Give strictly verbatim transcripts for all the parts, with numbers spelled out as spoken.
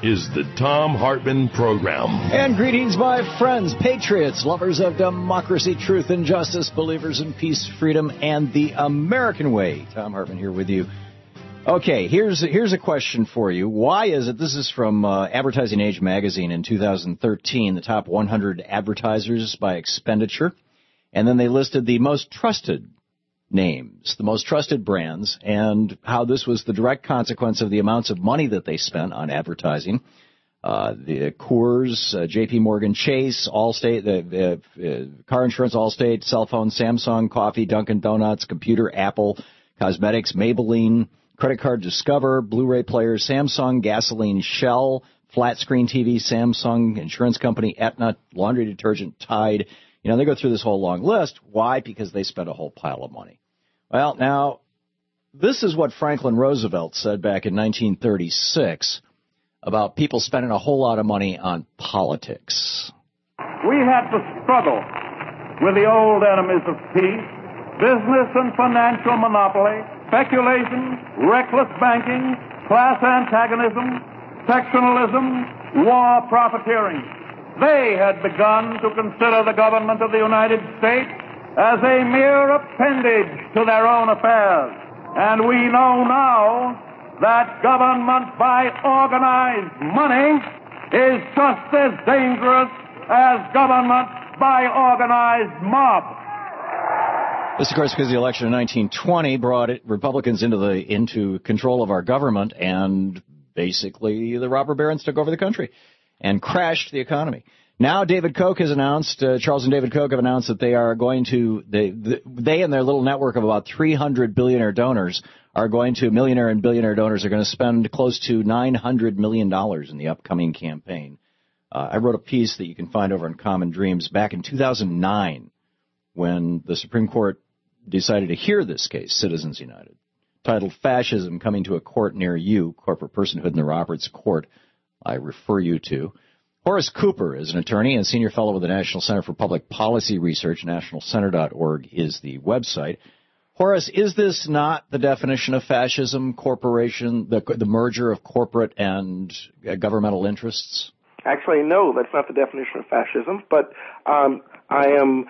is the Thom Hartmann Program. And greetings, my friends, patriots, lovers of democracy, truth, and justice, believers in peace, freedom, and the American way. Thom Hartmann here with you. Okay, here's here's a question for you. Why is it, this is from uh, Advertising Age magazine in two thousand thirteen, the top one hundred advertisers by expenditure, and then they listed the most trusted names, the most trusted brands, and how this was the direct consequence of the amounts of money that they spent on advertising. Uh, the Coors, uh, J P Morgan Chase, Allstate, the uh, uh, car insurance, Allstate, cell phone, Samsung, coffee, Dunkin' Donuts, computer, Apple, cosmetics, Maybelline, credit card, Discover, Blu-ray players, Samsung, gasoline, Shell, flat screen T V, Samsung, insurance company, Aetna, laundry detergent, Tide. You know, they go through this whole long list. Why? Because they spent a whole pile of money. Well, now, this is what Franklin Roosevelt said back in nineteen thirty-six about people spending a whole lot of money on politics. We had to struggle with the old enemies of peace, business and financial monopoly, speculation, reckless banking, class antagonism, sectionalism, war profiteering. They had begun to consider the government of the United States as a mere appendage to their own affairs. And we know now that government by organized money is just as dangerous as government by organized mob. This, of course, because the election in nineteen twenty brought it, Republicans into the into control of our government, and basically the robber barons took over the country and crashed the economy. Now David Koch has announced, uh, Charles and David Koch have announced that they are going to, they, they and their little network of about three hundred billionaire donors are going to, millionaire and billionaire donors are going to spend close to nine hundred million dollars in the upcoming campaign. Uh, I wrote a piece that you can find over on Common Dreams back in two thousand nine when the Supreme Court decided to hear this case, Citizens United, titled Fascism Coming to a Court Near You, Corporate Personhood in the Roberts Court, I refer you to. Horace Cooper is an attorney and senior fellow with the National Center for Public Policy Research. national center dot org is the website. Horace, is this not the definition of fascism, corporation, the, the merger of corporate and uh, governmental interests? Actually, no, that's not the definition of fascism, but um, I am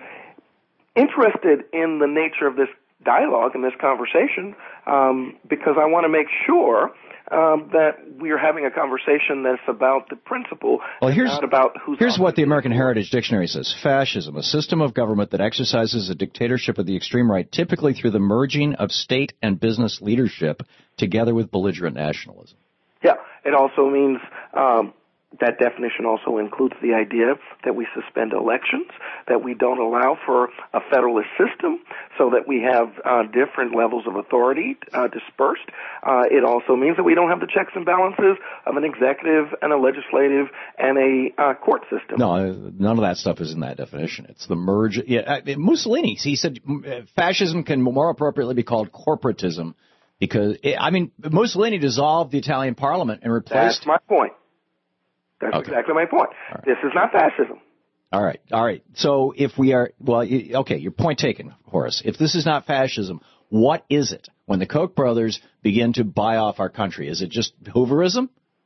interested in the nature of this dialogue and this conversation um, because I want to make sure um, that we are having a conversation that's about the principle, well, here's, not about who's. Here's what the American Heritage Dictionary says. Fascism, a system of government that exercises a dictatorship of the extreme right, typically through the merging of state and business leadership together with belligerent nationalism. Yeah, it also means um, that definition also includes the idea that we suspend elections, that we don't allow for a federalist system so that we have uh, different levels of authority uh, dispersed. Uh, it also means that we don't have the checks and balances of an executive and a legislative and a uh, court system. No, none of that stuff is in that definition. It's the merge. Yeah, Mussolini, he said fascism can more appropriately be called corporatism because, I mean, Mussolini dissolved the Italian parliament and replaced... That's my point. That's okay. Exactly my point. Right. This is not fascism. All right. All right. So if we are, well, okay, your point taken, Horace. If this is not fascism, what is it when the Koch brothers begin to buy off our country? Is it just Hooverism?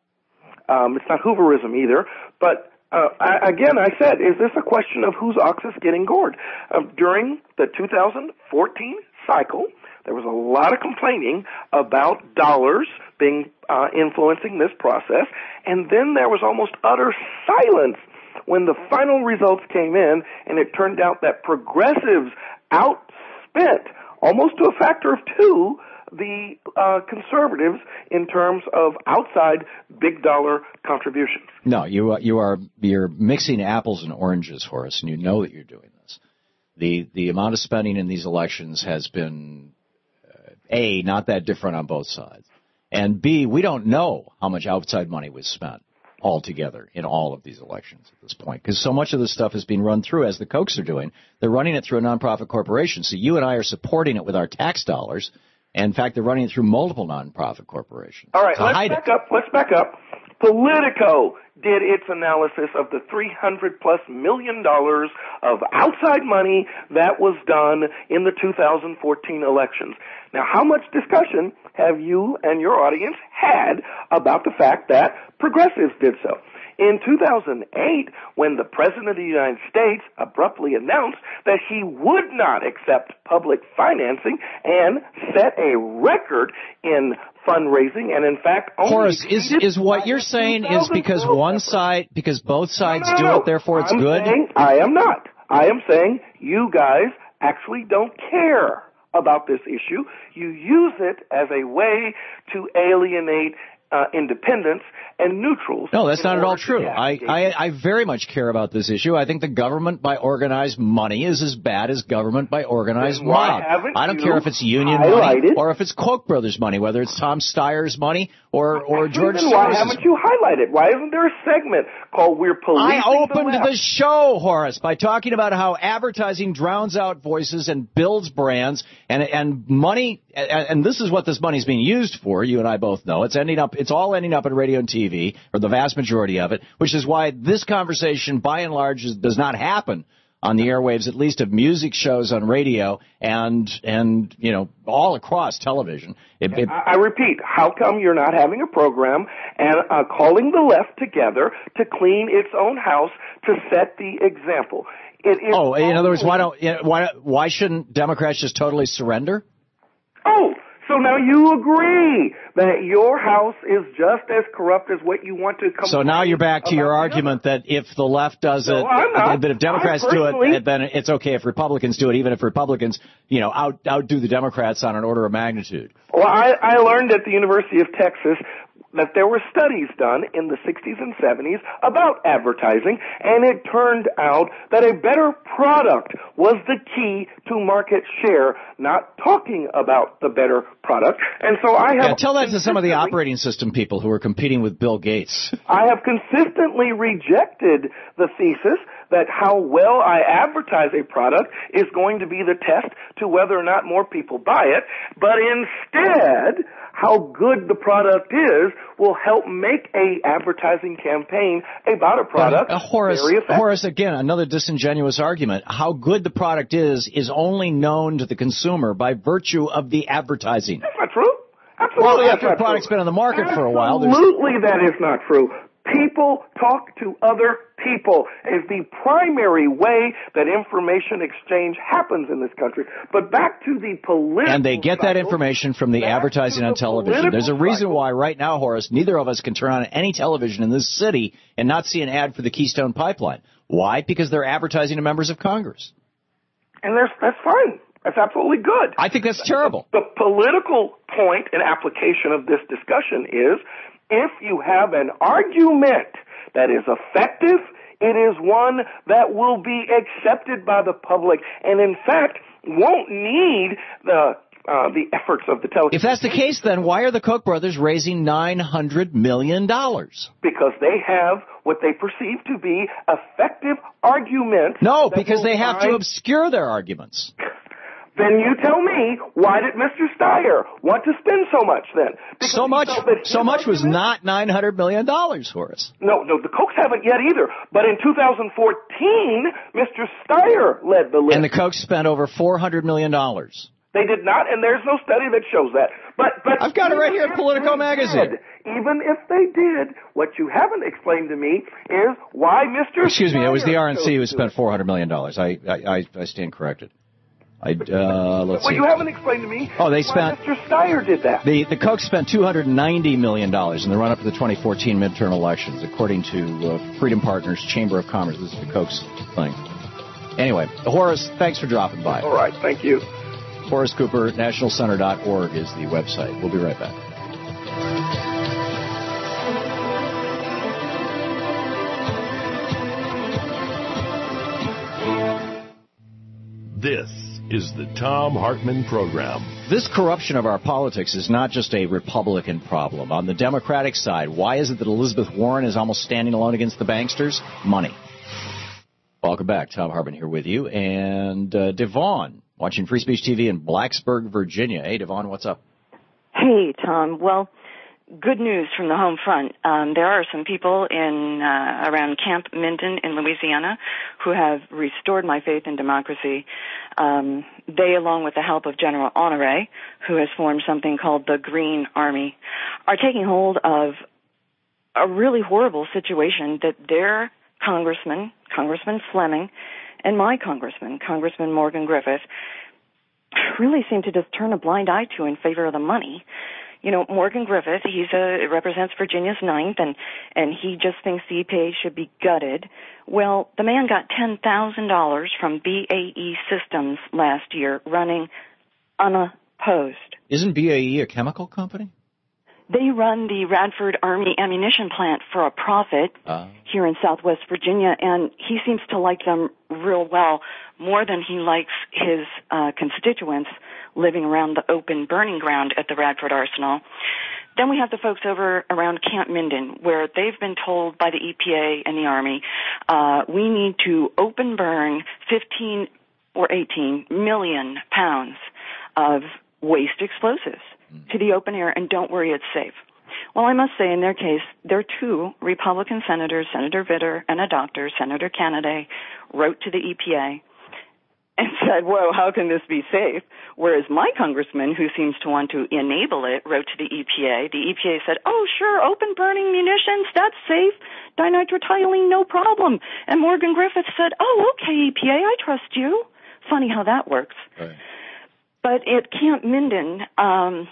Um, it's not Hooverism either. But uh, I, again, I said, is this a question of whose ox is getting gored? Uh, during the two thousand fourteen cycle, there was a lot of complaining about dollars being uh, influencing this process, and then there was almost utter silence when the final results came in, and it turned out that progressives outspent, almost to a factor of two, the uh, conservatives in terms of outside big dollar contributions. No, you uh, you are you're mixing apples and oranges, Horace, and you know that you're doing this. The the amount of spending in these elections has been uh, A, not that different on both sides, and B, we don't know how much outside money was spent altogether in all of these elections at this point, because so much of this stuff is being run through, as the Kochs are doing. They're running it through a nonprofit corporation, so you and I are supporting it with our tax dollars. And in fact, they're running it through multiple nonprofit corporations. All right, let's back it. up. Let's back up. Politico did its analysis of the three hundred plus million dollars of outside money that was done in the two thousand fourteen elections. Now, how much discussion have you and your audience had about the fact that progressives did so? In two thousand eight, when the President of the United States abruptly announced that he would not accept public financing and set a record in fundraising, and in fact, only Horace, is is what you're saying is because one side, because both sides no, no, do no. it, therefore it's I'm good? Saying, I am not. I am saying you guys actually don't care about this issue. You use it as a way to alienate Uh, independents and neutrals. No, that's not at all true. I, I, I very much care about this issue. I think the government by organized money is as bad as government by organized mob. I don't care if it's union money or if it's Koch brothers money, whether it's Tom Steyer's money or, or George Soros's. Why haven't you highlighted? Why isn't there a segment called We're Policing I opened the, the show, Horace, by talking about how advertising drowns out voices and builds brands, and and money, and, and this is what this money is being used for. You and I both know it's ending up. It's all ending up in radio and T V, or the vast majority of it, which is why this conversation, by and large, is, does not happen on the airwaves, at least of music shows on radio and, and you know, all across television. It, it, I, I repeat, how come you're not having a program and uh, calling the left together to clean its own house to set the example? It is oh, in other words, why don't why why shouldn't Democrats just totally surrender? Oh, so now you agree that your house is just as corrupt as what you want to come. So now you're back to your argument that if the left does it, no, that if Democrats do it, then it's okay if Republicans do it, even if Republicans, you know, out outdo the Democrats on an order of magnitude. Well, I, I learned at the University of Texas that there were studies done in the sixties and seventies about advertising, and it turned out that a better product was the key to market share, not talking about the better product. And so I have... Yeah, tell that to some of the operating system people who are competing with Bill Gates. I have consistently rejected the thesis that how well I advertise a product is going to be the test to whether or not more people buy it, but instead, how good the product is will help make a advertising campaign about a product uh, uh, Horace, very effective. Horace, again, another disingenuous argument. How good the product is is only known to the consumer by virtue of the advertising. That's not true. Absolutely, well, that's after not a product's true. been on the market Absolutely, for a while. Absolutely, that is not true. People talk to other people is the primary way that information exchange happens in this country. But back to the political And they get cycle, that information from the advertising on the television. There's a reason cycle. why right now, Horace, neither of us can turn on any television in this city and not see an ad for the Keystone Pipeline. Why? Because they're advertising to members of Congress. And that's, that's fine. That's absolutely good. I think that's terrible. The political point and application of this discussion is if you have an argument that is effective, it is one that will be accepted by the public and, in fact, won't need the uh, the efforts of the telecommunications. If that's the case, then why are the Koch brothers raising nine hundred million dollars? Because they have what they perceive to be effective arguments. No, because they have find... to obscure their arguments. Then you tell me, why did Mister Steyer want to spend so much then? Because so much so much was argument... not nine hundred million dollars, Horace. No, no, the Kochs haven't yet either. But in two thousand fourteen, Mister Steyer led the list. And the Kochs spent over four hundred million dollars. They did not, and there's no study that shows that. But, but I've got it right here in Politico magazine. Did, even if they did, what you haven't explained to me is why Mister Excuse Steyer me, it was the R N C who chose to spent four hundred million dollars. I, I, I stand corrected. I, uh, let's well, see. you haven't explained to me oh, they why spent, Mister Steyer did that. The, the Kochs spent two hundred ninety million dollars in the run-up to the twenty fourteen midterm elections, according to uh, Freedom Partners Chamber of Commerce. This is the Kochs thing. Anyway, Horace, thanks for dropping by. All right, thank you. Horace Cooper, national center dot org is the website. We'll be right back. This is the Thom Hartmann Program. This corruption of our politics is not just a Republican problem. On the Democratic side, why is it that Elizabeth Warren is almost standing alone against the banksters? Money. Welcome back. Thom Hartmann here with you. And uh, Devon, watching Free Speech T V in Blacksburg, Virginia. Hey, Devon, what's up? Hey, Tom. Well, good news from the home front. Um, there are some people in uh, around Camp Minden in Louisiana who have restored my faith in democracy. Um, they, along with the help of General Honoré, who has formed something called the Green Army, are taking hold of a really horrible situation that their congressman, Congressman Fleming, and my congressman, Congressman Morgan Griffith, really seem to just turn a blind eye to in favor of the money. You know, Morgan Griffith, he's a, represents Virginia's ninth, and, and he just thinks the E P A should be gutted. Well, the man got ten thousand dollars from B A E Systems last year, running unopposed. Isn't B A E a chemical company? They run the Radford Army ammunition plant for a profit uh. here in Southwest Virginia, and he seems to like them real well, more than he likes his uh, constituents living around the open burning ground at the Radford Arsenal. Then we have the folks over around Camp Minden, where they've been told by the E P A and the Army, uh, we need to open burn fifteen or eighteen million pounds of waste explosives to the open air, and don't worry, it's safe. Well, I must say, in their case, their two Republican senators, Senator Vitter and a doctor, Senator Kennedy, wrote to the E P A and said, whoa, how can this be safe? Whereas my congressman, who seems to want to enable it, wrote to the E P A. The E P A said, oh, sure, open burning munitions, that's safe. Dinitrotoluene, no problem. And Morgan Griffith said, oh, okay, E P A, I trust you. Funny how that works. Right. But at Camp Minden, um,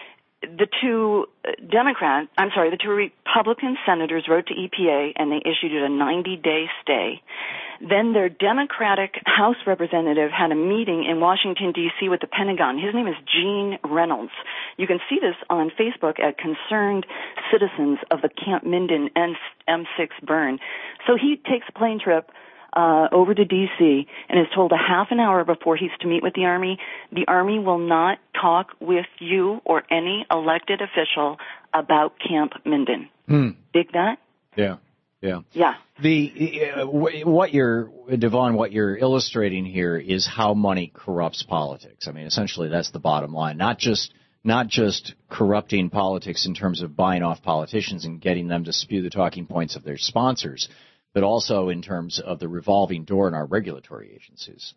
the two Democrat, I'm sorry, the two Republican senators wrote to E P A and they issued it a ninety-day stay. Then their Democratic House representative had a meeting in Washington, D C with the Pentagon. His name is Gene Reynolds. You can see this on Facebook at Concerned Citizens of the Camp Minden M six burn. So he takes a plane trip Uh, over to D C and is told a half an hour before he's to meet with the Army, the Army will not talk with you or any elected official about Camp Minden. Hmm. Dig that? Yeah, yeah. Yeah. The uh, what you're, Devon, what you're illustrating here is how money corrupts politics. I mean, essentially, that's the bottom line. Not just not just corrupting politics in terms of buying off politicians and getting them to spew the talking points of their sponsors, but also in terms of the revolving door in our regulatory agencies.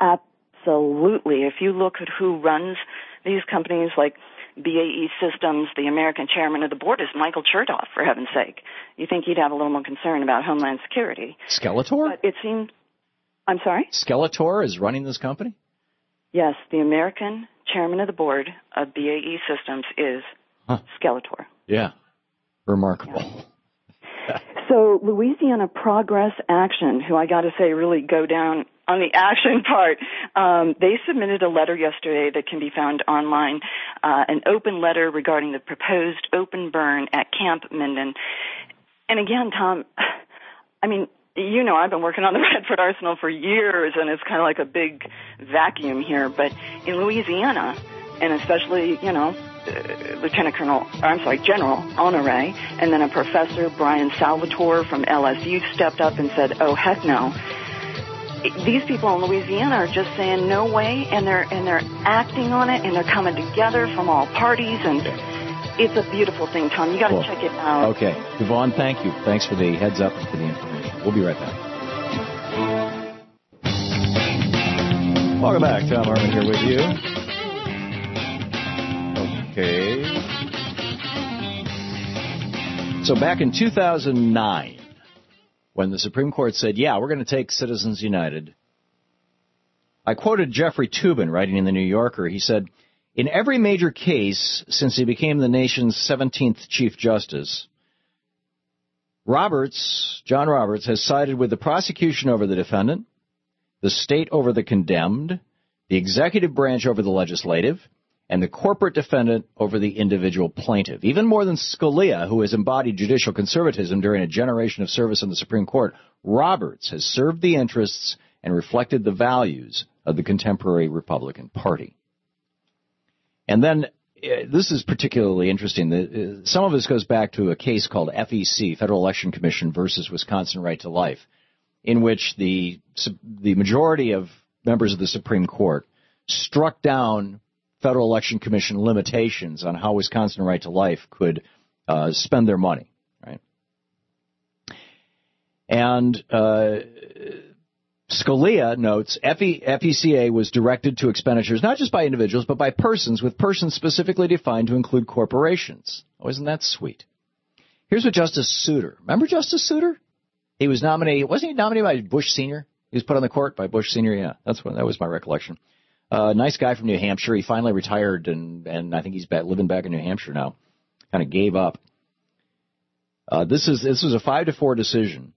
Absolutely. If you look at who runs these companies like B A E Systems, the American chairman of the board is Michael Chertoff, for heaven's sake. You think he'd have a little more concern about Homeland Security. Skeletor? But it seemed, I'm sorry? Skeletor is running this company? Yes, the American chairman of the board of B A E Systems is huh. Skeletor. Yeah. Remarkable. Yeah. So Louisiana Progress Action, who I got to say really go down on the action part, um, they submitted a letter yesterday that can be found online, uh, an open letter regarding the proposed open burn at Camp Minden. And again, Tom, I mean, you know, I've been working on the Radford Arsenal for years, and it's kind of like a big vacuum here. But in Louisiana, and especially, you know, Uh, Lieutenant Colonel, or I'm sorry, General Honoré, and then a professor, Brian Salvatore from L S U, stepped up and said, oh, heck no. These people in Louisiana are just saying no way, and they're and they're acting on it, and they're coming together from all parties, and it's a beautiful thing, Tom. You got to cool. check it out. Okay. Yvonne, thank you. Thanks for the heads up and for the information. We'll be right back. Welcome back. Tom Hartman here with you. Okay. So back in two thousand nine, when the Supreme Court said, yeah, we're going to take Citizens United, I quoted Jeffrey Toobin writing in the New Yorker. He said, in every major case since he became the nation's seventeenth Chief Justice, Roberts, John Roberts, has sided with the prosecution over the defendant, the state over the condemned, the executive branch over the legislative, and the corporate defendant over the individual plaintiff. Even more than Scalia, who has embodied judicial conservatism during a generation of service in the Supreme Court, Roberts has served the interests and reflected the values of the contemporary Republican Party. And then, uh, this is particularly interesting. The, uh, some of this goes back to a case called F E C, Federal Election Commission versus Wisconsin Right to Life, in which the the majority of members of the Supreme Court struck down Federal Election Commission limitations on how Wisconsin Right to Life could uh, spend their money, right? And uh, Scalia notes F E C A was directed to expenditures not just by individuals, but by persons, with persons specifically defined to include corporations. Oh, isn't that sweet? Here's what Justice Souter, remember Justice Souter? He was nominated, wasn't he nominated by Bush Senior? He was put on the court by Bush Senior, yeah, that's what, that was my recollection. Uh, nice guy from New Hampshire. He finally retired, and, and I think he's back, living back in New Hampshire now. Kind of gave up. Uh, this is this was a five to four decision,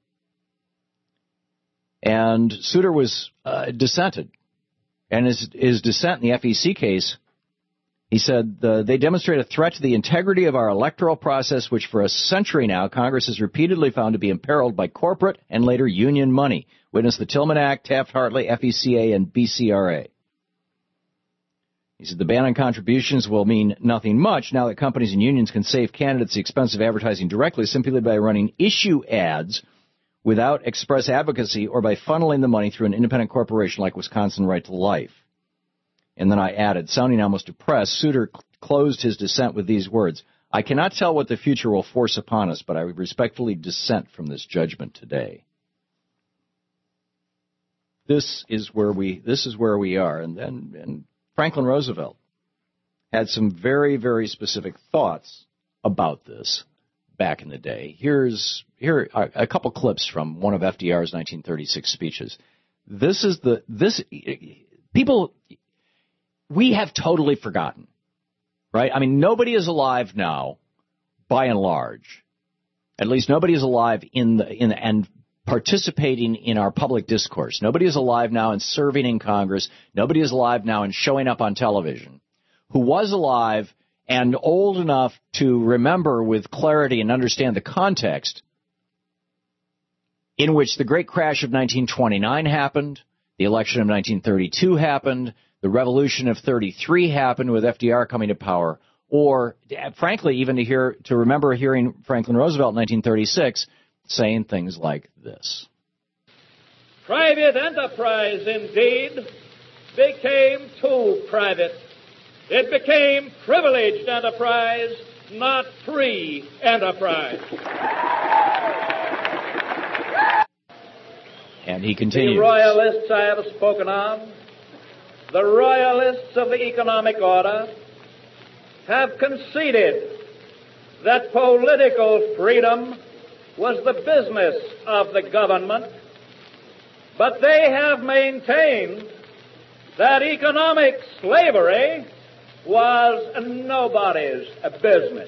and Souter was uh, dissented. And his his dissent in the F E C case, he said uh, they demonstrate a threat to the integrity of our electoral process, which for a century now Congress has repeatedly found to be imperiled by corporate and later union money. Witness the Tillman Act, Taft-Hartley, F E C A, and B C R A. He said the ban on contributions will mean nothing much now that companies and unions can save candidates the expense of advertising directly simply by running issue ads without express advocacy or by funneling the money through an independent corporation like Wisconsin Right to Life. And then I added, sounding almost depressed, Souter cl- closed his dissent with these words, I cannot tell what the future will force upon us, but I respectfully dissent from this judgment today. This is where we this is where we are. And then and Franklin Roosevelt had some very, very specific thoughts about this back in the day. Here's here are a couple clips from one of F D R's nineteen thirty-six speeches. This is the this people we have totally forgotten, right? I mean, nobody is alive now, by and large. At least nobody is alive in the in the, and participating in our public discourse. Nobody is alive now and serving in Congress. Nobody is alive now and showing up on television who was alive and old enough to remember with clarity and understand the context in which the great crash of nineteen twenty-nine happened, the election of nineteen thirty-two happened, the revolution of thirty-three happened with F D R coming to power, or, frankly, even to hear to remember hearing Franklin Roosevelt in nineteen thirty-six saying things like this. Private enterprise, indeed, became too private. It became privileged enterprise, not free enterprise. And he continues. The royalists I have spoken of, the royalists of the economic order, have conceded that political freedom was the business of the government, but they have maintained that economic slavery was nobody's business.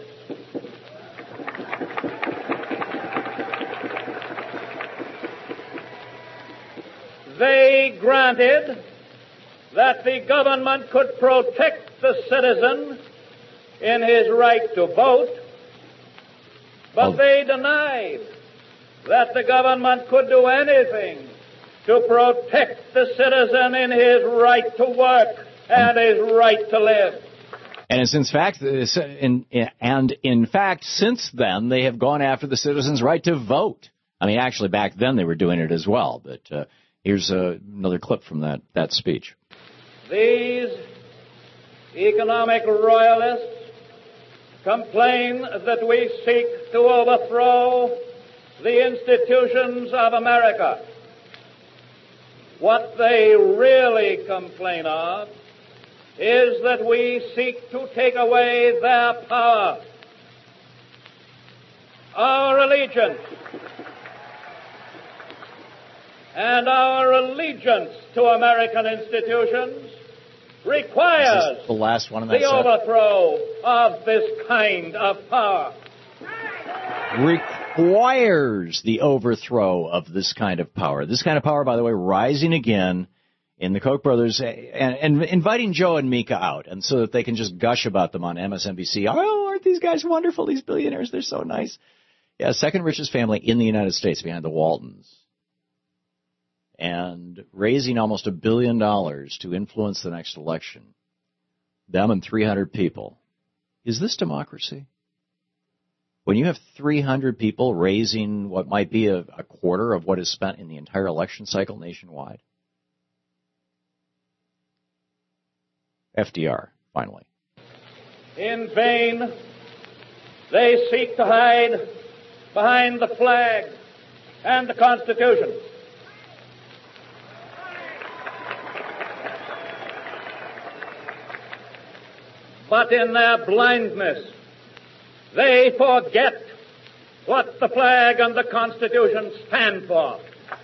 They granted that the government could protect the citizen in his right to vote, but oh. they denied that the government could do anything to protect the citizen in his right to work and his right to live. And it's in fact, in, and in fact, since then, they have gone after the citizen's right to vote. I mean, actually, back then they were doing it as well. But uh, here's uh, another clip from that, that speech. These economic royalists complain that we seek to overthrow the institutions of America. What they really complain of is that we seek to take away their power. Our allegiance and our allegiance to American institutions requires the last one in that the set. overthrow of this kind of power. Requires the overthrow of this kind of power. This kind of power, by the way, rising again in the Koch brothers and, and inviting Joe and Mika out, and so that they can just gush about them on M S N B C. Oh, aren't these guys wonderful, these billionaires? They're so nice. Yeah, second richest family in the United States behind the Waltons. And raising almost a billion dollars to influence the next election. Them and three hundred people. Is this democracy? When you have three hundred people raising what might be a, a quarter of what is spent in the entire election cycle nationwide? F D R, finally. In vain They seek to hide behind the flag and the Constitution. But in their blindness, they forget what the flag and the Constitution stand for.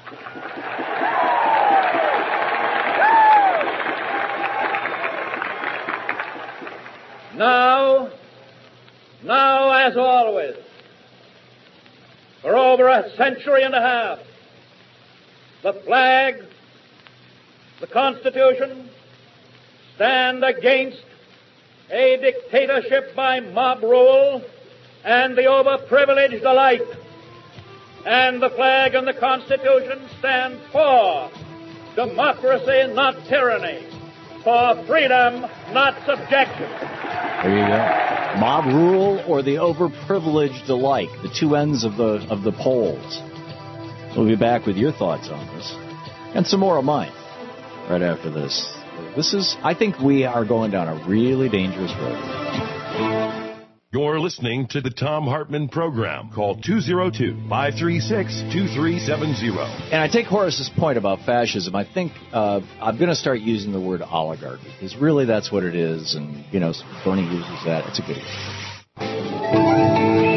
Now, now as always, for over a century and a half, the flag, the Constitution stand against a dictatorship by mob rule and the overprivileged alike. And the flag and the Constitution stand for democracy, not tyranny, for freedom, not subjection. There you go. Mob rule or the overprivileged alike, the two ends of the of the poles. We'll be back with your thoughts on this and some more of mine right after this. This is, I think we are going down a really dangerous road. You're listening to the Thom Hartmann Program. Call two oh two, five three six, two three seven zero. And I take Horace's point about fascism. I think uh, I'm going to start using the word oligarchy, because really that's what it is. And, you know, Bernie uses that. It's a good word.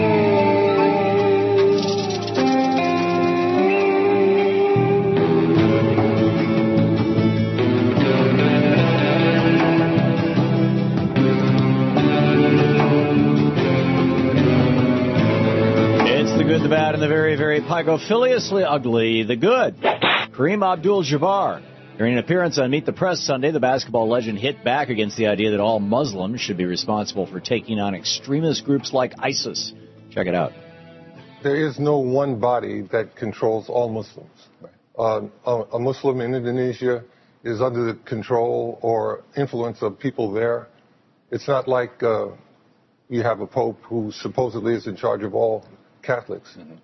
The bad, and the very, very pygophilously ugly. The good. Kareem Abdul-Jabbar. During an appearance on Meet the Press Sunday, the basketball legend hit back against the idea that all Muslims should be responsible for taking on extremist groups like ISIS. Check it out. There is no one body that controls all Muslims. Uh, a, a Muslim in Indonesia is under the control or influence of people there. It's not like uh, you have a pope who supposedly is in charge of all Catholics. Mm-hmm.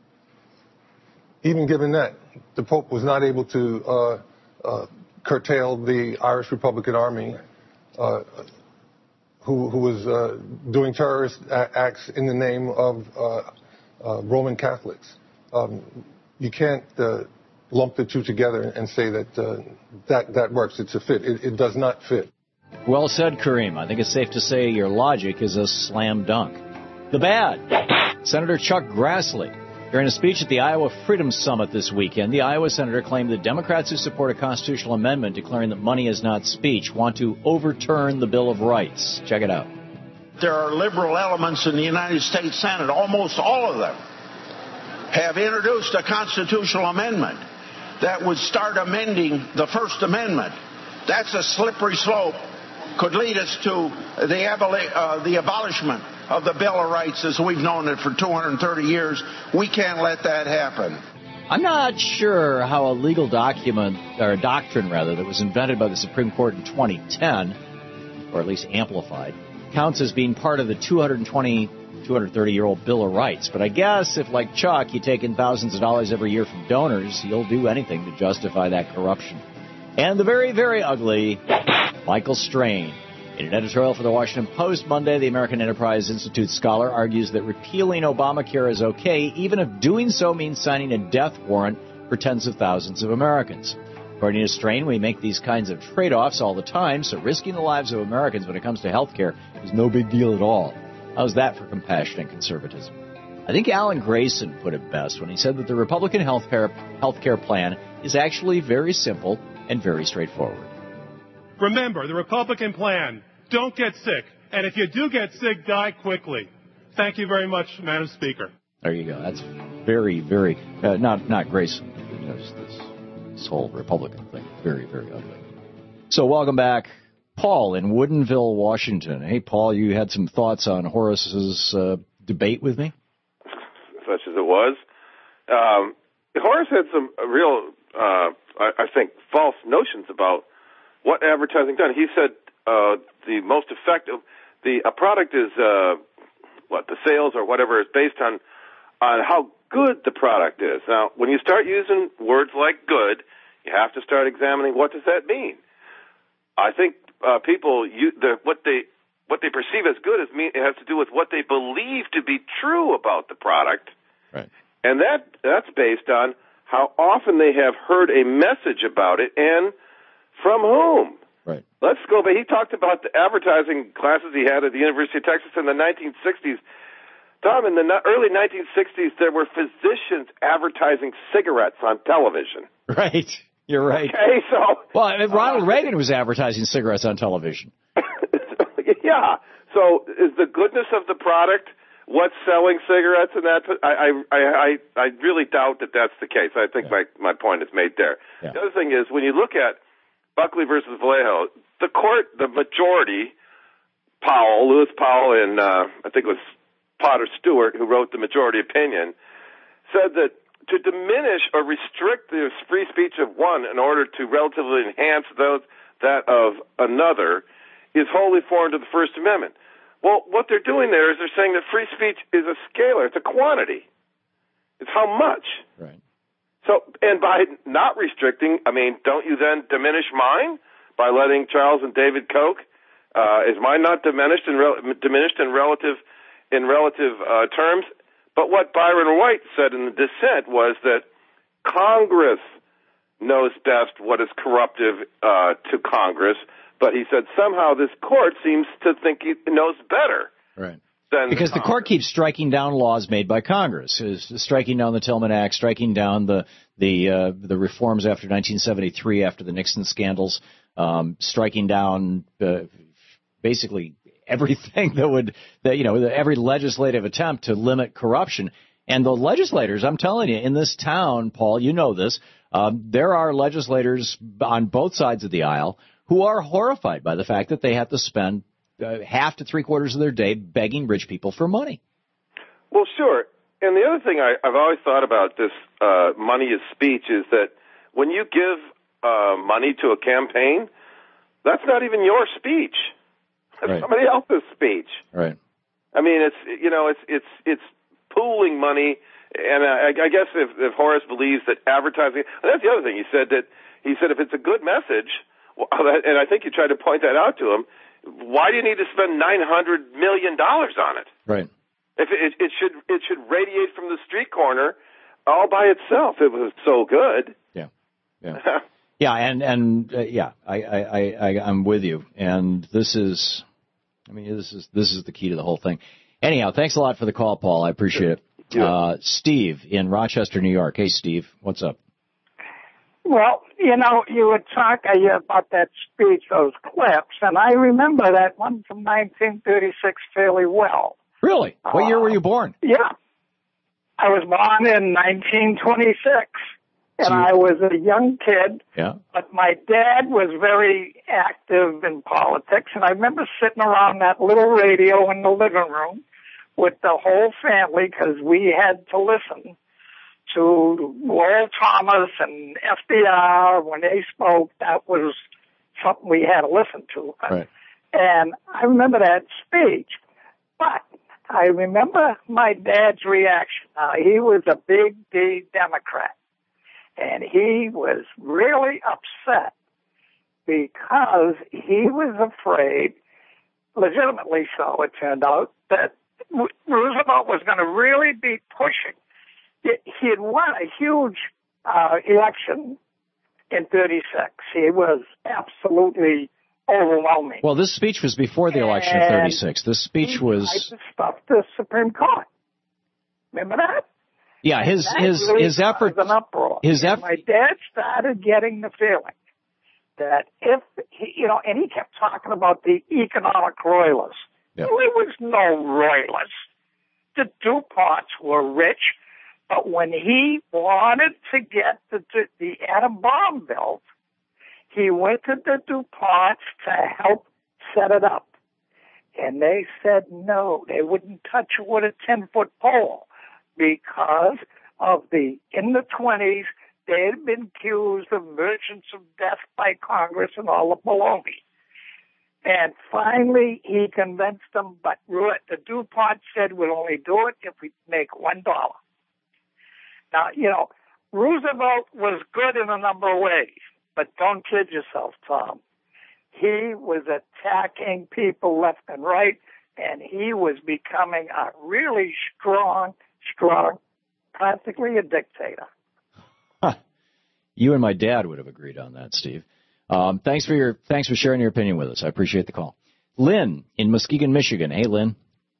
Even given that, the Pope was not able to uh, uh, curtail the Irish Republican Army, uh, who, who was uh, doing terrorist acts in the name of uh, uh, Roman Catholics. Um, you can't uh, lump the two together and say that uh, that, that works. It's a fit. It, it does not fit. Well said, Kareem. I think it's safe to say your logic is a slam dunk. The bad. Senator Chuck Grassley. During a speech at the Iowa Freedom Summit this weekend, the Iowa senator claimed that Democrats who support a constitutional amendment declaring that money is not speech want to overturn the Bill of Rights. Check it out. There are liberal elements in the United States Senate, almost all of them, have introduced a constitutional amendment that would start amending the First Amendment. That's a slippery slope. Could lead us to the, aboli- uh, the abolishment of the Bill of Rights as we've known it for two hundred thirty years. We can't let that happen. I'm not sure how a legal document, or a doctrine rather, that was invented by the Supreme Court in twenty ten, or at least amplified, counts as being part of the two hundred twenty, two hundred thirty-year-old Bill of Rights. But I guess if, like Chuck, you take in thousands of dollars every year from donors, you'll do anything to justify that corruption. And the very, very ugly Michael Strain. In an editorial for the Washington Post Monday, the American Enterprise Institute scholar argues that repealing Obamacare is okay, even if doing so means signing a death warrant for tens of thousands of Americans. According to Strain, we make these kinds of trade-offs all the time, so risking the lives of Americans when it comes to health care is no big deal at all. How's that for compassion and conservatism? I think Alan Grayson put it best when he said that the Republican health care, health care plan is actually very simple and very straightforward. Remember, the Republican plan, don't get sick. And if you do get sick, die quickly. Thank you very much, Madam Speaker. There you go. That's very, very, uh, not not Grayson. You know, this, this whole Republican thing. Very, very ugly. So welcome back, Paul in Woodinville, Washington. Hey, Paul, you had some thoughts on Horace's uh, debate with me? Such as it was. Um, Horace had some real, uh, I, I think, false notions about what advertising done. He said uh, the most effective, the a product is uh, what the sales or whatever is based on on how good the product is. Now, when you start using words like good, you have to start examining what does that mean. I think uh, people you, the, what they what they perceive as good is mean, it has to do with what they believe to be true about the product. Right. And that that's based on how often they have heard a message about it and from whom. Right. Let's go, but he talked about the advertising classes he had at the University of Texas in the nineteen sixties. Tom, in the early nineteen sixties, there were physicians advertising cigarettes on television. Right. You're right. Okay, so... Well, Ronald Reagan was advertising cigarettes on television. Yeah. So is the goodness of the product what's selling cigarettes and that? I I I, I really doubt that that's the case. I think yeah. my, my point is made there. Yeah. The other thing is, when you look at Buckley versus Vallejo, the court, the majority, Powell, Lewis Powell, and uh, I think it was Potter Stewart, who wrote the majority opinion, said that to diminish or restrict the free speech of one in order to relatively enhance those that of another is wholly foreign to the First Amendment. Well, what they're doing there is they're saying that free speech is a scalar. It's a quantity. It's how much. Right. So, and by not restricting, I mean, don't you then diminish mine by letting Charles and David Koch? Uh, is mine not diminished in rel- diminished in relative in relative uh, terms? But what Byron White said in the dissent was that Congress knows best what is corruptive uh, to Congress, but he said somehow this court seems to think it knows better. Right. Than because the, the court keeps striking down laws made by Congress, is striking down the Tillman Act, striking down the the uh, the reforms after nineteen seventy-three, after the Nixon scandals, um, striking down uh, basically everything that would, that you know, every legislative attempt to limit corruption. And the legislators, I'm telling you, in this town, Paul, you know this, um, there are legislators on both sides of the aisle who are horrified by the fact that they have to spend uh, half to three quarters of their day begging rich people for money. Well, sure. And the other thing I, I've always thought about this uh, money is speech is that when you give uh, money to a campaign, that's not even your speech. That's right. somebody else's speech. Right. I mean, it's you know, it's it's it's pooling money, and I, I guess if, if Horace believes that advertising, and that's the other thing he said that he said if it's a good message, well, and I think you tried to point that out to him. Why do you need to spend nine hundred million dollars on it? Right. If it, it should it should radiate from the street corner all by itself. It was so good. Yeah. Yeah. yeah. And and uh, yeah, I, I I I'm with you. And this is, I mean, this is this is the key to the whole thing. Anyhow, thanks a lot for the call, Paul. I appreciate it. Yeah. Uh, Steve in Rochester, New York. Hey, Steve, what's up? Well, you know, you were talking about that speech, those clips, and I remember that one from nineteen thirty-six fairly well. Really? What uh, year were you born? Yeah. I was born in nineteen twenty-six, and so you... I was a young kid. Yeah. But my dad was very active in politics, and I remember sitting around that little radio in the living room with the whole family because we had to listen to Lowell Thomas and F D R when they spoke. That was something we had to listen to. Right. And I remember that speech. But I remember my dad's reaction. Uh, he was a big D Democrat. And he was really upset because he was afraid, legitimately so it turned out, that Roosevelt was going to really be pushing. He had won a huge uh, election in thirty-six. He was absolutely overwhelming. Well, this speech was before the election and of thirty-six. This speech he was stuff the Supreme Court. Remember that? Yeah, his that his really his effort. An uproar. His effort. My dad started getting the feeling that if he, you know, and he kept talking about the economic royalists. Yeah. Well, there was no royalists. The DuPonts were rich. But when he wanted to get the, the atom bomb built, he went to the DuPonts to help set it up. And they said no, they wouldn't touch it with a ten-foot pole because of the, in the twenties, they had been accused of merchants of death by Congress and all the baloney. And finally, he convinced them, but the DuPont said we'll only do it if we make one dollar. Now, you know, Roosevelt was good in a number of ways, but don't kid yourself, Tom. He was attacking people left and right, and he was becoming a really strong, strong, practically a dictator. Huh. You and my dad would have agreed on that, Steve. Um, thanks for your thanks for sharing your opinion with us. I appreciate the call. Lynn in Muskegon, Michigan. Hey, Lynn.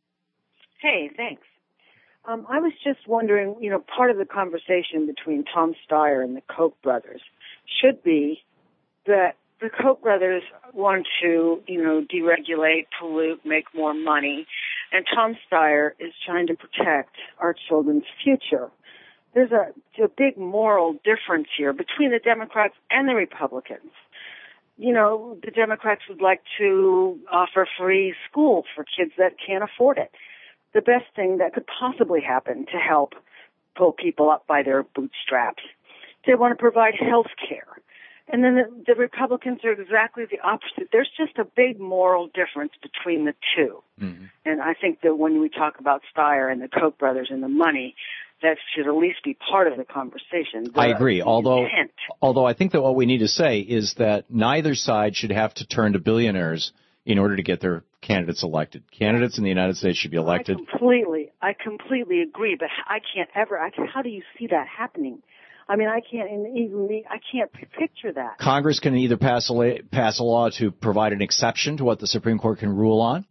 Hey, thanks. Um, I was just wondering, you know, part of the conversation between Tom Steyer and the Koch brothers should be that the Koch brothers want to, you know, deregulate, pollute, make more money, and Tom Steyer is trying to protect our children's future. There's a, a big moral difference here between the Democrats and the Republicans. You know, the Democrats would like to offer free school for kids that can't afford it. The best thing that could possibly happen to help pull people up by their bootstraps. They want to provide health care. And then the, the Republicans are exactly the opposite. There's just a big moral difference between the two. Mm-hmm. And I think that when we talk about Steyer and the Koch brothers and the money, that should at least be part of the conversation. The, I agree. Although, intent. although I think that what we need to say is that neither side should have to turn to billionaires in order to get their candidates elected. Candidates in the United States should be elected. I completely, I completely agree. But I can't ever. I can, how do you see that happening? I mean, I can't even. I can't picture that. Congress can either pass a pass a law to provide an exception to what the Supreme Court can rule on,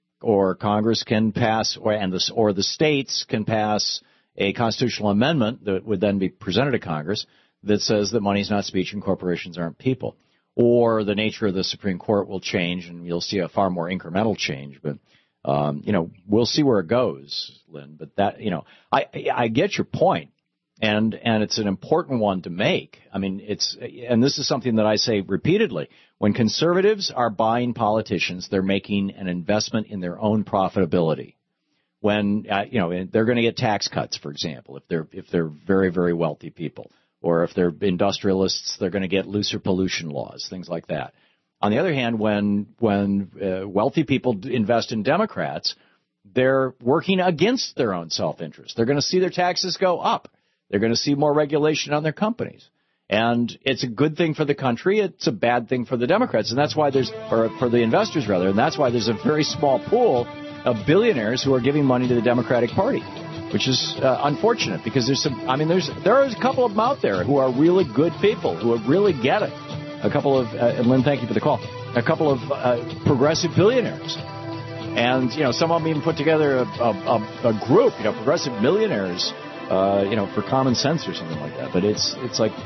or Congress can pass, or and the or the states can pass a constitutional amendment that would then be presented to Congress that says that money is not speech and corporations aren't people. Or the nature of the Supreme Court will change, and you'll see a far more incremental change. But, um, you know, we'll see where it goes, Lynn. But that, you know, I I get your point, and and it's an important one to make. I mean, it's and this is something that I say repeatedly. When conservatives are buying politicians, they're making an investment in their own profitability. When uh, you know they're going to get tax cuts, for example, if they're if they're very very wealthy people. Or if they're industrialists, they're going to get looser pollution laws, things like that. On the other hand, when when uh, wealthy people invest in Democrats, they're working against their own self-interest. They're going to see their taxes go up. They're going to see more regulation on their companies. And it's a good thing for the country. It's a bad thing for the Democrats. And that's why there's, or for the investors rather, and that's why there's a very small pool of billionaires who are giving money to the Democratic Party. Which is uh, unfortunate because there's some, I mean, there's there are a couple of them out there who are really good people who really get it. A couple of, uh, and Lynn, thank you for the call, a couple of uh, progressive billionaires. And, you know, some of them even put together a, a, a group, you know, progressive millionaires, uh, you know, for common sense or something like that. But it's it's like...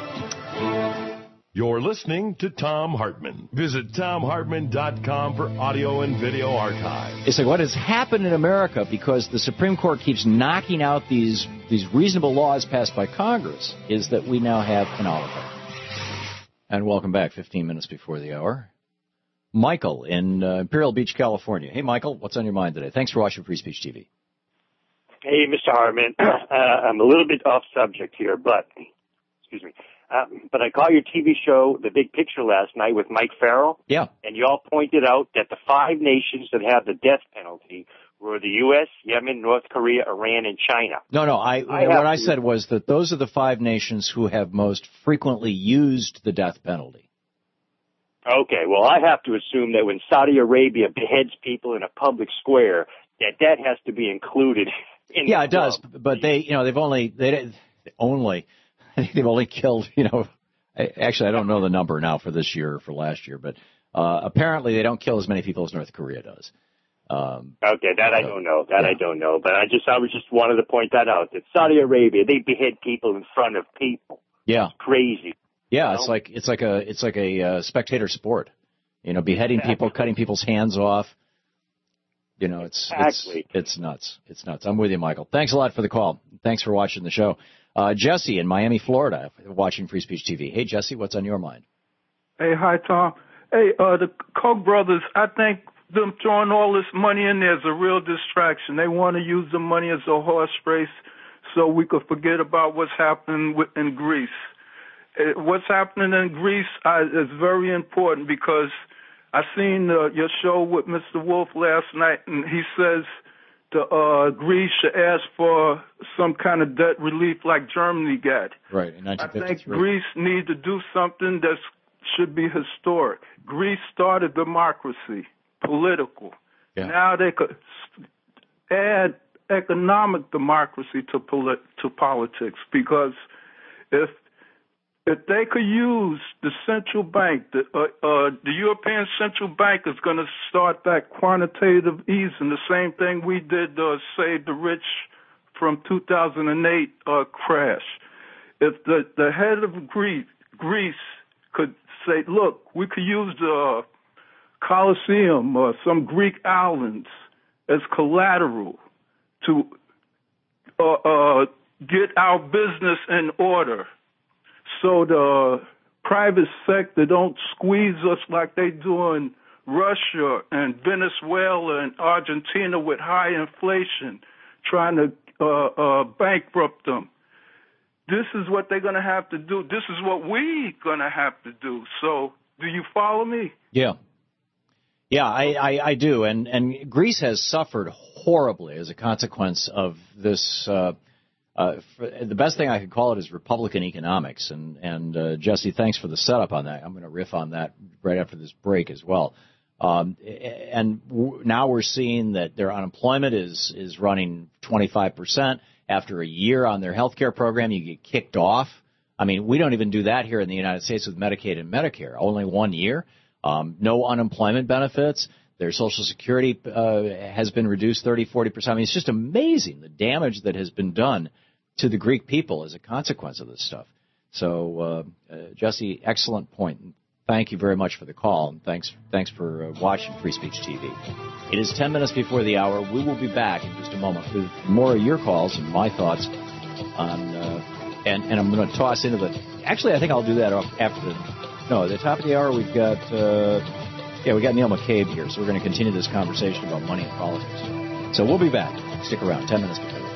You're listening to Thom Hartmann. Visit Thom Hartmann dot com for audio and video archive. It's like what has happened in America because the Supreme Court keeps knocking out these these reasonable laws passed by Congress is that we now have an oligarchy. And welcome back, fifteen minutes before the hour. Michael in uh, Imperial Beach, California. Hey, Michael, what's on your mind today? Thanks for watching Free Speech T V. Hey, Mister Hartmann. uh, I'm a little bit off subject here, but, excuse me. Um, but I caught your T V show, The Big Picture, last night with Mike Farrell. Yeah. And you all pointed out that the five nations that have the death penalty were the U S, Yemen, North Korea, Iran, and China. No, no. I, I what I to, said was that those are the five nations who have most frequently used the death penalty. Okay. Well, I have to assume that when Saudi Arabia beheads people in a public square, that that has to be included in Yeah, the it does. But they, you know, they've only, they only... I think they've only killed, you know, I, actually I don't know the number now for this year or for last year, but uh, apparently they don't kill as many people as North Korea does. Um, okay, that I don't know. That yeah. I don't know. But I just I was just wanted to point that out, that Saudi Arabia, they behead people in front of people. Yeah. It's crazy. Yeah, you it's know? like it's like a it's like a uh, spectator sport. You know, beheading exactly. people, cutting people's hands off. You know, it's, exactly. it's it's nuts. It's nuts. I'm with you, Michael. Thanks a lot for the call. Thanks for watching the show. Uh, Jesse in Miami, Florida, watching Free Speech T V. Hey, Jesse, what's on your mind? Hey, hi, Tom. Hey, uh, the Koch brothers, I think them throwing all this money in there is a real distraction. They want to use the money as a horse race so we could forget about what's happening with, in Greece. Uh, what's happening in Greece uh, is very important because I seen uh, your show with Mister Wolf last night, and he says the uh, Greece should ask for some kind of debt relief like Germany got. Right, in nineteen fifty-three. I think Greece need to do something that's should be historic. Greece started democracy, political. Yeah. Now they could add economic democracy to polit- to politics, because if if they could use the central bank, the, uh, uh, the European Central Bank is going to start that quantitative easing, the same thing we did to uh, save the rich from two thousand eight uh, crash. If the, the head of Greece, Greece could say, look, we could use the Colosseum or some Greek islands as collateral to uh, uh, get our business in order, so the private sector don't squeeze us like they do in Russia and Venezuela and Argentina with high inflation, trying to uh, uh, bankrupt them. This is what they're going to have to do. This is what we're going to have to do. So do you follow me? Yeah. Yeah, I, I, I do. And, and Greece has suffered horribly as a consequence of this. Uh, uh, for, the best thing I could call it is Republican economics. And, and uh, Jesse, thanks for the setup on that. I'm going to riff on that right after this break as well. Um, and w- now we're seeing that their unemployment is, is running twenty-five percent. After a year on their health care program, you get kicked off. I mean, we don't even do that here in the United States with Medicaid and Medicare. Only one year. Um, no unemployment benefits. Their Social Security uh, has been reduced thirty, forty percent. I mean, it's just amazing the damage that has been done to the Greek people as a consequence of this stuff. So, uh, uh, Jesse, excellent point. Thank you very much for the call, and thanks, thanks for uh, watching Free Speech T V. It is ten minutes before the hour. We will be back in just a moment with more of your calls and my thoughts on, uh, and, and I'm going to toss into the, actually, I think I'll do that after the, no, at the top of the hour, we've got, uh, yeah, we got Neil McCabe here, so we're going to continue this conversation about money and politics. So we'll be back. Stick around, ten minutes before the hour.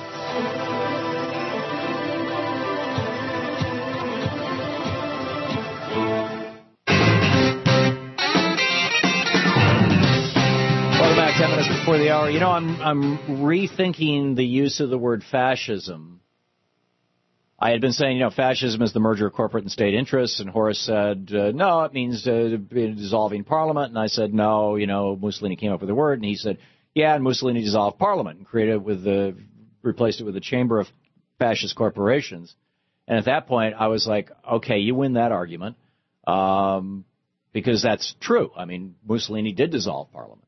Ten minutes before the hour. You know, I'm I'm rethinking the use of the word fascism. I had been saying, you know, fascism is the merger of corporate and state interests, and Horace said, uh, no, it means uh, dissolving parliament. And I said, no, you know, Mussolini came up with the word, and he said, yeah, and Mussolini dissolved parliament and created it with the replaced it with a chamber of fascist corporations. And at that point, I was like, okay, you win that argument, um, because that's true. I mean, Mussolini did dissolve parliament.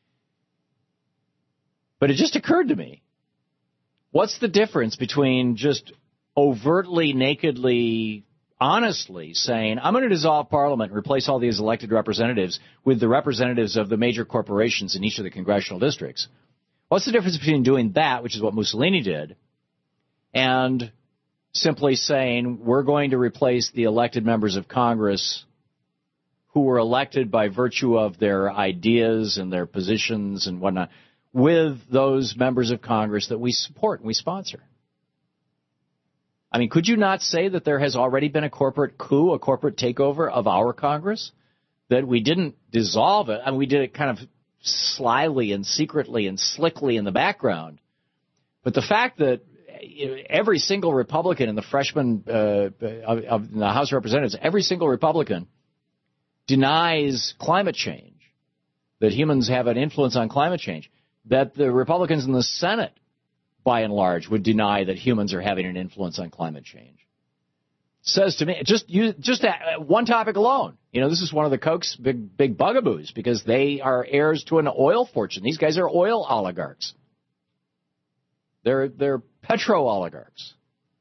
But it just occurred to me, what's the difference between just overtly, nakedly, honestly saying, I'm going to dissolve Parliament and replace all these elected representatives with the representatives of the major corporations in each of the congressional districts? What's the difference between doing that, which is what Mussolini did, and simply saying, we're going to replace the elected members of Congress who were elected by virtue of their ideas and their positions and whatnot, with those members of Congress that we support and we sponsor? I mean, could you not say that there has already been a corporate coup, a corporate takeover of our Congress, that we didn't dissolve it? I mean, we did it kind of slyly and secretly and slickly in the background. But the fact that every single Republican in the freshman uh, of, of the House of Representatives, every single Republican denies climate change, that humans have an influence on climate change, that the Republicans in the Senate, by and large, would deny that humans are having an influence on climate change. Says to me, just you, just one topic alone. You know, this is one of the Koch's big, big bugaboos, because they are heirs to an oil fortune. These guys are oil oligarchs. They're they're petro oligarchs.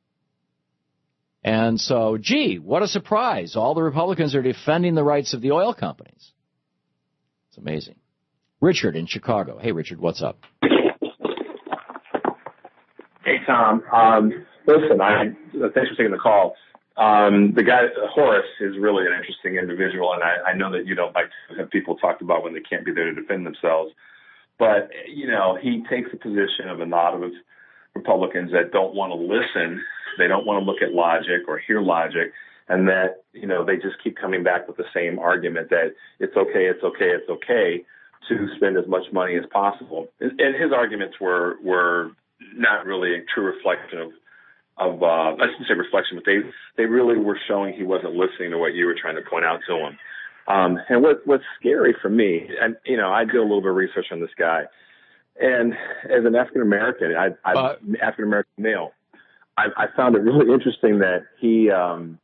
And so, gee, what a surprise! All the Republicans are defending the rights of the oil companies. It's amazing. Richard in Chicago. Hey, Richard, what's up? Hey, Tom. Um, listen, I, thanks for taking the call. Um, the guy, Horace, is really an interesting individual, and I, I know that you don't like to have people talk about when they can't be there to defend themselves. But, you know, he takes a position of a lot of Republicans that don't want to listen. They don't want to look at logic or hear logic, and that, you know, they just keep coming back with the same argument that it's okay, it's okay, it's okay to spend as much money as possible. And his arguments were were not really a true reflection of of uh, I shouldn't say reflection, but they they really were showing he wasn't listening to what you were trying to point out to him. Um, and what what's scary for me, and you know, I did a little bit of research on this guy, and as an African American, I, I uh, African American male, I, I found it really interesting that he um,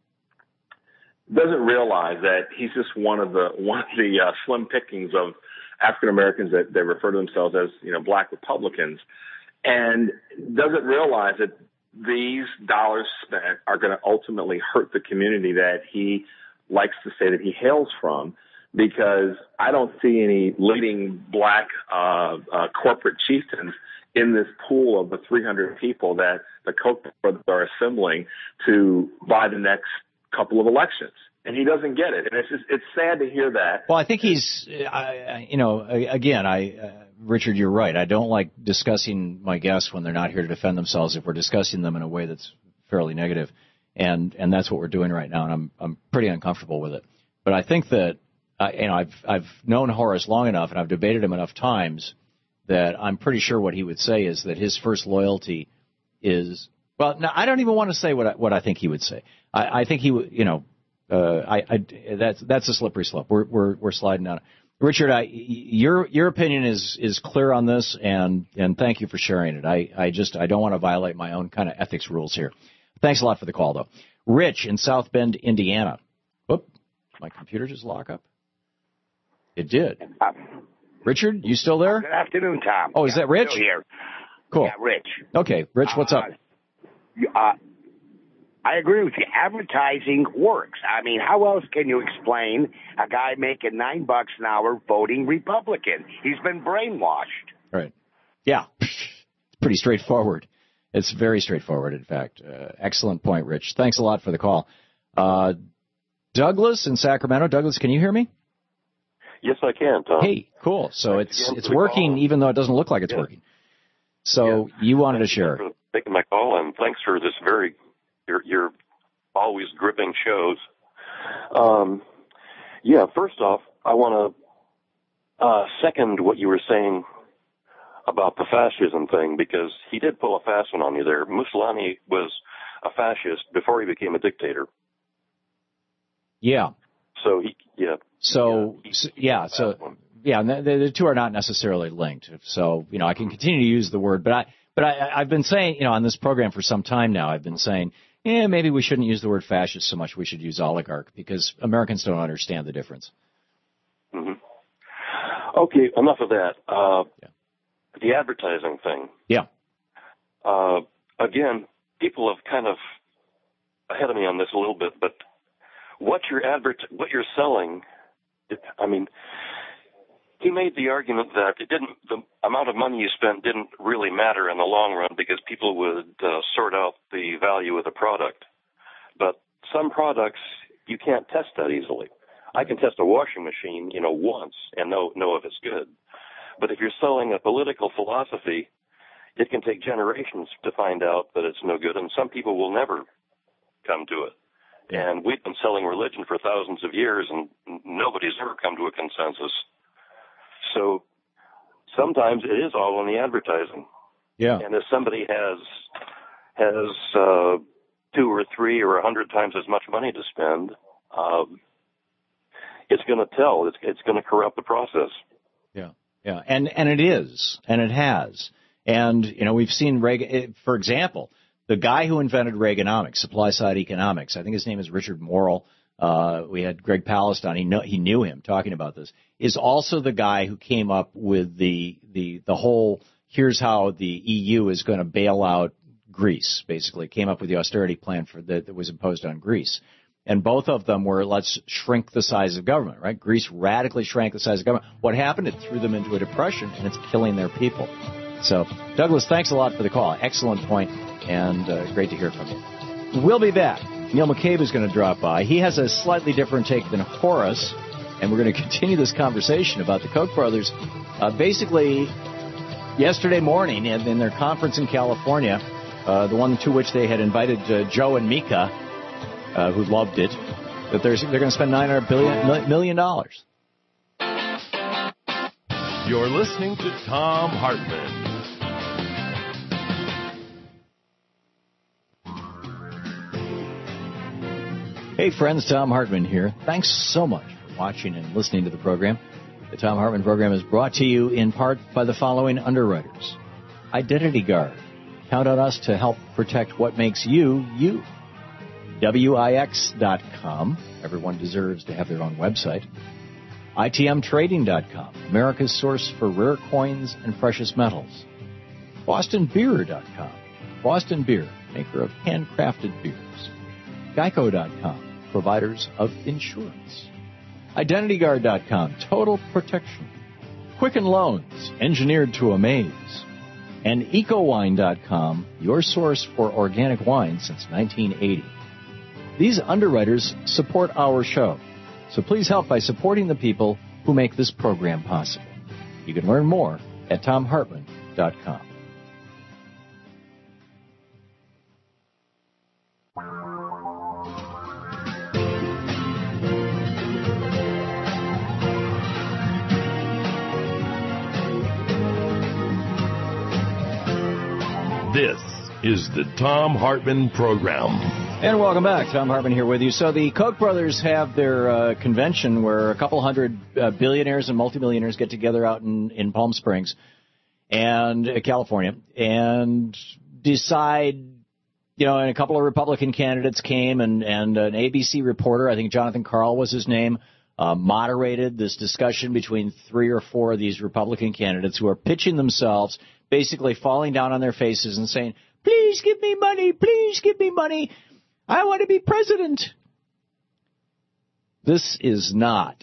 doesn't realize that he's just one of the one of the uh, slim pickings of African Americans that, that refer to themselves as, you know, black Republicans, and doesn't realize that these dollars spent are going to ultimately hurt the community that he likes to say that he hails from, because I don't see any leading black uh, uh, corporate chieftains in this pool of the three hundred people that the Koch brothers are assembling to buy the next couple of elections. And he doesn't get it. And it's just, it's sad to hear that. Well, I think he's, I, you know, again, I, uh, Richard, you're right. I don't like discussing my guests when they're not here to defend themselves if we're discussing them in a way that's fairly negative. And, and that's what we're doing right now. And I'm, I'm pretty uncomfortable with it. But I think that, uh, you know, I've, I've known Horace long enough and I've debated him enough times that I'm pretty sure what he would say is that his first loyalty is, well, no, I don't even want to say what I, what I think he would say. I, I think he would, you know, Uh, I, I, that's that's a slippery slope. We're we're we're sliding down it. Richard, I, your your opinion is is clear on this, and and thank you for sharing it. I, I just I don't want to violate my own kind of ethics rules here. Thanks a lot for the call, though. Rich in South Bend, Indiana. Whoop, my computer just lock up. It did. Uh, Richard, you still there? Good afternoon, Tom. Oh, is yeah, that Rich? Still here. Cool. Yeah, Rich. Okay, Rich, what's uh, up? Uh, I agree with you. Advertising works. I mean, how else can you explain a guy making nine bucks an hour voting Republican? He's been brainwashed. Right. Yeah. It's pretty straightforward. It's very straightforward, in fact. Uh, excellent point, Rich. Thanks a lot for the call. Uh, Douglas in Sacramento. Douglas, can you hear me? Yes, I can, Tom. Hey, cool. So Thanks it's it's working, call. Even though it doesn't look like it's yeah. working. So yeah. you wanted to share. Thanks for taking my call, and thanks for this very Your, your always gripping shows. Um, yeah, first off, I want to uh, second what you were saying about the fascism thing, because he did pull a fast one on you there. Mussolini was a fascist before he became a dictator. Yeah. So he, yeah. So yeah, so, yeah, so yeah, the, the two are not necessarily linked. So you know, I can continue to use the word, but I, but I, I've been saying, you know, on this program for some time now, I've been saying, yeah, maybe we shouldn't use the word fascist so much. We should use oligarch, because Americans don't understand the difference. Mm-hmm. Okay, enough of that. Uh, yeah. The advertising thing. Yeah. Uh, again, people have kind of ahead of me on this a little bit, but what you're advert, what you're selling, it, I mean, he made the argument that it didn't, the amount of money you spent didn't really matter in the long run, because people would uh, sort out the value of the product. But some products, you can't test that easily. I can test a washing machine, you know, once and know, know if it's good. But if you're selling a political philosophy, it can take generations to find out that it's no good, and some people will never come to it. And we've been selling religion for thousands of years, and nobody's ever come to a consensus. So sometimes it is all in the advertising. Yeah. And if somebody has has uh, two or three or a hundred times as much money to spend, um, it's going to tell. It's it's going to corrupt the process. Yeah. Yeah. And and it is, and it has. And you know, we've seen Reagan, for example, the guy who invented Reaganomics, supply side economics. I think his name is Richard Morrill. Uh, we had Greg Palast on. He know, he knew him talking about this. Is also the guy who came up with the the the whole here's how the E U is going to bail out Greece. Basically, came up with the austerity plan for the, that was imposed on Greece. And both of them were, let's shrink the size of government, right? Greece radically shrank the size of government. What happened? It threw them into a depression, and it's killing their people. So, Douglas, thanks a lot for the call. Excellent point, and uh, great to hear from you. We'll be back. Neil McCabe is going to drop by. He has a slightly different take than Horace, and we're going to continue this conversation about the Koch brothers. Uh, basically, yesterday morning, in, in their conference in California, uh, the one to which they had invited uh, Joe and Mika, uh, who loved it, that they're, they're going to spend nine hundred billion, million dollars. You're listening to Thom Hartmann. Hey, friends, Tom Hartman here. Thanks so much for watching and listening to the program. The Tom Hartman program is brought to you in part by the following underwriters. Identity Guard. Count on us to help protect what makes you, you. W I X dot com. Everyone deserves to have their own website. I T M Trading dot com. America's source for rare coins and precious metals. Boston Beer dot com. Boston Beer, maker of handcrafted beers. Geico dot com. Providers of insurance. Identity Guard dot com, total protection. Quicken Loans, engineered to amaze. And Eco Wine dot com, your source for organic wine since nineteen eighty. These underwriters support our show, so please help by supporting the people who make this program possible. You can learn more at Tom Hartman dot com. This is the Tom Hartman Program. And welcome back. Tom Hartman here with you. So the Koch brothers have their uh, convention where a couple hundred uh, billionaires and multimillionaires get together out in, in Palm Springs and uh, California and decide, you know, and a couple of Republican candidates came and, and an A B C reporter, I think Jonathan Karl was his name, uh, moderated this discussion between three or four of these Republican candidates who are pitching themselves, basically falling down on their faces and saying, please give me money, please give me money. I want to be president. This is not,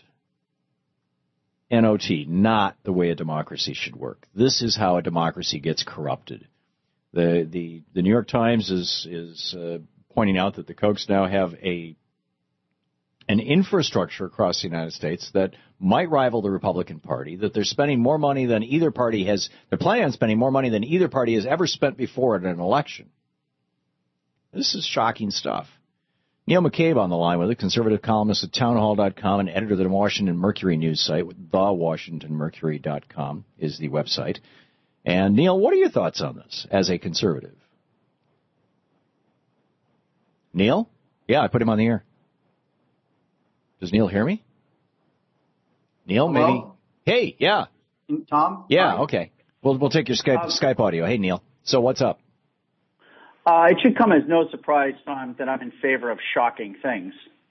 N O T, not the way a democracy should work. This is how a democracy gets corrupted. The the, the New York Times is is uh, pointing out that the Kochs now have a an infrastructure across the United States that might rival the Republican Party, that they're spending more money than either party has, they're planning on spending more money than either party has ever spent before in an election. This is shocking stuff. Neil McCabe on the line with it, conservative columnist at townhall dot com and editor of the Washington Mercury news site. the washington mercury dot com is the website. And, Neil, what are your thoughts on this as a conservative? Neil? Yeah, I put him on the air. Does Neil hear me? Neil, Hello? maybe? Hey, yeah. Tom? Yeah, Hi. okay. We'll we'll take your Skype, Uh, Skype audio. Hey, Neil. So what's up? Uh, it should come as no surprise, Tom, that I'm in favor of shocking things.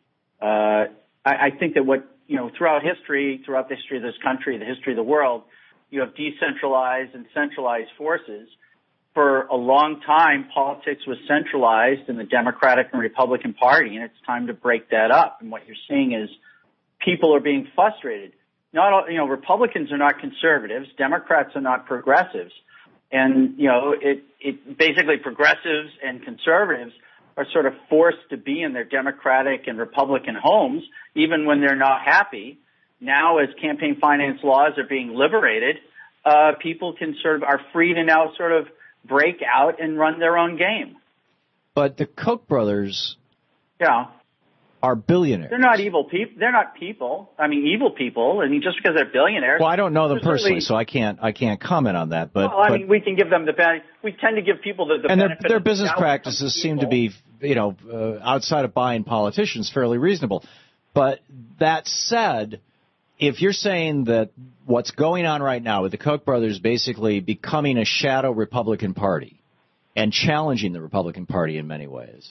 Uh, I, I think that what, you know, throughout history, throughout the history of this country, the history of the world, you have decentralized and centralized forces. For a long time, politics was centralized in the Democratic and Republican Party, and it's time to break that up. And what you're seeing is people are being frustrated. Not all, you know, Republicans are not conservatives. Democrats are not progressives. And, you know, it, it basically progressives and conservatives are sort of forced to be in their Democratic and Republican homes, even when they're not happy. Now, as campaign finance laws are being liberated, uh, people can sort of are free to now sort of break out and run their own game. But the Koch brothers Yeah. are billionaires. They're not evil people. They're not people. I mean, evil people. I mean, just because they're billionaires. Well, I don't know them they're personally, certainly- so I can't I can't comment on that. But, well, I but mean, we can give them the benefit. We tend to give people the, the and their benefit their of the business doubt practices seem to be, you know, uh, outside of buying politicians, fairly reasonable. But that said, if you're saying that what's going on right now with the Koch brothers basically becoming a shadow Republican Party and challenging the Republican Party in many ways,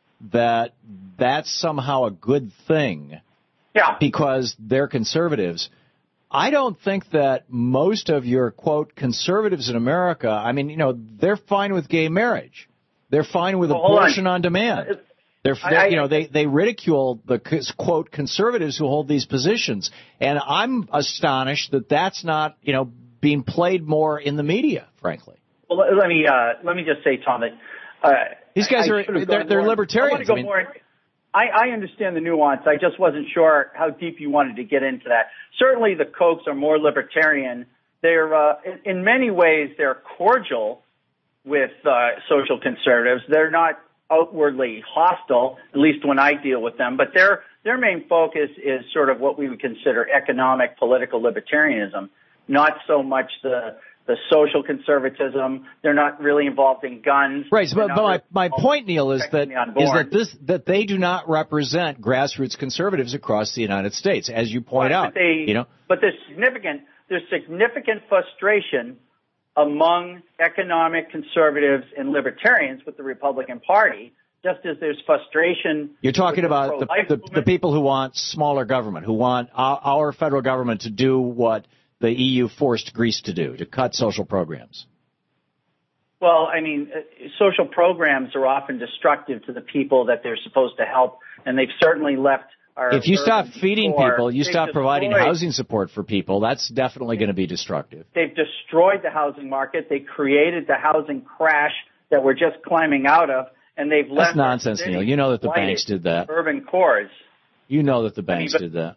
that that's somehow a good thing. Yeah. Because they're conservatives. I don't think that most of your, quote, conservatives in America, I mean, you know, they're fine with gay marriage. They're fine with Well, hold abortion on. on demand. Uh, They're, I- they're I- you know, they, they ridicule the, quote, conservatives who hold these positions. And I'm astonished that that's not, you know, being played more in the media, frankly. Well, let- let me uh, let me just say, Tom, that uh, These guys I- I are, should have they're, gone they're more- libertarians. I want to go I mean, more. I, I understand the nuance. I just wasn't sure how deep you wanted to get into that. Certainly, the Kochs are more libertarian. They're uh, in, in many ways they're cordial with uh, social conservatives. They're not outwardly hostile, at least when I deal with them. But their their main focus is sort of what we would consider economic political libertarianism, not so much the the social conservatism. They're not really involved in guns. Right, but, but my, my point, Neil, is that is that this this that they do not represent grassroots conservatives across the United States, as you point right, out. But they, you know, but there's significant there's significant frustration among economic conservatives and libertarians with the Republican Party, just as there's frustration. You're talking with about the, the, the, the people who want smaller government, who want our, our federal government to do what the E U forced Greece to do, to cut social programs. Well, I mean, uh, social programs are often destructive to the people that they're supposed to help, and they've certainly left our... If you stop feeding poor. people, you They've stop providing destroyed- housing support for people, that's definitely going to be destructive. They've destroyed the housing market. They created the housing crash that we're just climbing out of, and they've left... That's nonsense, Neil. You know that the banks did that. Urban cores. You know that the banks I mean, but, did that.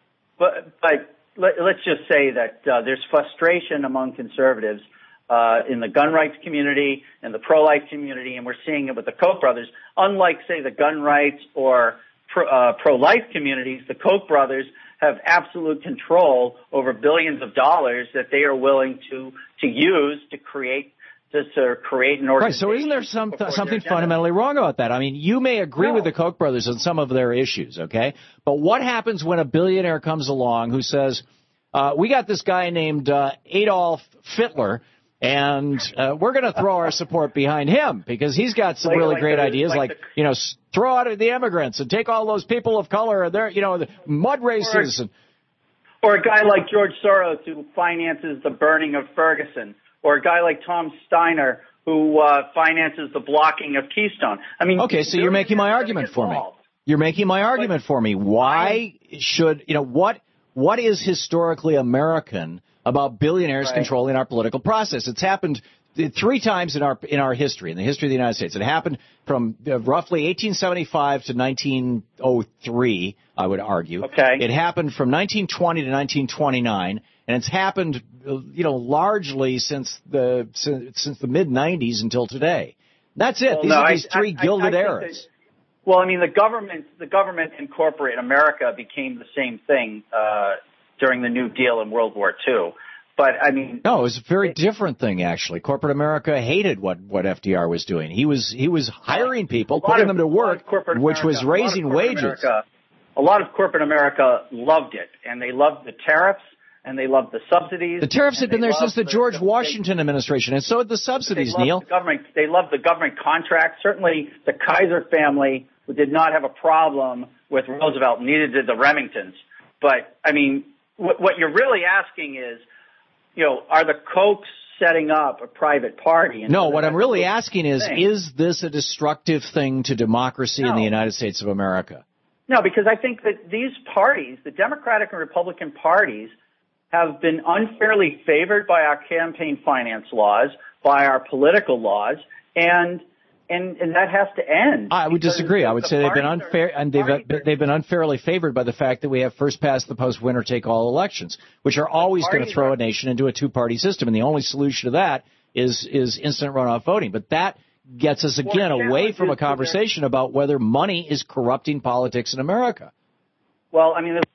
But, but let, let's just say that uh, there's frustration among conservatives uh, in the gun rights community and the pro-life community, and we're seeing it with the Koch brothers. Unlike, say, the gun rights or pro, uh, pro-life communities, the Koch brothers have absolute control over billions of dollars that they are willing to to use to create to, to create an organization. Right. So isn't there some something fundamentally wrong about that? I mean, you may agree no. with the Koch brothers on some of their issues, okay? But what happens when a billionaire comes along who says, uh, "We got this guy named uh, Adolf Hitler, and uh, we're going to throw our support behind him because he's got some like, really like great the, ideas, like, like the, you know, throw out the immigrants and take all those people of color and their, you know, the mud races." Or, and, or a guy like George Soros who finances the burning of Ferguson, or a guy like Tom Steiner who uh, finances the blocking of Keystone. I mean, okay, so you're making my argument for me. You're making my argument for me. Why should, you know, what what is historically American about billionaires right. controlling our political process? It's happened three times in our in our history, in the history of the United States. It happened from uh, roughly eighteen seventy-five to nineteen oh three, I would argue. Okay. It happened from nineteen twenty to nineteen twenty-nine, and it's happened, you know, largely since the since, since the mid nineties until today. That's it. Well, these no, are these I, three I, gilded I, I eras. That, well, I mean, the government, the government and corporate America became the same thing uh, during the New Deal in World War Two. But I mean, no, it was a very different thing actually. Corporate America hated what, what F D R was doing. He was he was hiring people, putting of, them to work, which America, was raising wages. America, a lot of corporate America loved it, and they loved the tariffs, and they loved the subsidies. The tariffs had been there since the, the George the, Washington they, administration, and so had the subsidies, they Neil. The government, they loved the government contracts. Certainly, the Kaiser family did not have a problem with Roosevelt, neither did the Remingtons. But I mean, what, what you're really asking is, you know, are the Kochs setting up a private party? And no, what I'm really asking is, thing? is this a destructive thing to democracy no. in the United States of America? No, because I think that these parties, the Democratic and Republican parties, have been unfairly favored by our campaign finance laws, by our political laws, and and, and that has to end. I would disagree. I would the say they've been are, unfair, and they've are, they've been unfairly favored by the fact that we have first past the post winner take all elections, which are always going to throw are, a nation into a two party system, and the only solution to that is is instant runoff voting. But that gets us again well, away from a conversation about whether money is corrupting politics in America. Well, I mean,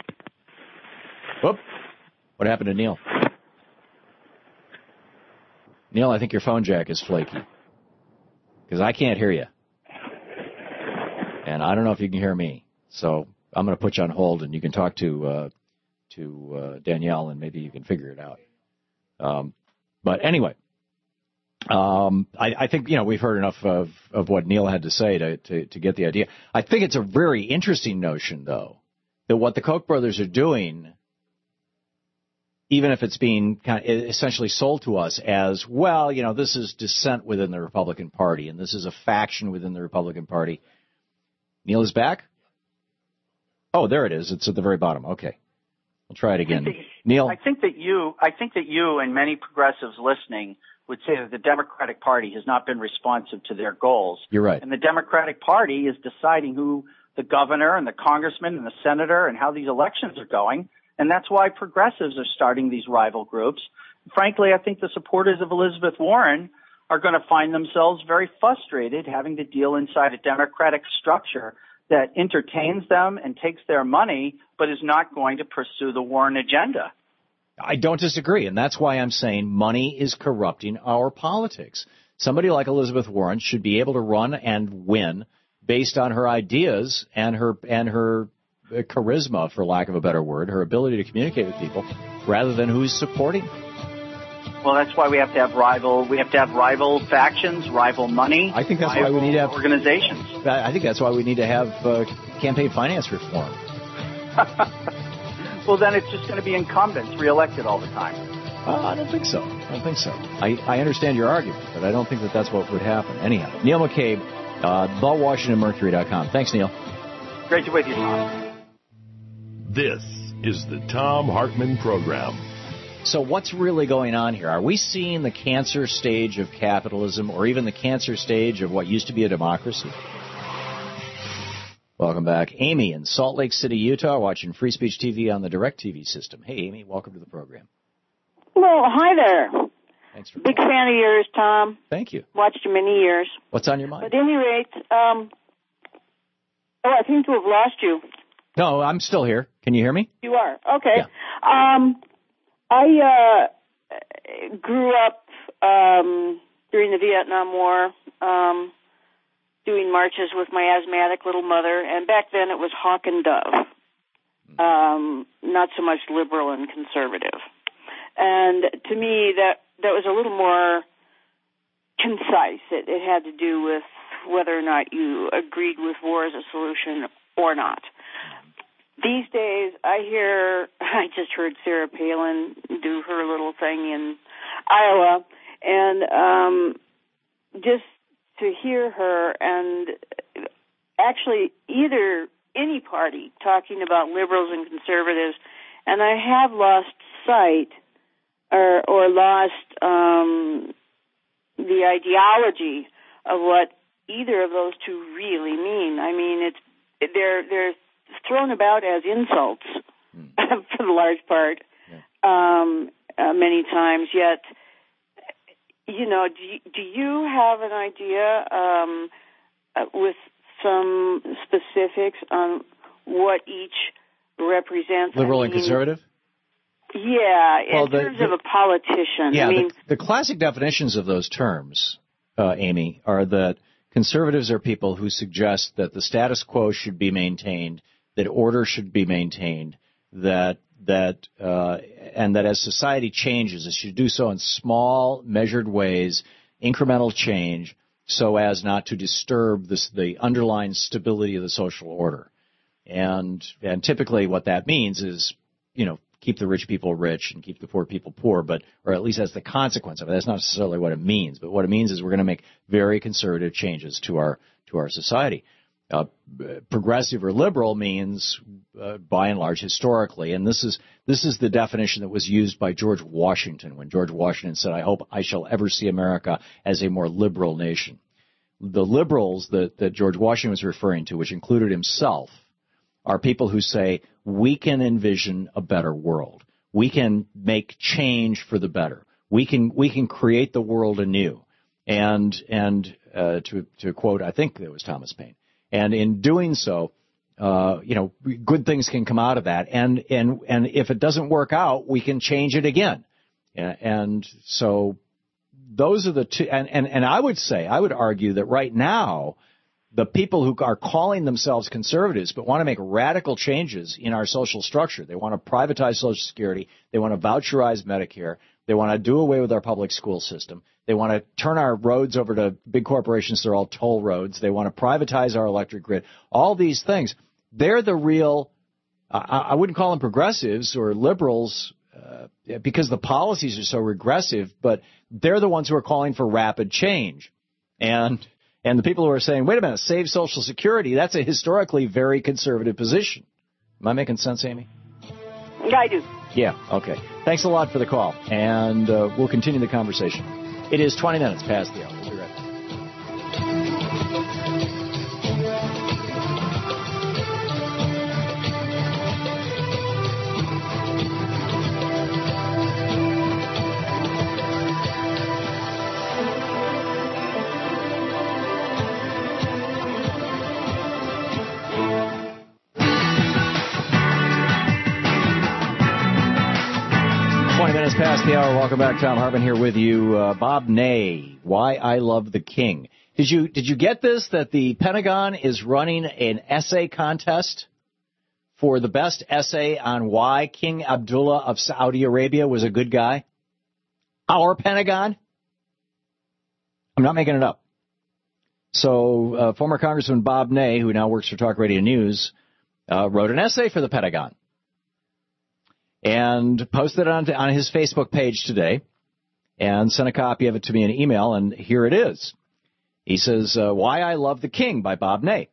whoop, what happened to Neil? Neil, I think your phone jack is flaky. Because I can't hear you. And I don't know if you can hear me. So I'm going to put you on hold, and you can talk to uh, to uh, Danielle, and maybe you can figure it out. Um, but anyway, um, I, I think, you know, we've heard enough of, of what Neil had to say to, to, to get the idea. I think it's a very interesting notion, though, that what the Koch brothers are doing, even if it's being kind of essentially sold to us as, well, you know, this is dissent within the Republican Party, and this is a faction within the Republican Party. Neil is back? Oh, there it is. It's at the very bottom. Okay. We'll try it again. I that, Neil? I think that you, I think that you and many progressives listening would say that the Democratic Party has not been responsive to their goals. You're right. And the Democratic Party is deciding who the governor and the congressman and the senator and how these elections are going. And that's why progressives are starting these rival groups. Frankly, I think the supporters of Elizabeth Warren are going to find themselves very frustrated having to deal inside a Democratic structure that entertains them and takes their money, but is not going to pursue the Warren agenda. I don't disagree, and that's why I'm saying money is corrupting our politics. Somebody like Elizabeth Warren should be able to run and win based on her ideas and her and her charisma, for lack of a better word, her ability to communicate with people, rather than who's supporting her. Well, that's why we have to have rival. We have to have rival factions, rival money. I think that's why we need to have organizations. I think that's why we need to have uh, campaign finance reform. Well, then it's just going to be incumbents reelected all the time. Uh, I don't think so. I don't think so. I, I understand your argument, but I don't think that that's what would happen. Anyhow, Neil McCabe, uh, the Washington Mercury dot com. Thanks, Neil. Great to be with you, Tom. This is the Thom Hartmann Program. So what's really going on here? Are we seeing the cancer stage of capitalism, or even the cancer stage of what used to be a democracy? Welcome back. Amy in Salt Lake City, Utah, watching Free Speech T V on the DirecTV system. Hey, Amy, welcome to the program. Well, hi there. Thanks for Big fan of yours, Tom. Thank you. Watched you many years. What's on your mind? At any rate, um, oh, I seem to have lost you. No, I'm still here. Can you hear me? You are. Okay. Yeah. Um, I uh, grew up um, during the Vietnam War, um, doing marches with my asthmatic little mother, and back then it was hawk and dove, um, not so much liberal and conservative. And to me, that that was a little more concise. It, it had to do with whether or not you agreed with war as a solution or not. These days, I hear, I just heard Sarah Palin do her little thing in Iowa, and um, just to hear her and actually either any party talking about liberals and conservatives, and I have lost sight or, or lost um, the ideology of what either of those two really mean. I mean, it's they're they're thrown about as insults mm. for the large part, yeah. um, uh, many times. Yet, you know, do you, do you have an idea um, uh, with some specifics on what each represents? Liberal I mean, and conservative? Yeah, well, in the, terms the, of a politician. Yeah, I mean, the, the classic definitions of those terms, uh, Amy, are that conservatives are people who suggest that the status quo should be maintained, that order should be maintained, that that uh, and that as society changes, it should do so in small, measured ways, incremental change, so as not to disturb this, the underlying stability of the social order. And and typically, what that means is, you know, keep the rich people rich and keep the poor people poor, but or at least as the consequence of it. That's not necessarily what it means, but what it means is we're going to make very conservative changes to our to our society. Uh, progressive or liberal means, uh, by and large, historically, and this is this is the definition that was used by George Washington when George Washington said, "I hope I shall ever see America as a more liberal nation." The liberals that, that George Washington was referring to, which included himself, are people who say, we can envision a better world. We can make change for the better. We can we can create the world anew. And and uh, to to quote, I think it was Thomas Paine. And in doing so, uh, you know, good things can come out of that. And and and if it doesn't work out, we can change it again. And so those are the two. And and, and I would say, I would argue that right now, the people who are calling themselves conservatives but want to make radical changes in our social structure. They want to privatize Social Security. They want to voucherize Medicare. They want to do away with our public school system. They want to turn our roads over to big corporations. They're all toll roads. They want to privatize our electric grid. All these things, they're the real, uh, I wouldn't call them progressives or liberals uh, because the policies are so regressive, but they're the ones who are calling for rapid change. And And the people who are saying, wait a minute, save Social Security, that's a historically very conservative position. Am I making sense, Amy? Yeah, I do. Yeah, okay. Thanks a lot for the call, and uh, we'll continue the conversation. It is twenty minutes past the hour. We'll be right back. minutes past the hour. Welcome back. Thom Hartmann here with you. Uh, Bob Ney, Why I Love the King. Did you did you get this, that the Pentagon is running an essay contest for the best essay on why King Abdullah of Saudi Arabia was a good guy? Our Pentagon? I'm not making it up. So uh, former Congressman Bob Ney, who now works for Talk Radio News, uh, wrote an essay for the Pentagon and posted it on, on his Facebook page today and sent a copy of it to me in email, and here it is. He says, uh, Why I Love the King by Bob Ney.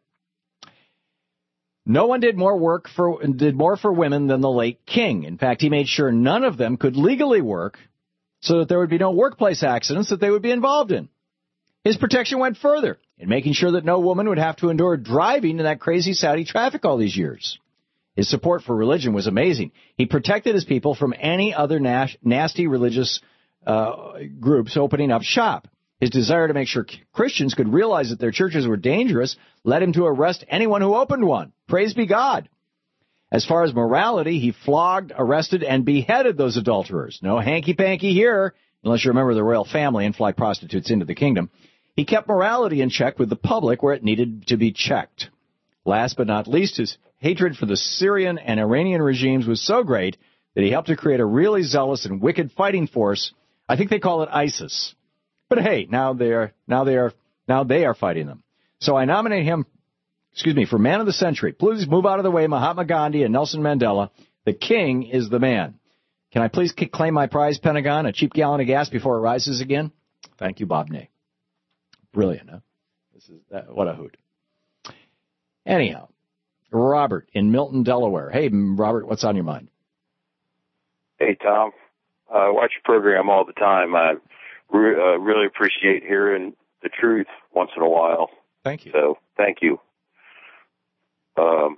No one did more work for did more for women than the late King. In fact, he made sure none of them could legally work so that there would be no workplace accidents that they would be involved in. His protection went further in making sure that no woman would have to endure driving in that crazy Saudi traffic all these years. His support for religion was amazing. He protected his people from any other nas- nasty religious uh, groups opening up shop. His desire to make sure Christians could realize that their churches were dangerous led him to arrest anyone who opened one. Praise be God. As far as morality, he flogged, arrested, and beheaded those adulterers. No hanky-panky here, unless you remember the royal family and fly prostitutes into the kingdom. He kept morality in check with the public where it needed to be checked. Last but not least, his hatred for the Syrian and Iranian regimes was so great that he helped to create a really zealous and wicked fighting force. I think they call it ISIS. But hey, now they are now they are now they are fighting them. So I nominate him, excuse me, for Man of the Century. Please move out of the way, Mahatma Gandhi and Nelson Mandela. The king is the man. Can I please claim my prize, Pentagon, a cheap gallon of gas before it rises again? Thank you, Bob Ney. Brilliant, huh? This is that, what a hoot. Anyhow, Robert in Milton, Delaware. Hey, Robert, what's on your mind? Hey, Tom. I watch your program all the time. I re- uh, really appreciate hearing the truth once in a while. Thank you. So, thank you. Um,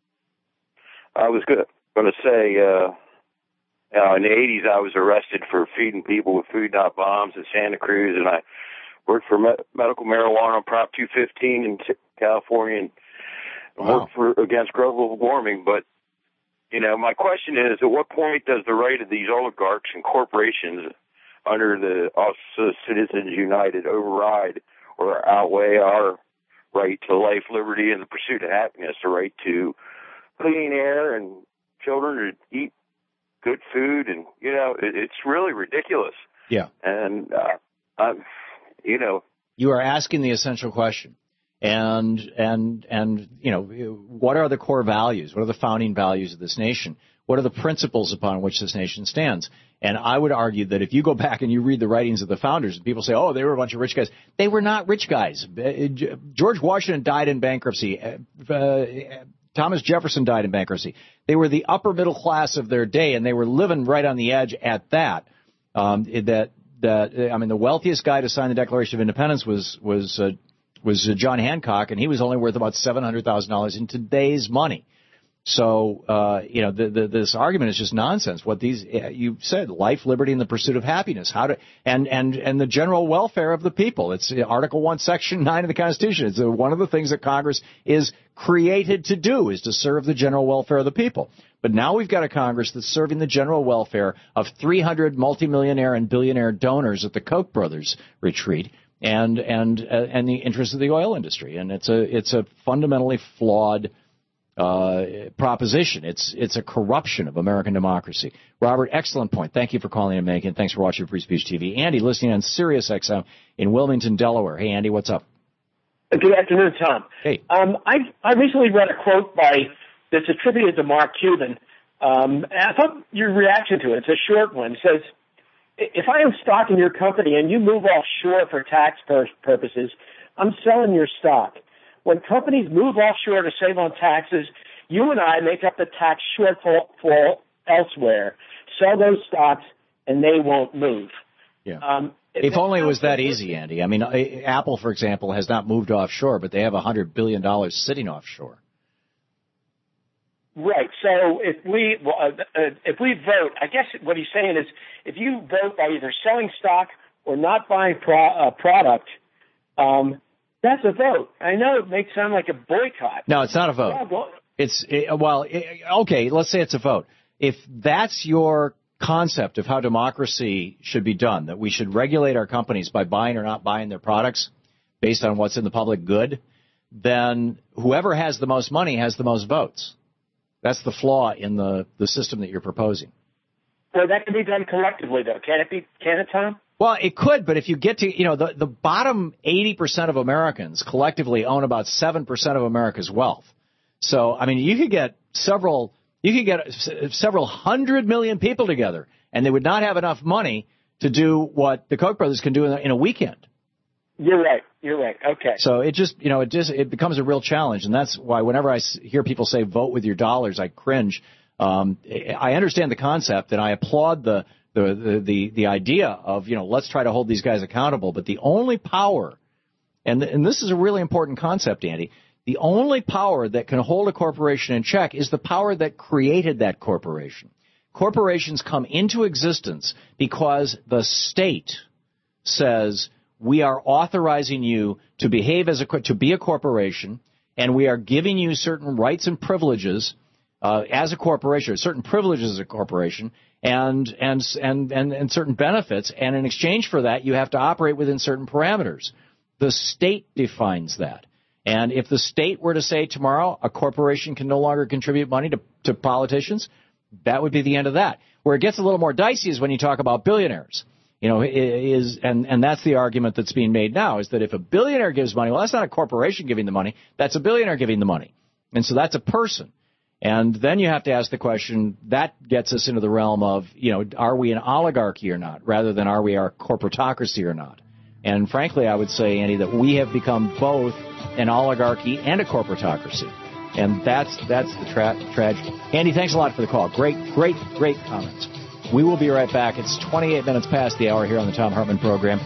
I was going to say, uh, uh, in the eighties, I was arrested for feeding people with food, not bombs in Santa Cruz, and I worked for me- medical marijuana on Prop two fifteen in t- California, and wow. worked for against global warming. But, you know, my question is, at what point does the right of these oligarchs and corporations under the us Citizens United override or outweigh our right to life, liberty, and the pursuit of happiness, the right to clean air and children to eat good food? And, you know, it, it's really ridiculous. Yeah. And, uh, I'm, you know. You are asking the essential question. And, and, and, you know, what are the core values? What are the founding values of this nation? What are the principles upon which this nation stands? And I would argue that if you go back and you read the writings of the founders, people say, oh, they were a bunch of rich guys. They were not rich guys. George Washington died in bankruptcy. Uh, Thomas Jefferson died in bankruptcy. They were the upper middle class of their day, and they were living right on the edge at that. Um, that, that, I mean, the wealthiest guy to sign the Declaration of Independence was, was, uh, was uh, John Hancock, and he was only worth about seven hundred thousand dollars in today's money. So, uh, you know, the, the, this argument is just nonsense. What these, you said, life, liberty, and the pursuit of happiness. How to, and, and, and the general welfare of the people. It's Article one, Section nine of the Constitution. It's one of the things that Congress is created to do, is to serve the general welfare of the people. But now we've got a Congress that's serving the general welfare of three hundred multimillionaire and billionaire donors at the Koch brothers retreat, and, and, uh, and the interests of the oil industry. And it's a, it's a fundamentally flawed Uh, proposition. It's it's a corruption of American democracy. Robert, excellent point. Thank you for calling and making. Thanks for watching Free Speech T V. Andy, listening on Sirius X M in Wilmington, Delaware. Hey, Andy, what's up? Good afternoon, Tom. Hey. Um, I I recently read a quote by that's attributed to Mark Cuban. Um, and I thought your reaction to it. It's a short one. It says, "If I am stock in your company and you move offshore for tax pur- purposes, I'm selling your stock. When companies move offshore to save on taxes, you and I make up the tax shortfall elsewhere. Sell those stocks, and they won't move." Yeah. Um, if only it was that easy, Andy. I mean, Apple, for example, has not moved offshore, but they have one hundred billion dollars sitting offshore. Right. So if we uh, if we vote, I guess what he's saying is, if you vote by either selling stock or not buying pro- uh, product, um, that's a vote. I know it makes sound like a boycott. No, it's not a vote. Yeah, well, it's it, well, it, okay. Let's say it's a vote. If that's your concept of how democracy should be done, that we should regulate our companies by buying or not buying their products based on what's in the public good, then whoever has the most money has the most votes. That's the flaw in the, the system that you're proposing. Well, that can be done collectively, though. Can it be? Can it, Tom? Well, it could, but if you get to, you know, the, the bottom eighty percent of Americans collectively own about seven percent of America's wealth. So, I mean, you could get several, you could get several hundred million people together, and they would not have enough money to do what the Koch brothers can do in a, in a weekend. You're right. You're right. Okay. So it just, you know, it just, it becomes a real challenge. And that's why whenever I hear people say vote with your dollars, I cringe. Um, I understand the concept and I applaud the, the, the, the, the idea of, you know, let's try to hold these guys accountable. But the only power, and, and this is a really important concept, Andy, the only power that can hold a corporation in check is the power that created that corporation. Corporations come into existence because the state says, we are authorizing you to behave as a, to be a corporation, and we are giving you certain rights and privileges uh, as a corporation, certain privileges as a corporation, and, and and and and certain benefits. And in exchange for that, you have to operate within certain parameters. The state defines that. And if the state were to say tomorrow a corporation can no longer contribute money to, to politicians, that would be the end of that. Where it gets a little more dicey is when you talk about billionaires. You know, is and, and that's the argument that's being made now, is that if a billionaire gives money, well, that's not a corporation giving the money. That's a billionaire giving the money. And so that's a person. And then you have to ask the question, that gets us into the realm of, you know, are we an oligarchy or not, rather than are we a corporatocracy or not? And frankly, I would say, Andy, that we have become both an oligarchy and a corporatocracy. And that's that's the tra- tragedy. Andy, thanks a lot for the call. Great, great, great comments. We will be right back. It's twenty-eight minutes past the hour here on the Thom Hartmann program.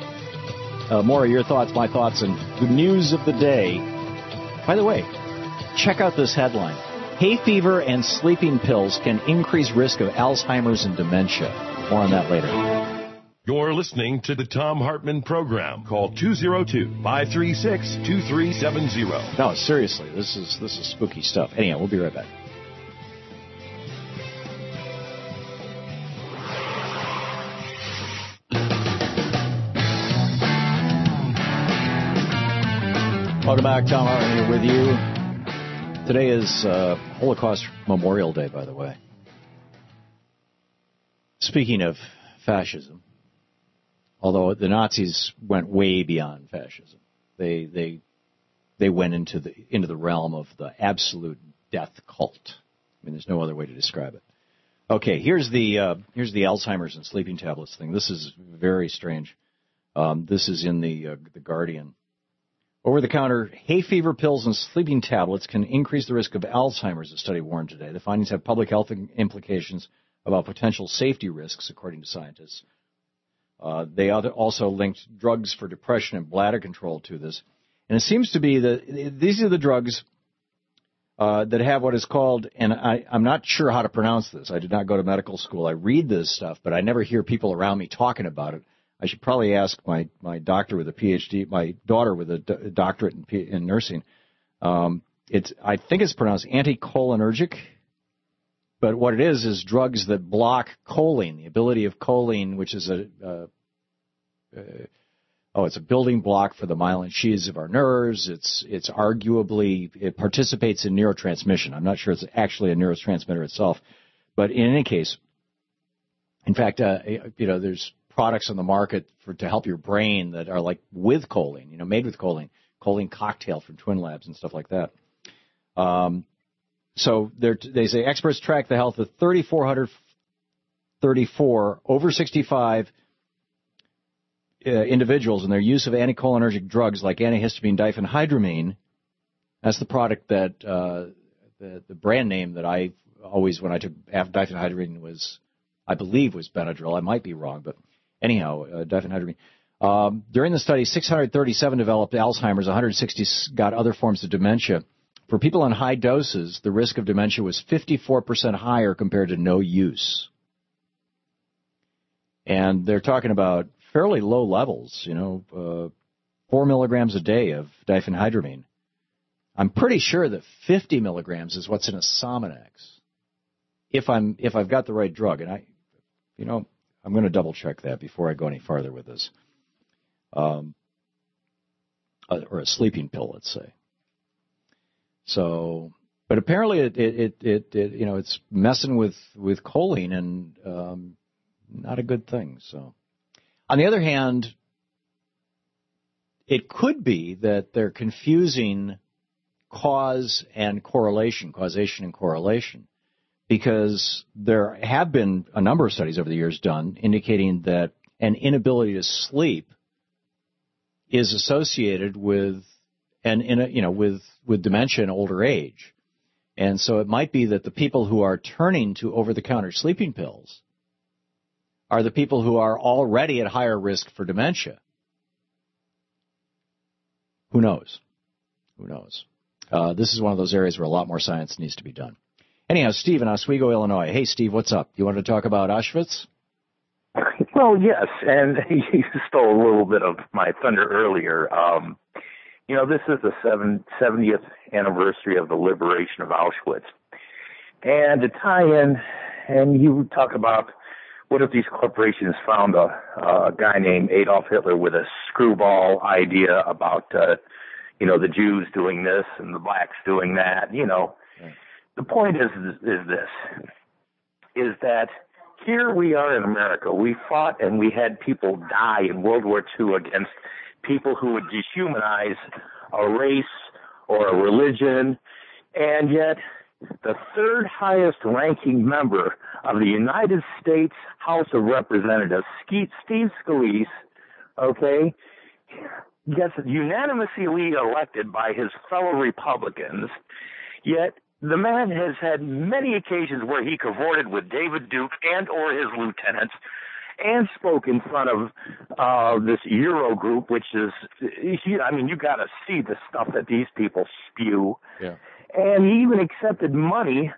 Uh, more of your thoughts, my thoughts, and the news of the day. By the way, check out this headline. Hay fever and sleeping pills can increase risk of Alzheimer's and dementia. More on that later. You're listening to the Thom Hartmann program. Call two oh two, five three six, two three seven zero. No, seriously, this is this is spooky stuff. Anyhow, we'll be right back. Welcome back. Thom Hartmann here with you. Today is uh, Holocaust Memorial Day, by the way. Speaking of fascism, although the Nazis went way beyond fascism, they they they went into the into the realm of the absolute death cult. I mean, there's no other way to describe it. Okay, here's the uh, here's the Alzheimer's and sleeping tablets thing. This is very strange. Um, this is in the uh, the Guardian. Over-the-counter hay fever pills and sleeping tablets can increase the risk of Alzheimer's, a study warned today. The findings have public health implications about potential safety risks, according to scientists. Uh, they other, also linked drugs for depression and bladder control to this. And it seems to be that these are the drugs uh, that have what is called, and I, I'm not sure how to pronounce this. I did not go to medical school. I read this stuff, but I never hear people around me talking about it. I should probably ask my, my doctor with a P H D, my daughter with a d- doctorate in, P- in nursing. Um, it's I think it's pronounced anticholinergic, but what it is is drugs that block choline, the ability of choline, which is a uh, uh, oh, it's a building block for the myelin sheaths of our nerves. It's it's arguably it participates in neurotransmission. I'm not sure it's actually a neurotransmitter itself, but in any case, in fact, uh, you know, there's products on the market for to help your brain that are like with choline, you know, made with choline, choline cocktail from Twin Labs and stuff like that. Um, so they say experts track the health of three thousand four hundred thirty-four over sixty-five uh, individuals and their use of anticholinergic drugs like antihistamine diphenhydramine. That's the product that uh, the, the brand name that I always, when I took diphenhydramine was, I believe was Benadryl. I might be wrong, but anyhow, uh, diphenhydramine. Um, during the study, six hundred thirty-seven developed Alzheimer's, one hundred sixty got other forms of dementia. For people on high doses, the risk of dementia was fifty-four percent higher compared to no use. And they're talking about fairly low levels, you know, uh, four milligrams a day of diphenhydramine. I'm pretty sure that fifty milligrams is what's in a Somonex, if I'm if I've got the right drug. And I you know, I'm going to double check that before I go any farther with this. Um, uh, or a sleeping pill, let's say. So, but apparently it, it, it, it, it you know, it's messing with, with choline and um, not a good thing. So, on the other hand, it could be that they're confusing cause and correlation, causation and correlation, because there have been a number of studies over the years done indicating that an inability to sleep is associated with an in a, you know with with dementia and older age. And so it might be that the people who are turning to over-the-counter sleeping pills are the people who are already at higher risk for dementia. Who knows? Who knows? Uh, this is one of those areas where a lot more science needs to be done. Anyhow, Steve in Oswego, Illinois. Hey, Steve, what's up? You want to talk about Auschwitz? Well, yes, and you stole a little bit of my thunder earlier. Um, you know, this is the seventieth anniversary of the liberation of Auschwitz. And to tie in, and you talk about what if these corporations found a, a guy named Adolf Hitler with a screwball idea about, uh, you know, the Jews doing this and the blacks doing that, you know. Right. The point is, is this, is that here we are in America. We fought and we had people die in World War Two against people who would dehumanize a race or a religion, and yet the third highest ranking member of the United States House of Representatives, Steve Scalise, okay, gets unanimously elected by his fellow Republicans, yet the man has had many occasions where he cavorted with David Duke and or his lieutenants and spoke in front of uh, this Euro group, which is, I mean, you got to see the stuff that these people spew. Yeah. And he even accepted money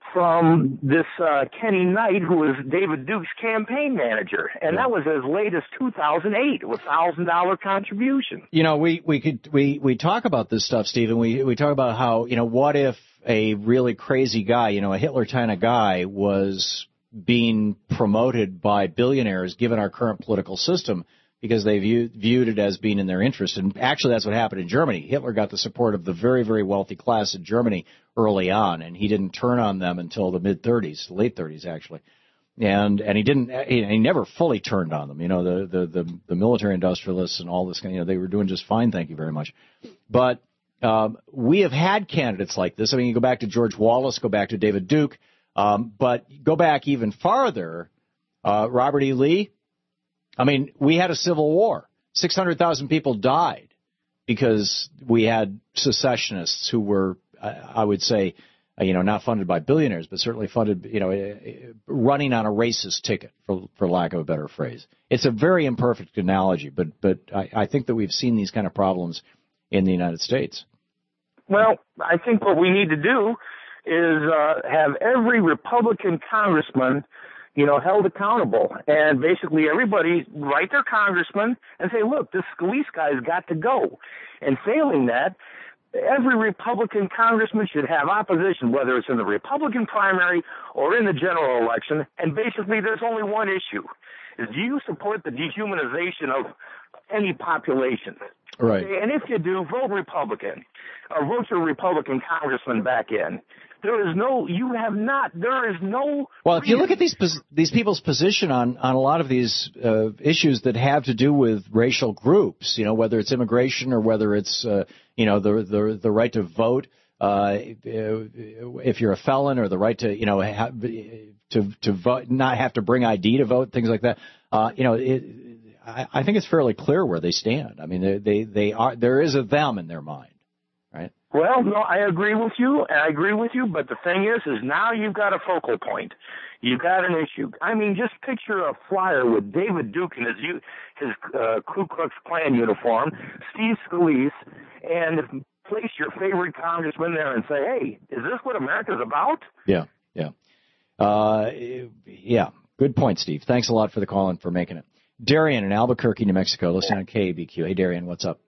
from this uh, Kenny Knight, who was David Duke's campaign manager. And yeah. that was as late as two thousand eight, a one thousand dollars contribution. You know, we, we could we, we talk about this stuff, Stephen. We, we talk about how, you know, what if a really crazy guy, you know, a Hitler kind of guy was being promoted by billionaires given our current political system because they view, viewed it as being in their interest. And actually that's what happened in Germany. Hitler got the support of the very, very wealthy class in Germany early on, and he didn't turn on them until the mid-thirties, late thirties actually. And and he didn't he, he never fully turned on them. You know, the, the, the, the military industrialists and all this, you know, they were doing just fine, thank you very much. But um, we have had candidates like this. I mean, you go back to George Wallace, go back to David Duke, um, but go back even farther, uh, Robert E. Lee. I mean, we had a civil war. six hundred thousand people died because we had secessionists who were, I would say, you know, not funded by billionaires, but certainly funded, you know, running on a racist ticket, for for lack of a better phrase. It's a very imperfect analogy, but but I, I think that we've seen these kind of problems in the United States. Well, I think what we need to do is uh, have every Republican congressman, you know, held accountable, and basically everybody write their congressman and say, look, this Scalise guy's got to go. And failing that, every Republican congressman should have opposition, whether it's in the Republican primary or in the general election, and basically there's only one issue. Is do you support the dehumanization of any population? Right. Okay, and if you do, vote Republican, or vote your Republican congressman back in. There is no, you have not, there is no. Well, if you look at these these people's position on, on a lot of these uh, issues that have to do with racial groups, you know, whether it's immigration or whether it's, uh, you know, the, the, the right to vote, uh, if you're a felon, or the right to, you know, have, to, to vote, not have to bring I D to vote, things like that. Uh, you know, it, I, I think it's fairly clear where they stand. I mean, they, they, they are, there is a them in their mind, right? Well, no, I agree with you. I agree with you. But the thing is, is now you've got a focal point. You've got an issue. I mean, just picture a flyer with David Duke in his his uh, Ku Klux Klan uniform, Steve Scalise, and place your favorite congressman there and say, "Hey, is this what America's about?" Yeah, yeah, uh, yeah. Good point, Steve. Thanks a lot for the call and for making it. Darian in Albuquerque, New Mexico, listening on K A B Q. Hey, Darian, what's up?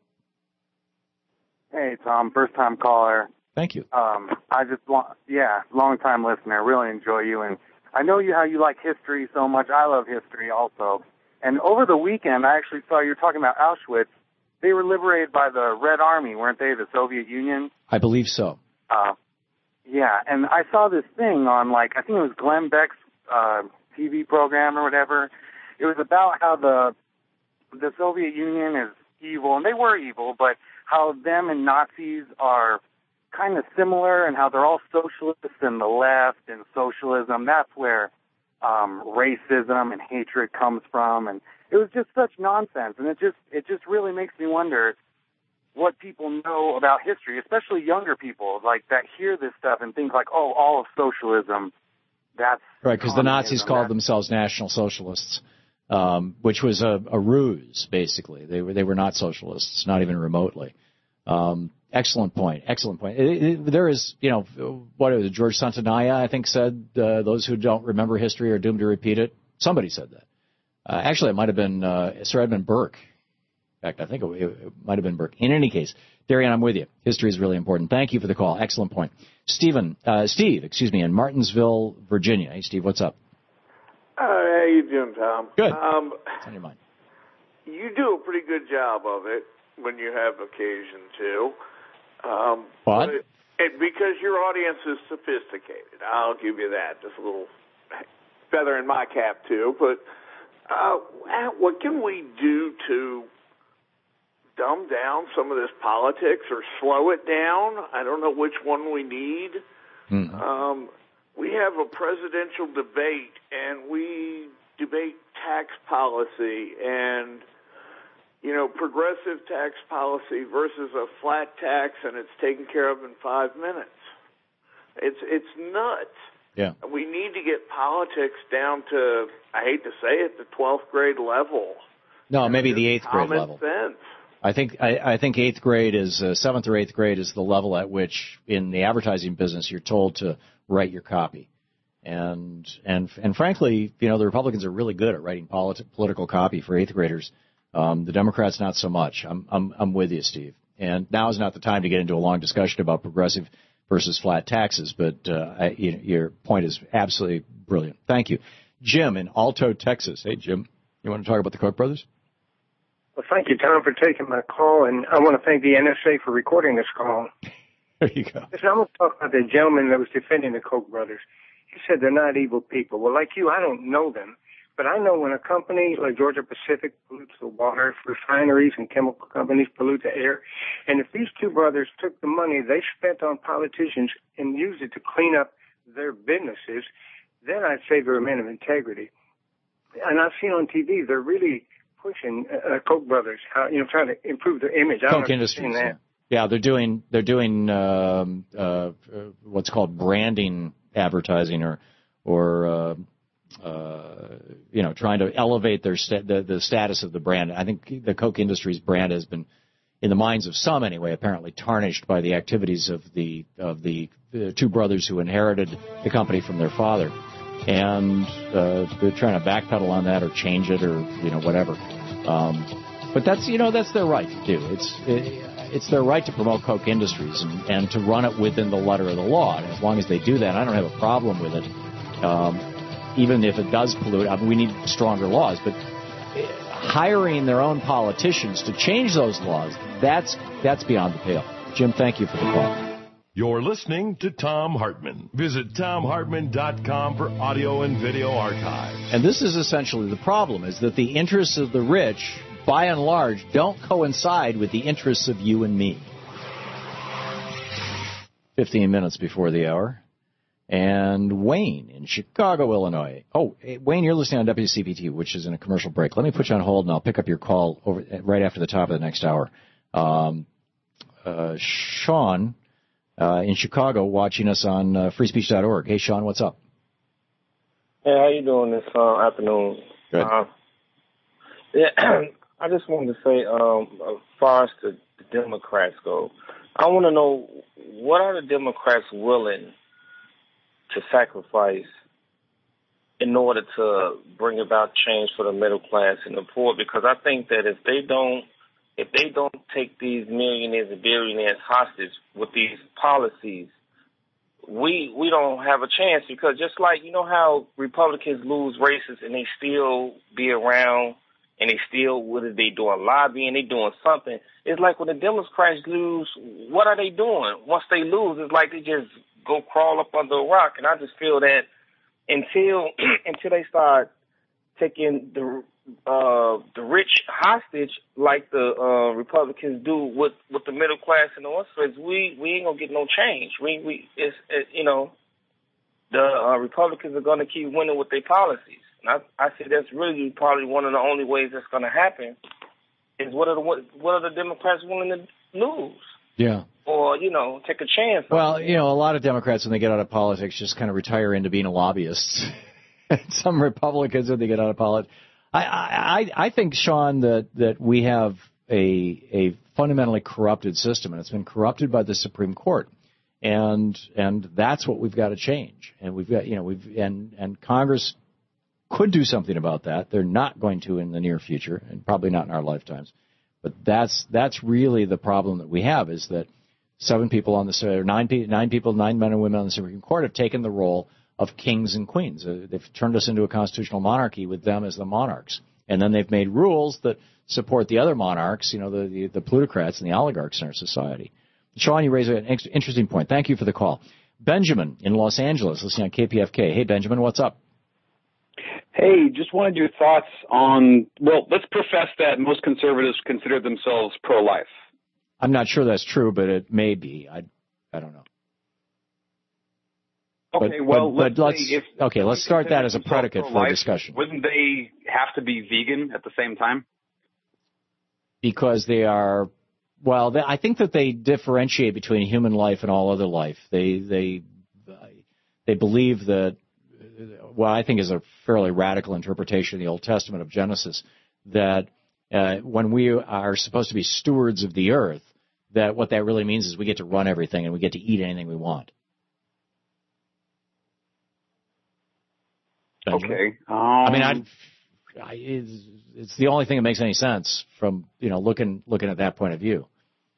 Hey, Tom, first-time caller. Thank you. Um, I just want, yeah, long-time listener. Really enjoy you, and I know you how you like history so much. I love history also. And over the weekend, I actually saw you were talking about Auschwitz. They were liberated by the Red Army, weren't they? The Soviet Union. I believe so. Uh, yeah, and I saw this thing on, like, I think it was Glenn Beck's uh, T V program or whatever. It was about how the the Soviet Union is evil, and they were evil, but how them and Nazis are kind of similar, and how they're all socialists and the left and socialism. That's where um, racism and hatred comes from, and it was just such nonsense. And it just it just really makes me wonder what people know about history, especially younger people, like that hear this stuff and think like, oh, all of socialism. That's right, because the Nazis called themselves National Socialists, um, which was a, a ruse. Basically, they were they were not socialists, not even remotely. Um, excellent point. Excellent point. It, it, there is, you know, what is it, George Santayana, I think, said uh, those who don't remember history are doomed to repeat it. Somebody said that. Uh, actually, it might have been uh, Sir Edmund Burke. In fact, I think it, it might have been Burke. In any case, Darian, I'm with you. History is really important. Thank you for the call. Excellent point. Stephen, uh, Steve, excuse me, in Martinsville, Virginia. Hey, Steve, what's up? Uh, how you doing, Tom? Good. Um, What's on your mind? You do a pretty good job of it when you have occasion to. Um, what? But it, it, because your audience is sophisticated. I'll give you that. Just a little feather in my cap, too. But uh, what can we do to dumb down some of this politics or slow it down? I don't know which one we need. Mm-hmm. Um, we have a presidential debate, and we debate tax policy and, you know, progressive tax policy versus a flat tax, and it's taken care of in five minutes. It's it's nuts. Yeah. We need to get politics down to, I hate to say it, the twelfth grade level. No, maybe the eighth grade Common level. sense. I think I, I think eighth grade is uh, seventh or eighth grade is the level at which in the advertising business you're told to write your copy, and and and frankly, you know, the Republicans are really good at writing politi- political copy for eighth graders. Um, the Democrats not so much. I'm I'm I'm with you, Steve. And now is not the time to get into a long discussion about progressive versus flat taxes, but uh, I, you know, your point is absolutely brilliant. Thank you, Jim in Alto, Texas. Hey, Jim, you want to talk about the Koch brothers? Well, thank you, Tom, for taking my call, and I want to thank the N S A for recording this call. There you go. Listen, I'm going to talk about the gentleman that was defending the Koch brothers. He said they're not evil people. Well, like you, I don't know them, but I know when a company like Georgia Pacific pollutes the water, refineries and chemical companies pollute the air, and if these two brothers took the money they spent on politicians and used it to clean up their businesses, then I'd say they're men of integrity. And I've seen on T V they're really pushing uh, Koch brothers, how, you know, trying to improve their image. I don't Koch Industries. that. Yeah, they're doing they're doing um, uh, what's called branding advertising, or or uh, uh, you know, trying to elevate their sta- the, the status of the brand. I think the Koch Industries brand has been, in the minds of some anyway, apparently tarnished by the activities of the of the, the two brothers who inherited the company from their father, and uh, they're trying to backpedal on that or change it or you know whatever. Um, but that's you know that's their right to do. It's it, it's their right to promote Koch Industries and, and to run it within the letter of the law. And as long as they do that, I don't have a problem with it. Um, even if it does pollute, I mean, we need stronger laws. But hiring their own politicians to change those laws, that's that's beyond the pale. Jim, thank you for the call. You're listening to Thom Hartmann. Visit Thom Hartmann dot com for audio and video archives. And this is essentially the problem, is that the interests of the rich, by and large, don't coincide with the interests of you and me. Fifteen minutes before the hour. And Wayne in Chicago, Illinois. Oh, Wayne, you're listening on W C P T, which is in a commercial break. Let me put you on hold, and I'll pick up your call over right after the top of the next hour. Um, uh, Sean uh, in Chicago, watching us on uh, free speech dot org. Hey, Sean, what's up? Hey, how you doing this uh, afternoon? Good. Uh, yeah, I just wanted to say, um, as far as the, the Democrats go, I want to know, what are the Democrats willing to sacrifice in order to bring about change for the middle class and the poor? Because I think that if they don't, if they don't take these millionaires and billionaires hostage with these policies, we we don't have a chance because just like, you know how Republicans lose races and they still be around and they still, what are they doing, lobbying, they doing something. It's like when the Democrats lose, what are they doing? Once they lose, it's like they just go crawl up under a rock. And I just feel that until until they start taking the uh, the rich hostage like the uh, Republicans do with, with the middle class and the Orphans, we we ain't gonna get no change. We we it's it, you know the uh, Republicans are gonna keep winning with their policies, and I I see that's really probably one of the only ways that's gonna happen. Is what are the what, what are the Democrats willing to lose? Yeah. Or, you know, take a chance. Well, you know, a lot of Democrats, when they get out of politics, just kind of retire into being a lobbyist. Some Republicans, when they get out of politics. I, I, I think, Sean, that, that we have a, a fundamentally corrupted system, and it's been corrupted by the Supreme Court. And, and that's what we've got to change. And we've got, you know, we've, and, and Congress could do something about that. They're not going to in the near future, and probably not in our lifetimes. But that's, that's really the problem that we have, is that seven people on the, or nine, nine people, nine men and women on the Supreme Court have taken the role of kings and queens. Uh, they've turned us into a constitutional monarchy with them as the monarchs. And then they've made rules that support the other monarchs, you know, the, the, the plutocrats and the oligarchs in our society. Sean, you raise an interesting point. Thank you for the call. Benjamin in Los Angeles, listening on K P F K. Hey, Benjamin, what's up? Hey, just wanted your thoughts on, well, let's profess that most conservatives consider themselves pro-life. I'm not sure that's true, but it may be. I, I don't know. Okay, but, well, but, let's, but let's if okay. Let's start that as a predicate for a discussion. Wouldn't they have to be vegan at the same time? Because they are, well, they, I think that they differentiate between human life and all other life. They they they believe that, well, I think is a fairly radical interpretation of the Old Testament of Genesis, that uh, when we are supposed to be stewards of the earth, that what that really means is we get to run everything and we get to eat anything we want. Benjamin? Okay. Um, I mean, I, I, it's, it's the only thing that makes any sense from, you know, looking looking at that point of view.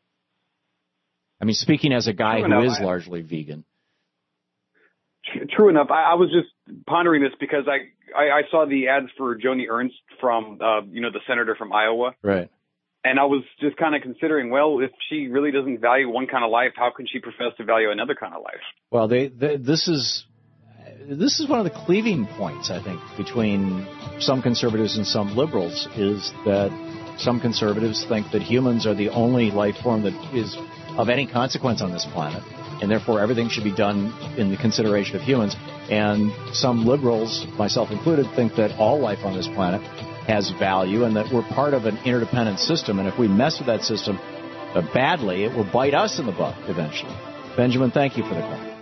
I mean, speaking as a guy True who enough, is I, largely vegan. True enough. I, I was just pondering this because I, I, I saw the ads for Joni Ernst from, uh, you know, the senator from Iowa. Right. And I was just kind of considering, well, if she really doesn't value one kind of life, how can she profess to value another kind of life? Well, they, they this is this is one of the cleaving points, I think, between some conservatives and some liberals, is that some conservatives think that humans are the only life form that is of any consequence on this planet, and therefore everything should be done in the consideration of humans. And some liberals, myself included, think that all life on this planet has value and that we're part of an interdependent system, and if we mess with that system uh, badly, it will bite us in the butt eventually. Benjamin, thank you for the call.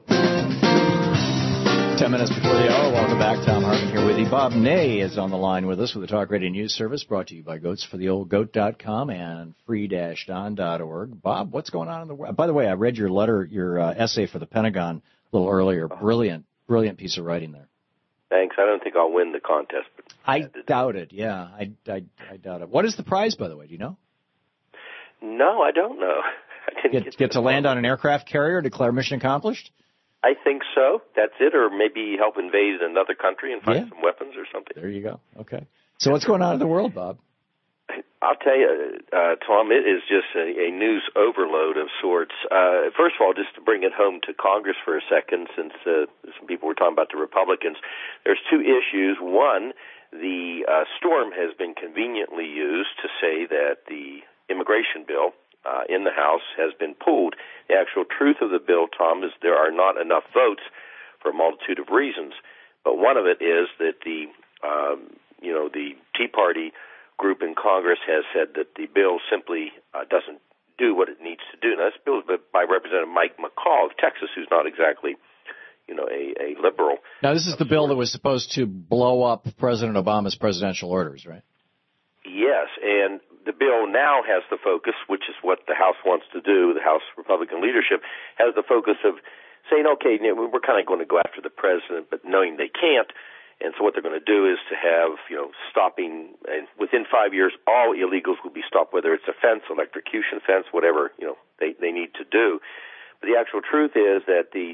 Ten minutes before the hour. Welcome back. Tom Hartman here with you. Bob Ney is on the line with us with the Talk Radio News Service, brought to you by goats for the old goat dot com and free dash don dot org. Bob, what's going on in the world? By the way, I read your letter, your uh, essay for the Pentagon a little earlier. Brilliant, brilliant piece of writing there. Thanks. I don't think I'll win the contest. But I doubt it. Yeah, I, I, I doubt it. What is the prize, by the way? Do you know? No, I don't know. I didn't get, get, get to land on an aircraft carrier, declare mission accomplished? I think so. That's it, or maybe help invade another country and find yeah. some weapons or something. There you go. Okay. So what's going on in the world, Bob? I'll tell you, uh, Tom, it is just a, a news overload of sorts. Uh, first of all, just to bring it home to Congress for a second, since uh, some people were talking about the Republicans, there's two issues. One, the uh, storm has been conveniently used to say that the immigration bill uh, in the House has been pulled. The actual truth of the bill, Tom, is there are not enough votes for a multitude of reasons. But one of it is that the, um, you know, the Tea Party group in Congress has said that the bill simply uh, doesn't do what it needs to do. Now, this bill is by Representative Mike McCall of Texas, who's not exactly, you know, a, a liberal. Now, this is the bill that was supposed to blow up President Obama's presidential orders, right? Yes, and the bill now has the focus, which is what the House wants to do, the House Republican leadership, has the focus of saying, okay, we're kind of going to go after the president, but knowing they can't. And so what they're going to do is to have, you know, stopping, and within five years, all illegals will be stopped, whether it's a fence, electrocution fence, whatever, you know, they, they need to do. But the actual truth is that the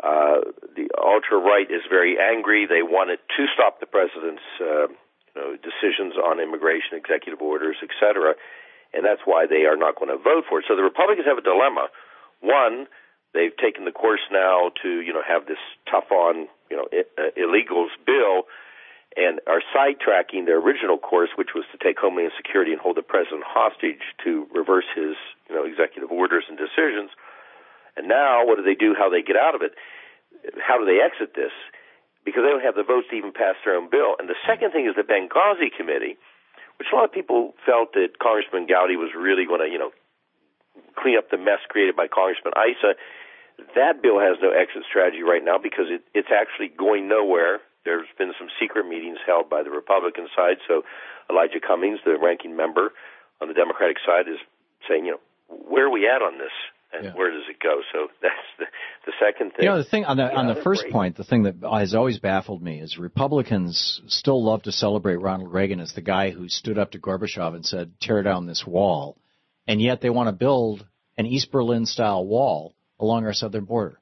Uh, the ultra-right is very angry. They wanted to stop the president's uh, you know, decisions on immigration, executive orders, et cetera, and that's why they are not going to vote for it. So the Republicans have a dilemma. One, they've taken the course now to, you know, have this tough on, you know, I- uh, illegals bill, and are sidetracking their original course, which was to take Homeland Security and hold the president hostage to reverse his, you know, executive orders and decisions. And now, what do they do? How they get out of it? How do they exit this? Because they don't have the votes to even pass their own bill. And the second thing is the Benghazi Committee, which a lot of people felt that Congressman Gowdy was really going to, you know, clean up the mess created by Congressman Issa. That bill has no exit strategy right now because it, it's actually going nowhere. There's been some secret meetings held by the Republican side. So Elijah Cummings, the ranking member on the Democratic side, is saying, you know, where are we at on this? And yeah. where does it go? So that's the, the second thing. You know, the thing on the yeah, on the first great. point, the thing that has always baffled me is Republicans still love to celebrate Ronald Reagan as the guy who stood up to Gorbachev and said, "Tear down this wall," and yet they want to build an East Berlin-style wall along our southern border.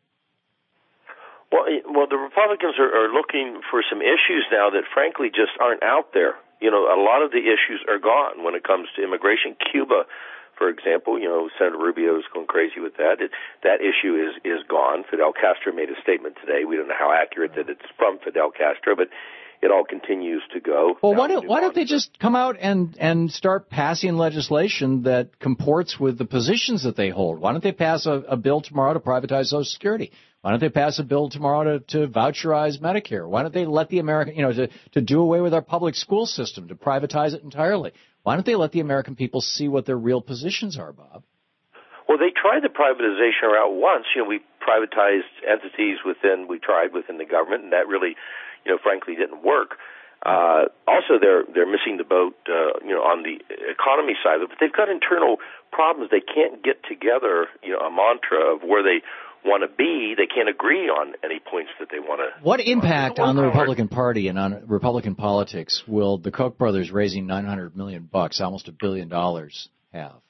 Well, well, the Republicans are, are looking for some issues now that, frankly, just aren't out there. You know, a lot of the issues are gone when it comes to immigration. Cuba, for example, you know, Senator Rubio is going crazy with that. It, that issue is, is gone. Fidel Castro made a statement today. We don't know how accurate that it's from Fidel Castro, but it all continues to go. Well, why don't, why don't they just come out and, and start passing legislation that comports with the positions that they hold? Why don't they pass a, a bill tomorrow to privatize Social Security? Why don't they pass a bill tomorrow to, to voucherize Medicare? Why don't they let the American, you know, to, to do away with our public school system, to privatize it entirely? Why don't they let the American people see what their real positions are, Bob? Well, they tried the privatization route once. You know, we privatized entities within, we tried within the government, and that really, you know, frankly didn't work. Uh, also, they're they're missing the boat, uh, you know, on the economy side of it. But they've got internal problems. They can't get together, you know, a mantra of where they want to be. They can't agree on any points that they want to. What impact on the Republican Party and on Republican politics will the Koch brothers raising nine hundred million bucks, almost a billion dollars, have?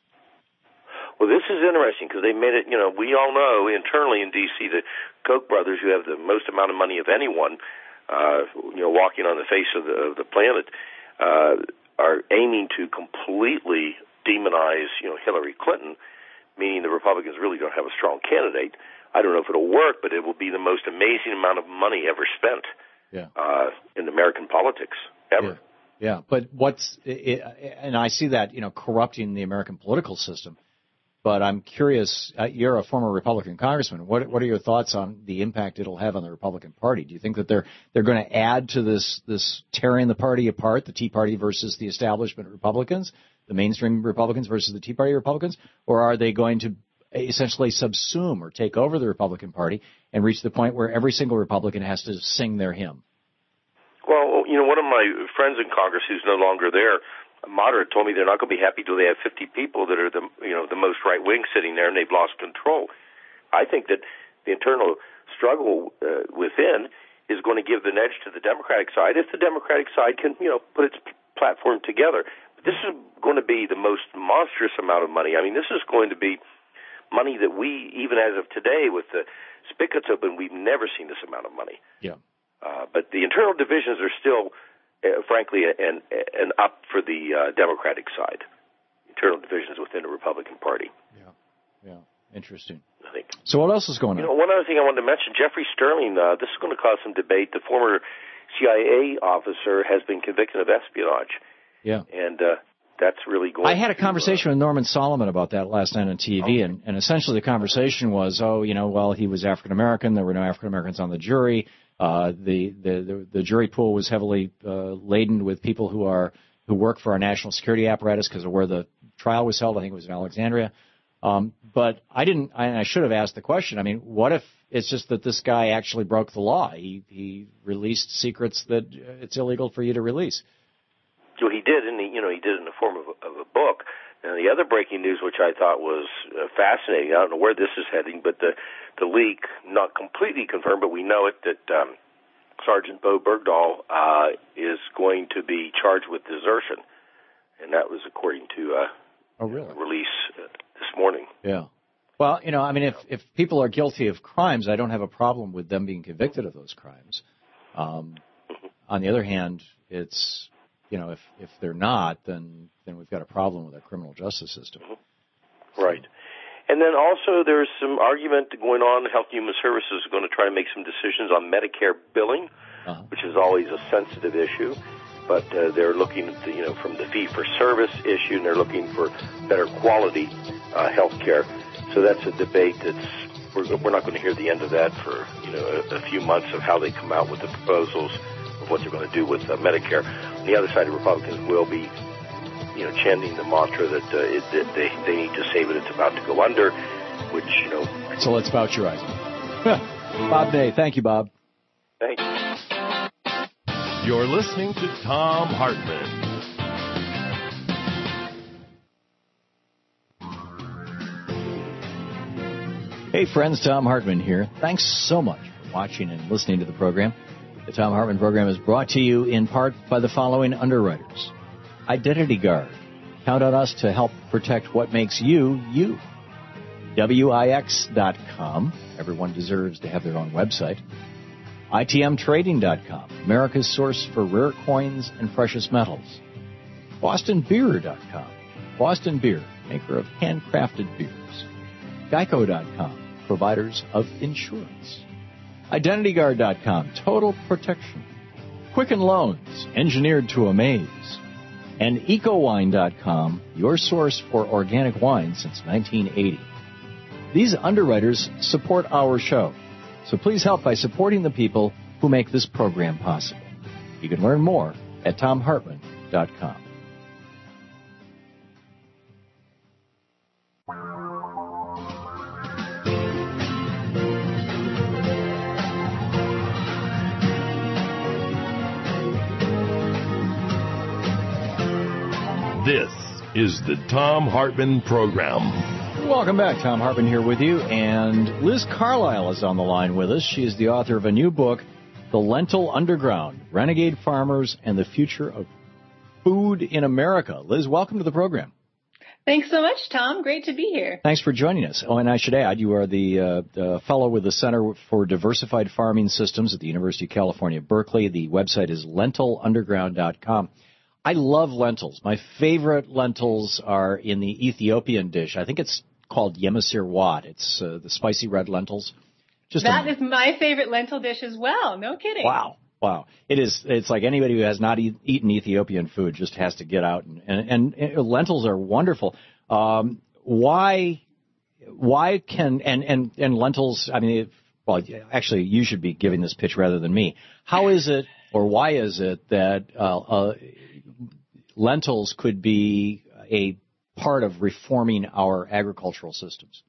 Well, this is interesting because they made it. You know, we all know internally in D C the Koch brothers, who have the most amount of money of anyone, uh, you know, walking on the face of the, of the planet, uh, are aiming to completely demonize, you know, Hillary Clinton, meaning the Republicans really don't have a strong candidate. I don't know if it'll work, but it will be the most amazing amount of money ever spent yeah. uh, in American politics, ever. Yeah, yeah. But what's it, and I see that, you know, corrupting the American political system. But I'm curious, uh, you're a former Republican congressman. What what are your thoughts on the impact it'll have on the Republican Party? Do you think that they're they're going to add to this this tearing the party apart, the Tea Party versus the establishment Republicans, the mainstream Republicans versus the Tea Party Republicans, or are they going to essentially subsume or take over the Republican Party and reach the point where every single Republican has to sing their hymn? Well, you know, one of my friends in Congress who's no longer there, a moderate, told me they're not going to be happy till they have fifty people that are the, you know, the most right wing sitting there and they've lost control. I think that the internal struggle uh, within is going to give an edge to the Democratic side if the Democratic side can, you know, put its platform together. But this is going to be the most monstrous amount of money. I mean, this is going to be money that we, even as of today, with the spigots open, we've never seen this amount of money. Yeah. Uh, but the internal divisions are still, uh, frankly, an, an up for the uh, Democratic side. Internal divisions within the Republican Party. Yeah. Yeah. Interesting. I think. So what else is going on? You know, one other thing I wanted to mention, Jeffrey Sterling, uh, this is going to cause some debate. The former C I A officer has been convicted of espionage. Yeah. And uh, that's really going I had a to, conversation uh, with Norman Solomon about that last night on T V, okay. and, and essentially the conversation was, oh, you know, well, he was African American. There were no African Americans on the jury. Uh, the, the, the, the jury pool was heavily uh, laden with people who are who work for our national security apparatus because of where the trial was held. I think it was in Alexandria. Um, but I didn't, I, I should have asked the question. I mean, what if it's just that this guy actually broke the law? He, he released secrets that it's illegal for you to release. So he did, and he, you know, he did it in the form of a, of a book. And the other breaking news, which I thought was uh, fascinating, I don't know where this is heading, but the the leak, not completely confirmed, but we know it, that um, Sergeant Bo Bergdahl uh, is going to be charged with desertion, and that was according to uh, oh, really? a release uh, this morning. Yeah. Well, you know, I mean, if, if people are guilty of crimes, I don't have a problem with them being convicted of those crimes. Um, on the other hand, it's, you know, if, if they're not, then, then we've got a problem with our criminal justice system. Right. And then also there's some argument going on. Health and Human Services is going to try to make some decisions on Medicare billing, uh-huh. which is always a sensitive issue. But uh, they're looking at the, you know, from the fee-for-service issue, and they're looking for better quality uh, health care. So that's a debate that's, we're, we're not going to hear the end of that for, you know, a, a few months of how they come out with the proposals of what they're going to do with uh, Medicare. On the other side, the Republicans will be, you know, chanting the mantra that, uh, it, that they, they need to save it, it's about to go under, which, you know. So let's voucherize it. Bob Day. Thank you, Bob. Thank you. You're listening to Thom Hartmann. Hey friends, Thom Hartmann here. Thanks so much for watching and listening to the program. The Thom Hartmann program is brought to you in part by the following underwriters. Identity Guard. Count on us to help protect what makes you, you. W I X dot com. Everyone deserves to have their own website. I T M Trading dot com, America's source for rare coins and precious metals. Boston Beer dot com, Boston Beer, maker of handcrafted beers. Geico dot com, providers of insurance. Identity Guard dot com, total protection. Quicken Loans, engineered to amaze. And Eco Wine dot com, your source for organic wine since nineteen eighty. These underwriters support our show. So please help by supporting the people who make this program possible. You can learn more at Thom Hartmann dot com. This is the Thom Hartmann Program. Welcome back. Thom Hartmann here with you. And Liz Carlisle is on the line with us. She is the author of a new book, The Lentil Underground, Renegade Farmers and the Future of Food in America. Liz, welcome to the program. Thanks so much, Tom. Great to be here. Thanks for joining us. Oh, and I should add, you are the, uh, the fellow with the Center for Diversified Farming Systems at the University of California, Berkeley. The website is lentil underground dot com. I love lentils. My favorite lentils are in the Ethiopian dish. I think it's called Yemisir Wat. It's uh, the spicy red lentils. Just that a, is my favorite lentil dish as well. No kidding. Wow. Wow. It is, it's like anybody who has not eat, eaten Ethiopian food just has to get out. And, and, and lentils are wonderful. Um, why, why can, and, and, and lentils, I mean, well, actually, you should be giving this pitch rather than me. How is it, or why is it that uh, uh, lentils could be a part of reforming our agricultural systems?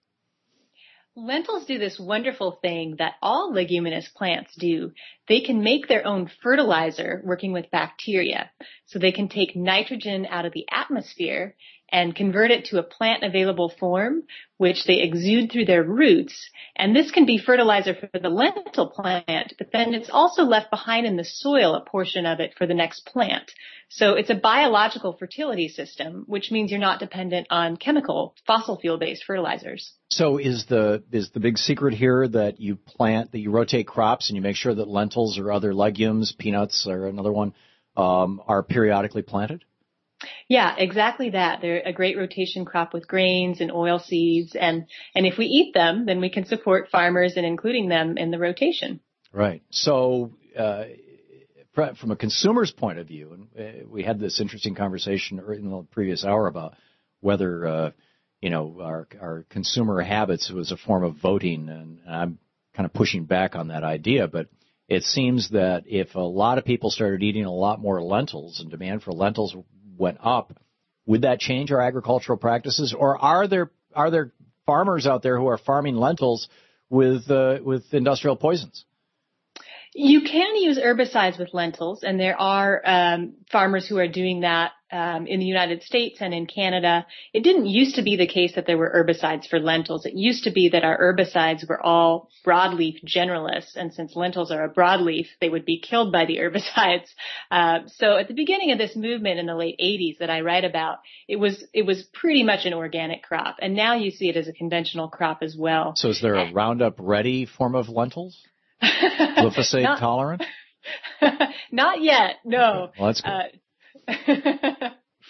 Lentils do this wonderful thing that all leguminous plants do. They can make their own fertilizer working with bacteria. So they can take nitrogen out of the atmosphere and convert it to a plant-available form, which they exude through their roots. And this can be fertilizer for the lentil plant, but then it's also left behind in the soil, a portion of it for the next plant. So it's a biological fertility system, which means you're not dependent on chemical, fossil fuel-based fertilizers. So is the is the big secret here that you plant, that you rotate crops and you make sure that lentils or other legumes, peanuts or another one, um, are periodically planted? Yeah, exactly that. They're a great rotation crop with grains and oil seeds. And, and if we eat them, then we can support farmers in including them in the rotation. Right. So uh, from a consumer's point of view, and we had this interesting conversation in the previous hour about whether, uh, you know, our, our consumer habits was a form of voting. And I'm kind of pushing back on that idea. But it seems that if a lot of people started eating a lot more lentils and demand for lentils went up, would that change our agricultural practices, or are there are there farmers out there who are farming lentils with uh, with industrial poisons? You can use herbicides with lentils, and there are um, farmers who are doing that um, in the United States and in Canada. It didn't used to be the case that there were herbicides for lentils. It used to be that our herbicides were all broadleaf generalists, and since lentils are a broadleaf, they would be killed by the herbicides. Uh, so at the beginning of this movement in the late eighties that I write about, it was it was pretty much an organic crop, and now you see it as a conventional crop as well. So is there a Roundup Ready form of lentils? Glyphosate not, tolerant? Not yet, no. Okay. Well, that's good. Uh,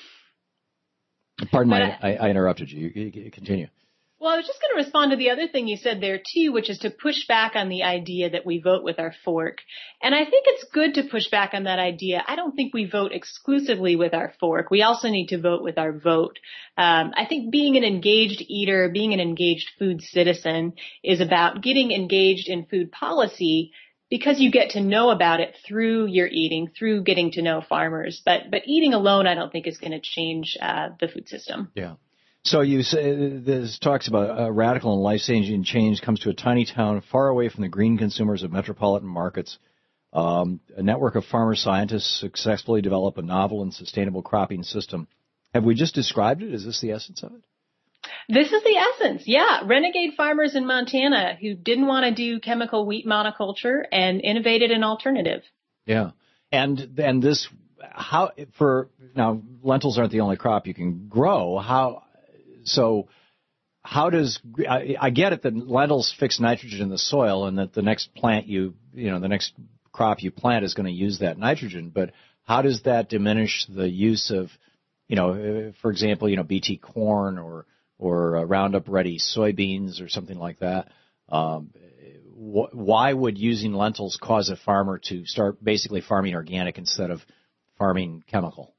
Pardon my, I, I interrupted you. You, you. Continue. Well, I was just going to respond to the other thing you said there, too, which is to push back on the idea that we vote with our fork. And I think it's good to push back on that idea. I don't think we vote exclusively with our fork. We also need to vote with our vote. Um, I think being an engaged eater, being an engaged food citizen is about getting engaged in food policy because you get to know about it through your eating, through getting to know farmers. But, but eating alone, I don't think is going to change uh, the food system. Yeah. So you say this talks about uh, radical and life-changing change comes to a tiny town far away from the green consumers of metropolitan markets. Um, a network of farmer scientists successfully develop a novel and sustainable cropping system. Have we just described it? Is this the essence of it? This is the essence, yeah. Renegade farmers in Montana who didn't want to do chemical wheat monoculture and innovated an alternative. Yeah, and and this how for now lentils aren't the only crop you can grow. How So how does I, I get it that lentils fix nitrogen in the soil and that the next plant you you know the next crop you plant is going to use that nitrogen, but how does that diminish the use of you know for example you know B T corn or or uh, Roundup Ready soybeans or something like that? Um, wh- why would using lentils cause a farmer to start basically farming organic instead of farming chemical?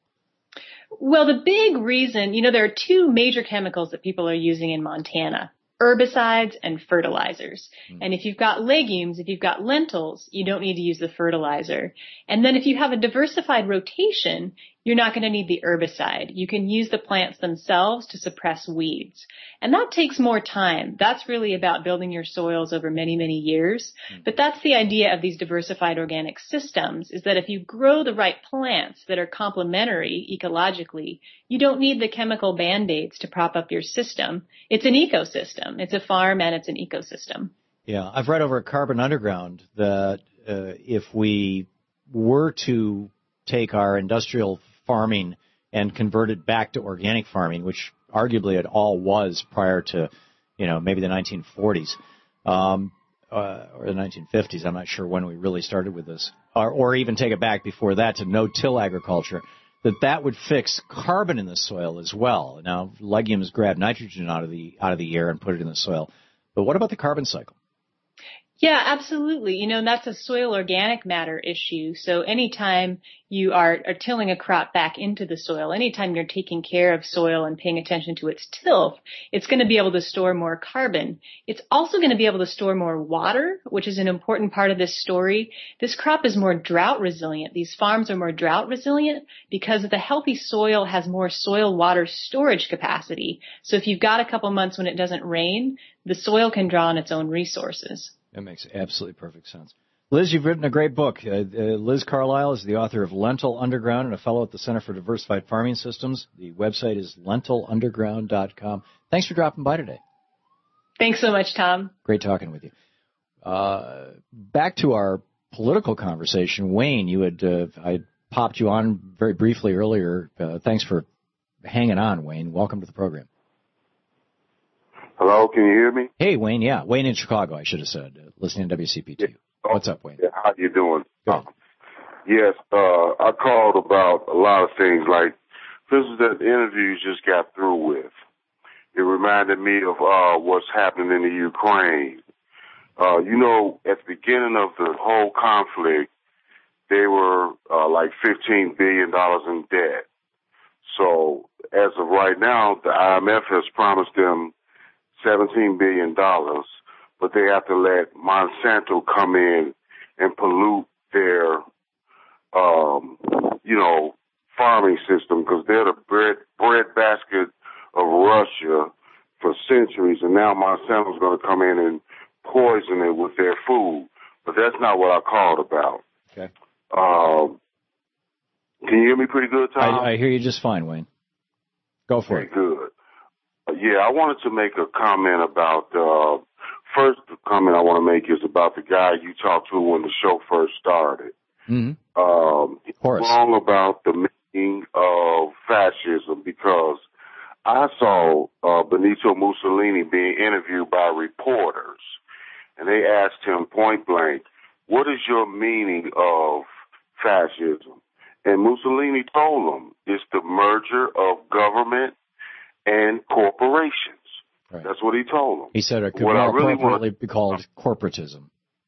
Well, the big reason, you know, there are two major chemicals that people are using in Montana, herbicides and fertilizers. Mm. And if you've got legumes, if you've got lentils, you don't need to use the fertilizer. And then if you have a diversified rotation, you're not going to need the herbicide. You can use the plants themselves to suppress weeds. And that takes more time. That's really about building your soils over many, many years. But that's the idea of these diversified organic systems, is that if you grow the right plants that are complementary ecologically, you don't need the chemical band-aids to prop up your system. It's an ecosystem. It's a farm and it's an ecosystem. Yeah, I've read over at Carbon Underground that uh, if we were to take our industrial farming and convert it back to organic farming, which arguably it all was prior to, you know, maybe the nineteen forties um, uh, or the nineteen fifties. I'm not sure when we really started with this, or, or even take it back before that to no-till agriculture, that that would fix carbon in the soil as well. Now, legumes grab nitrogen out of the out of the air and put it in the soil. But what about the carbon cycle? Yeah, absolutely. You know, that's a soil organic matter issue. So anytime you are, are tilling a crop back into the soil, anytime you're taking care of soil and paying attention to its tilth, it's going to be able to store more carbon. It's also going to be able to store more water, which is an important part of this story. This crop is more drought resilient. These farms are more drought resilient because the healthy soil has more soil water storage capacity. So if you've got a couple months when it doesn't rain, the soil can draw on its own resources. That makes absolutely perfect sense. Liz, you've written a great book. Uh, uh, Liz Carlisle is the author of Lentil Underground and a fellow at the Center for Diversified Farming Systems. The website is lentil underground dot com. Thanks for dropping by today. Thanks so much, Tom. Great talking with you. Uh, back to our political conversation. Wayne, you had uh, I popped you on very briefly earlier. Uh, thanks for hanging on, Wayne. Welcome to the program. Hello, can you hear me? Hey, Wayne, yeah. Wayne in Chicago, I should have said, uh, listening to W C P T. Yeah. What's up, Wayne? Yeah, how you doing? Um, yes, uh, I called about a lot of things, like this is the interview you just got through with. It reminded me of uh, what's happening in the Ukraine. Uh, you know, at the beginning of the whole conflict, they were uh, like fifteen billion dollars in debt. So as of right now, the I M F has promised them seventeen billion dollars, but they have to let Monsanto come in and pollute their, um, you know, farming system, because they're the bread, bread basket of Russia for centuries, and now Monsanto's going to come in and poison it with their food. but that's not what I called about. Okay. Um, can you hear me pretty good, Tom? I, I hear you just fine, Wayne. Go for okay, it. Good. Uh, yeah, I wanted to make a comment about, uh, first comment I want to make is about the guy you talked to when the show first started. Mm-hmm. Um, he's wrong about the meaning of fascism because I saw uh, Benito Mussolini being interviewed by reporters, and they asked him point blank, what is your meaning of fascism? And Mussolini told them it's the merger of government and corporations. Right. That's what he told them. He said it could what more I really appropriately wanna, be called corporatism.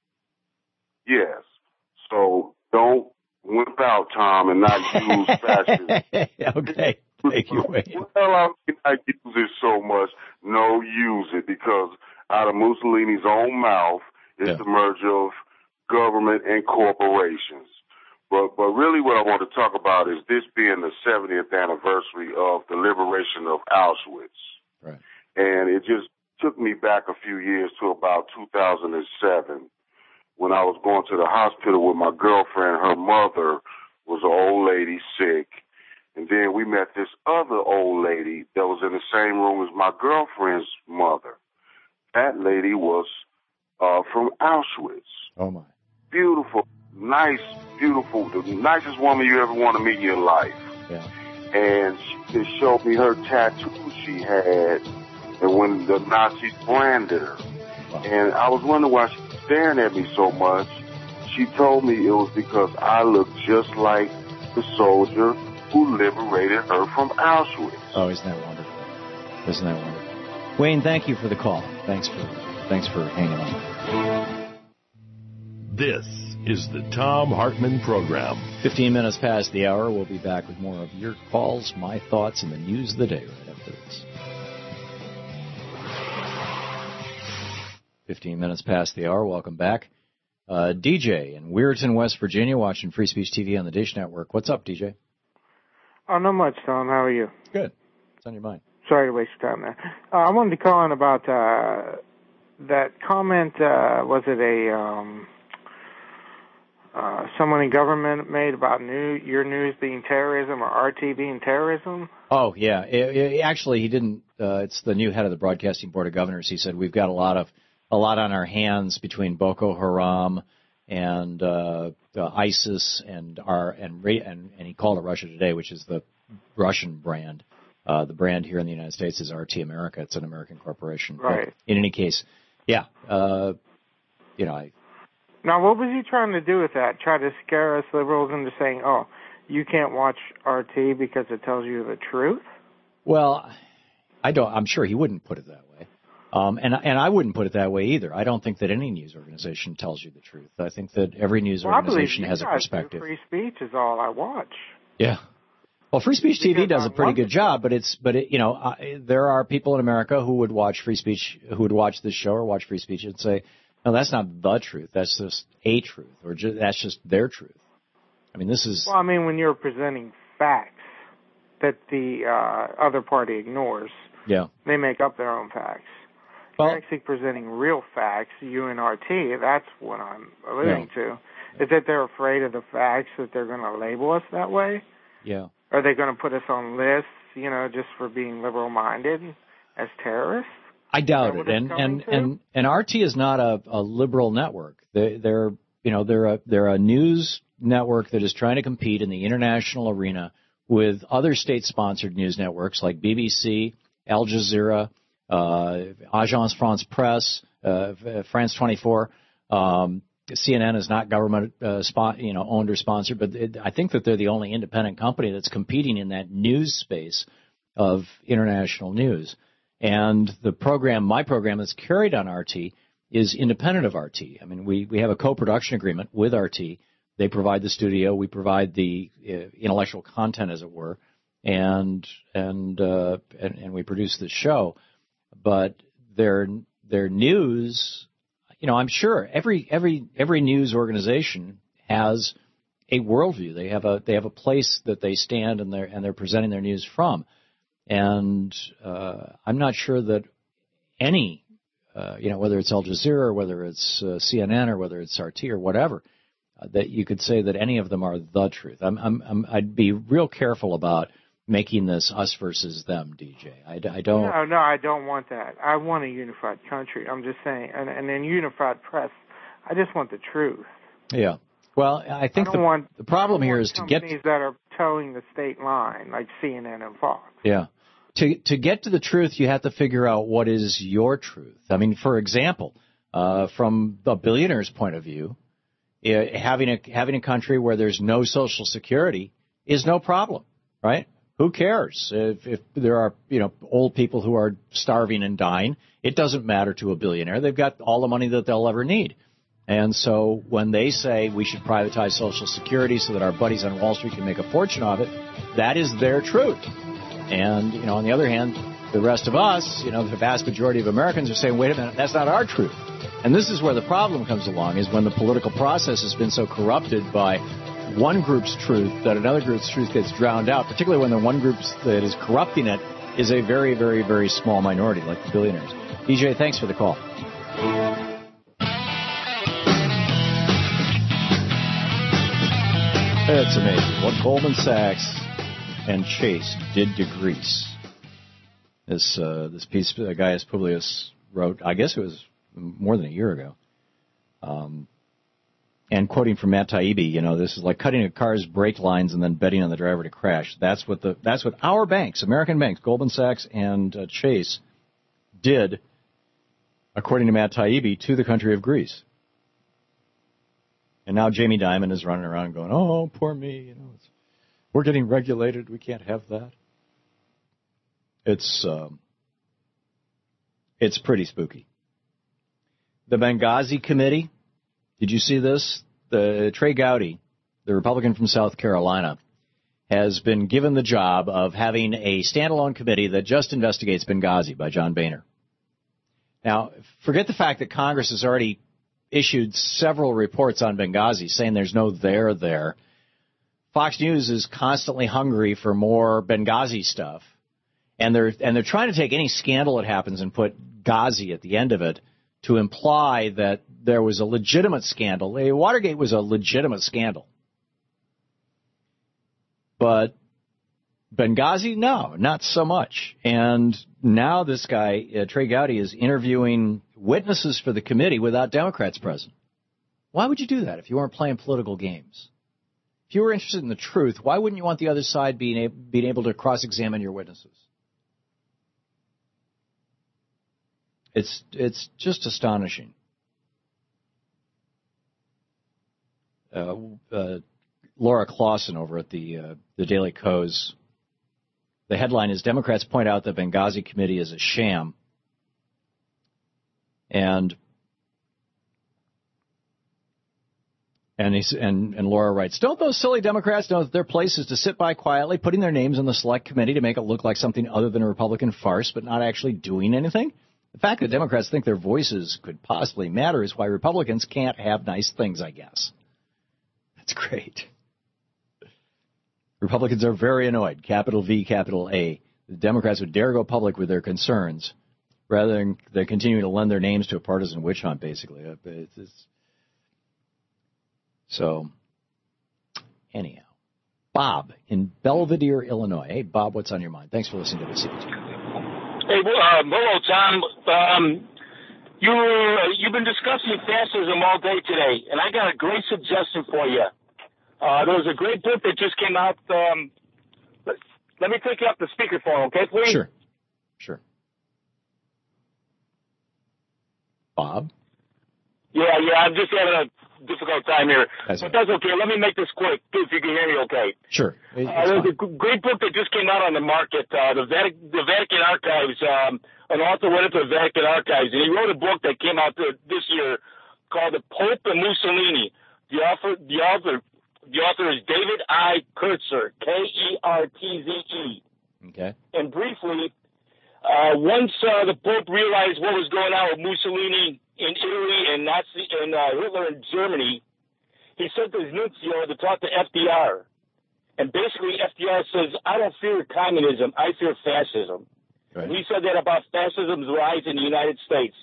Yes. So don't wimp out, Tom, and not use fascism. Okay. Thank you, Wayne. Well, I mean, I use it so much. No, use it because out of Mussolini's own mouth is yeah. the merger of government and corporations. But but really what I want to talk about is this being the seventieth anniversary of the liberation of Auschwitz. Right. And it just took me back a few years to about two thousand seven when I was going to the hospital with my girlfriend. Her mother was an old lady sick. And then we met this other old lady that was in the same room as my girlfriend's mother. That lady was uh, from Auschwitz. Oh, my. Beautiful, nice, beautiful, the nicest woman you ever want to meet in your life. Yeah. And she just showed me her tattoo she had and when the Nazis branded her. Wow. And I was wondering why she was staring at me so much. She told me it was because I looked just like the soldier who liberated her from Auschwitz. Oh, isn't that wonderful? Isn't that wonderful? Wayne, thank you for the call. Thanks for thanks for hanging on. This is the Thom Hartmann Program. Fifteen minutes past the hour. We'll be back with more of your calls, my thoughts, and the news of the day right after this. Fifteen minutes past the hour. Welcome back. Uh, D J in Weirton, West Virginia, watching Free Speech T V on the Dish Network. What's up, D J? Oh, not much, Tom. How are you? Good. What's on your mind? Sorry to waste your time there. Uh, I wanted to call in about uh, that comment. Uh, was it a um, uh, someone in government made about new, your news being terrorism or R T being terrorism? Oh, yeah. It, it, actually, he didn't. Uh, it's the new head of the Broadcasting Board of Governors. He said we've got a lot of a lot on our hands between Boko Haram and uh, uh, ISIS and our and, and and he called it Russia Today, which is the Russian brand. Uh, the brand here in the United States is R T America. It's an American corporation. Right. But in any case, yeah, uh, you know. I, now, what was he trying to do with that? Try to scare us liberals into saying, "Oh, you can't watch R T because it tells you the truth"? Well, I don't. I'm sure he wouldn't put it that way. Um, and and I wouldn't put it that way either. I don't think that any news organization tells you the truth. I think that every news well, organization I has a perspective. Free speech is all I watch. Yeah. Well, Free Speech T V because does I a pretty good job, but it's but it, you know uh, there are people in America who would watch Free Speech, who would watch this show or watch Free Speech and say, no, that's not the truth. That's just a truth, or just, that's just their truth. I mean, this is. Well, I mean, when you're presenting facts that the uh, other party ignores, yeah, they make up their own facts. Well, You're actually presenting real facts, U N R T, that's what I'm alluding yeah. to. Is that they're afraid of the facts, that they're going to label us that way? Yeah. Are they going to put us on lists, you know, just for being liberal-minded as terrorists? I doubt it. And and, and and R T is not a, a liberal network. They, they're you know they're a they're a news network that is trying to compete in the international arena with other state-sponsored news networks like B B C, Al Jazeera, uh, Agence France Presse, uh, France twenty-four. Um, C N N is not government, uh, spot, you know, owned or sponsored, but it, I think that they're the only independent company that's competing in that news space of international news. And the program, my program that's carried on R T is independent of R T. I mean, we, we have a co-production agreement with R T. They provide the studio, we provide the uh, intellectual content, as it were, and and, uh, and and we produce the show. But their their news. You know, I'm sure every every every news organization has a worldview. They have a they have a place that they stand and they're and they're presenting their news from. And uh, I'm not sure that any uh, you know, whether it's Al Jazeera or whether it's uh, C N N or whether it's R T or whatever, uh, that you could say that any of them are the truth. I'm, I'm, I'm, I'd be real careful about making this us versus them, D J. I, I don't. No, no, I don't want that. I want a unified country. I'm just saying, and, and then unified press. I just want the truth. Yeah. Well, I think I the, want, the problem here is to get companies that are towing the state line, like C N N and Fox. Yeah. To to get to the truth, you have to figure out what is your truth. I mean, for example, uh, from the billionaire's point of view, uh, having a having a country where there's no Social Security is no problem, right? Who cares if, if there are, you know, old people who are starving and dying? It doesn't matter to a billionaire. They've got all the money that they'll ever need. And so when they say we should privatize Social Security so that our buddies on Wall Street can make a fortune of it, that is their truth. And, you know, on the other hand, the rest of us, you know, the vast majority of Americans are saying, wait a minute, that's not our truth. And this is where the problem comes along, is when the political process has been so corrupted by one group's truth that another group's truth gets drowned out, particularly when the one group that is corrupting it is a very, very, very small minority, like the billionaires. D J, thanks for the call. It's amazing what Goldman Sachs and Chase did to Greece. This uh, this piece, uh, Gaius Publius wrote, I guess it was more than a year ago. Um, and quoting from Matt Taibbi, you know, this is like cutting a car's brake lines and then betting on the driver to crash. That's what the that's what our banks, American banks, Goldman Sachs and uh, Chase, did, according to Matt Taibbi, to the country of Greece. And now Jamie Dimon is running around going, "Oh, poor me, you know, it's, we're getting regulated. We can't have that." It's um, it's pretty spooky. The Benghazi Committee. Did you see this? The Trey Gowdy, the Republican from South Carolina, has been given the job of having a standalone committee that just investigates Benghazi by John Boehner. Now, forget the fact that Congress has already issued several reports on Benghazi saying there's no there there. Fox News is constantly hungry for more Benghazi stuff, and they're and they're trying to take any scandal that happens and put Ghazi at the end of it to imply that there was a legitimate scandal. Watergate was a legitimate scandal. But Benghazi, no, not so much. And now this guy, uh, Trey Gowdy, is interviewing witnesses for the committee without Democrats present. Why would you do that if you weren't playing political games? If you were interested in the truth, why wouldn't you want the other side being able, being able to cross-examine your witnesses? It's it's just astonishing. Uh, uh, Laura Clausen over at the uh, the Daily Kos. The headline is Democrats point out the Benghazi committee is a sham. And and, he's, and and Laura writes, don't those silly Democrats know that their place is to sit by quietly, putting their names on the select committee to make it look like something other than a Republican farce, but not actually doing anything? The fact that Democrats think their voices could possibly matter is why Republicans can't have nice things, I guess. That's great. Republicans are very annoyed, capital V, capital A. The Democrats would dare go public with their concerns rather than they're continuing to lend their names to a partisan witch hunt, basically. It's, it's... So, anyhow. Bob in Belvedere, Illinois. Hey, Bob, what's on your mind? Thanks for listening to the C B T. Hey, uh, hello, Tom. Um, you, uh, you've been discussing fascism all day today, and I got a great suggestion for you. Uh, there was a great book that just came out. Um, let, let me take you up the speakerphone, okay, please? Sure. Sure. Bob? Yeah, yeah, I'm just having a difficult time here. That's but right. that's okay. Let me make this quick, if you can hear me okay. Sure. Uh, there's a g- great book that just came out on the market, uh, the, Vatic- the Vatican Archives. Um, an author went into the Vatican Archives, and he wrote a book that came out th- this year called The Pope and Mussolini. The author, the author, the author is David I. Kurtzer, K E R T Z E. Okay. And briefly, uh, once uh, the Pope realized what was going on with Mussolini in Italy and Nazi and uh, Hitler in Germany, he sent his nuncio to talk to F D R. And basically, F D R says, I don't fear communism, I fear fascism. Right. And he said that about fascism's rise in the United States.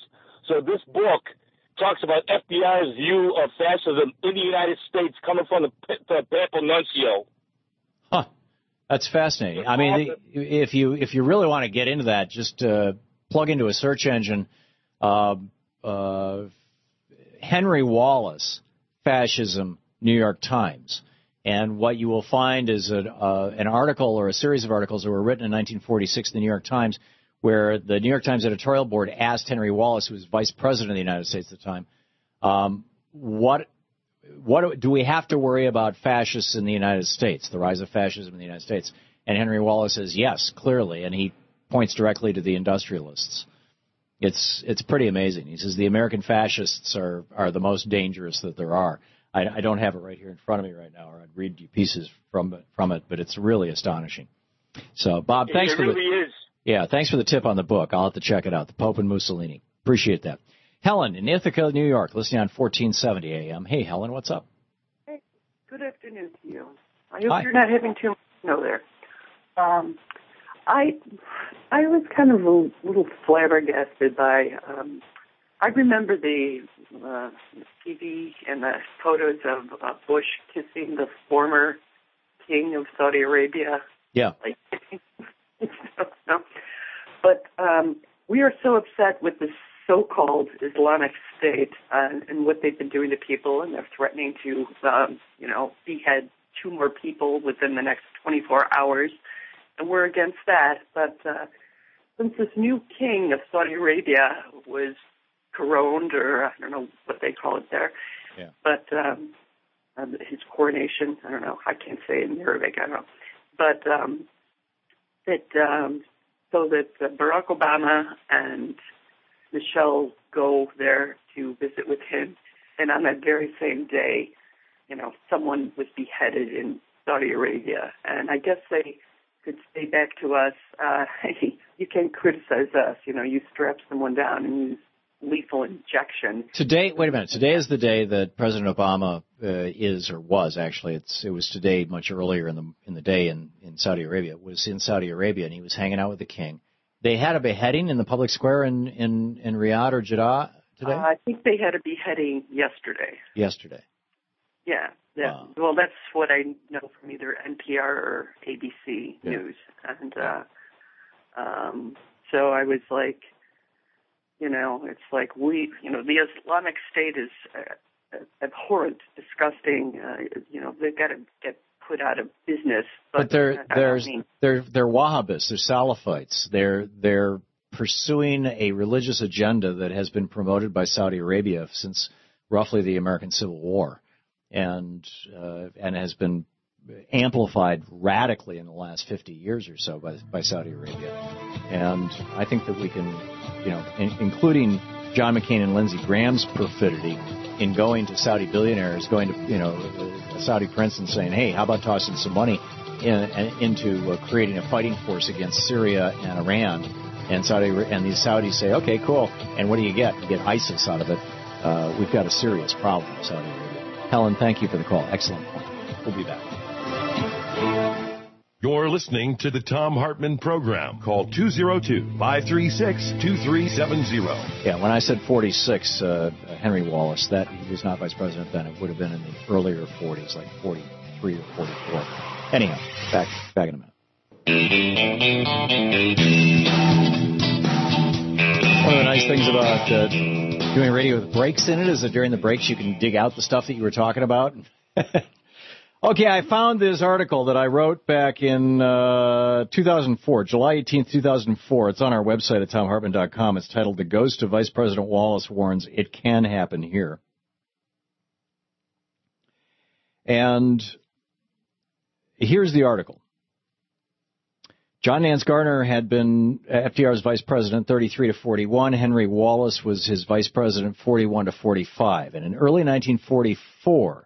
So this book talks about F D R's view of fascism in the United States coming from the, the Papal Nuncio. Huh. That's fascinating. I mean, if you if you really want to get into that, just uh, plug into a search engine uh, uh, Henry Wallace, Fascism, New York Times. And what you will find is an, uh, an article or a series of articles that were written in nineteen forty-six in the New York Times, where the New York Times editorial board asked Henry Wallace, who was vice president of the United States at the time, um, what what do we have to worry about fascists in the United States, the rise of fascism in the United States? And Henry Wallace says, yes, clearly, and he points directly to the industrialists. It's it's pretty amazing. He says the American fascists are, are the most dangerous that there are. I, I don't have it right here in front of me right now, or I'd read you pieces from it, from it, but it's really astonishing. So, Bob, thanks it for really the is. yeah, thanks for the tip on the book. I'll have to check it out. The Pope and Mussolini. Appreciate that. Helen in Ithaca, New York, listening on fourteen seventy A M. Hey, Helen, what's up? Hey, good afternoon to you. I hope Hi. you're not having too much snow there. Um, I I was kind of a little flabbergasted by. Um, I remember the uh, T V and the photos of uh, Bush kissing the former king of Saudi Arabia. Yeah. Like, no. But um, we are so upset with the so-called Islamic State uh, and what they've been doing to people, and they're threatening to, um, you know, behead two more people within the next twenty-four hours, and we're against that. But uh, since this new king of Saudi Arabia was coroned, or I don't know what they call it there, yeah. but um, uh, his coronation, I don't know, I can't say it in Arabic, I don't know, but um, that um, so that uh, Barack Obama and Michelle go there to visit with him, and on that very same day, you know, someone was beheaded in Saudi Arabia, and I guess they could say back to us, uh, hey, you can't criticize us, you know, you strap someone down and use lethal injection. Today, wait a minute. Today is the day that President Obama uh, is, or was actually. It's it was today, much earlier in the in the day in, in Saudi Arabia. It was in Saudi Arabia, and he was hanging out with the king. They had a beheading in the public square in in, in Riyadh or Jeddah today. Uh, I think they had a beheading yesterday. Yesterday. Yeah. Yeah. Wow. Well, that's what I know from either N P R or A B C Yeah. News, and uh, um, so I was like. You know, it's like we, you know, the Islamic State is uh, abhorrent, disgusting. Uh, you know, they've got to get put out of business. But, But they're I they're don't mean, they're they're Wahhabists. They're Salafites. They're they're pursuing a religious agenda that has been promoted by Saudi Arabia since roughly the American Civil War, and uh, and has been amplified radically in the last fifty years or so by by Saudi Arabia. And I think that we can, you know, in, including John McCain and Lindsey Graham's perfidy in going to Saudi billionaires, going to, you know, a Saudi prince and saying, hey, how about tossing some money in, into uh, creating a fighting force against Syria and Iran? And Saudi and these Saudis say, okay, cool. And what do you get? You get ISIS out of it. Uh, we've got a serious problem in Saudi Arabia. Helen, thank you for the call. Excellent point. We'll be back. You're listening to the Thom Hartmann Program. Call two oh two, five three six, two three seven zero. Yeah, when I said forty-six, uh, Henry Wallace, that he was not vice president then. It would have been in the earlier forties, like forty-three or forty-four. Anyhow, back back in a minute. One of the nice things about uh, doing radio with breaks in it is that during the breaks you can dig out the stuff that you were talking about. Okay, I found this article that I wrote back in uh, two thousand four, July eighteenth, two thousand four. It's on our website at tom hartmann dot com. It's titled, The Ghost of Vice President Wallace Warns It Can Happen Here. And here's the article. John Nance Garner had been F D R's vice president, thirty-three to forty-one. Henry Wallace was his vice president, forty-one to forty-five. And in early nineteen forty-four,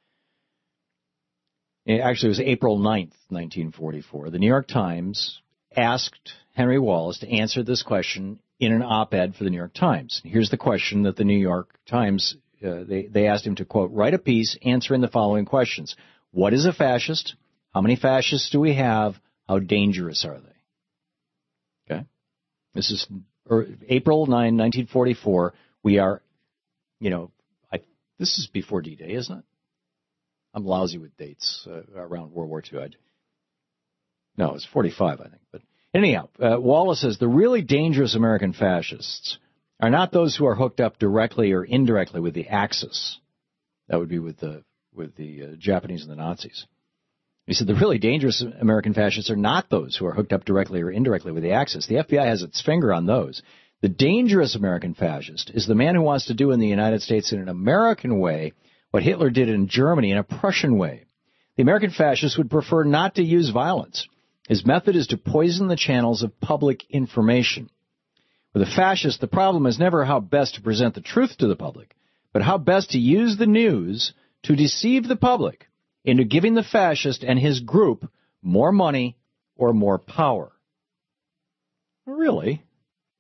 actually, it was April ninth, nineteen forty-four. The New York Times asked Henry Wallace to answer this question in an op-ed for the New York Times. Here's the question that the New York Times, uh, they, they asked him to, quote, write a piece answering the following questions. What is a fascist? How many fascists do we have? How dangerous are they? Okay. This is or April ninth, nineteen forty-four, we are, you know, I, this is before D-Day, isn't it? I'm lousy with dates uh, around World War Two. I'd, no, it's forty-five, I think. But anyhow, uh, Wallace says the really dangerous American fascists are not those who are hooked up directly or indirectly with the Axis. That would be with the with the uh, Japanese and the Nazis. He said the really dangerous American fascists are not those who are hooked up directly or indirectly with the Axis. The F B I has its finger on those. The dangerous American fascist is the man who wants to do in the United States in an American way what Hitler did in Germany in a Prussian way. The American fascist would prefer not to use violence. His method is to poison the channels of public information. For the fascist, the problem is never how best to present the truth to the public, but how best to use the news to deceive the public into giving the fascist and his group more money or more power. Really?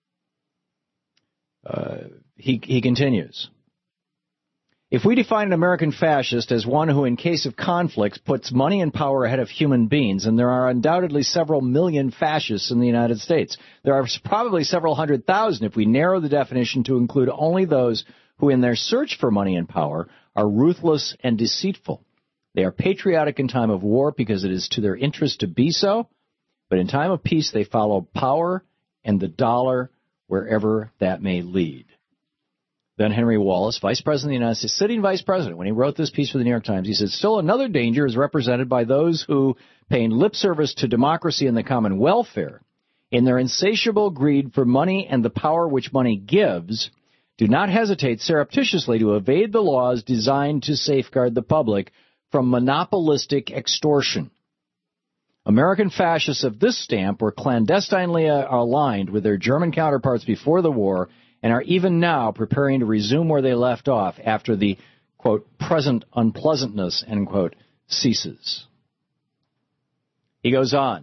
Uh, he, he continues. If we define an American fascist as one who, in case of conflict, puts money and power ahead of human beings, and there are undoubtedly several million fascists in the United States, there are probably several hundred thousand if we narrow the definition to include only those who, in their search for money and power, are ruthless and deceitful. They are patriotic in time of war because it is to their interest to be so, but in time of peace they follow power and the dollar wherever that may lead. Then Henry Wallace, Vice President of the United States, sitting Vice President, when he wrote this piece for the New York Times, he said, still another danger is represented by those who, paying lip service to democracy and the common welfare, in their insatiable greed for money and the power which money gives, do not hesitate surreptitiously to evade the laws designed to safeguard the public from monopolistic extortion. American fascists of this stamp were clandestinely aligned with their German counterparts before the war and are even now preparing to resume where they left off after the, quote, present unpleasantness, end quote, ceases. He goes on.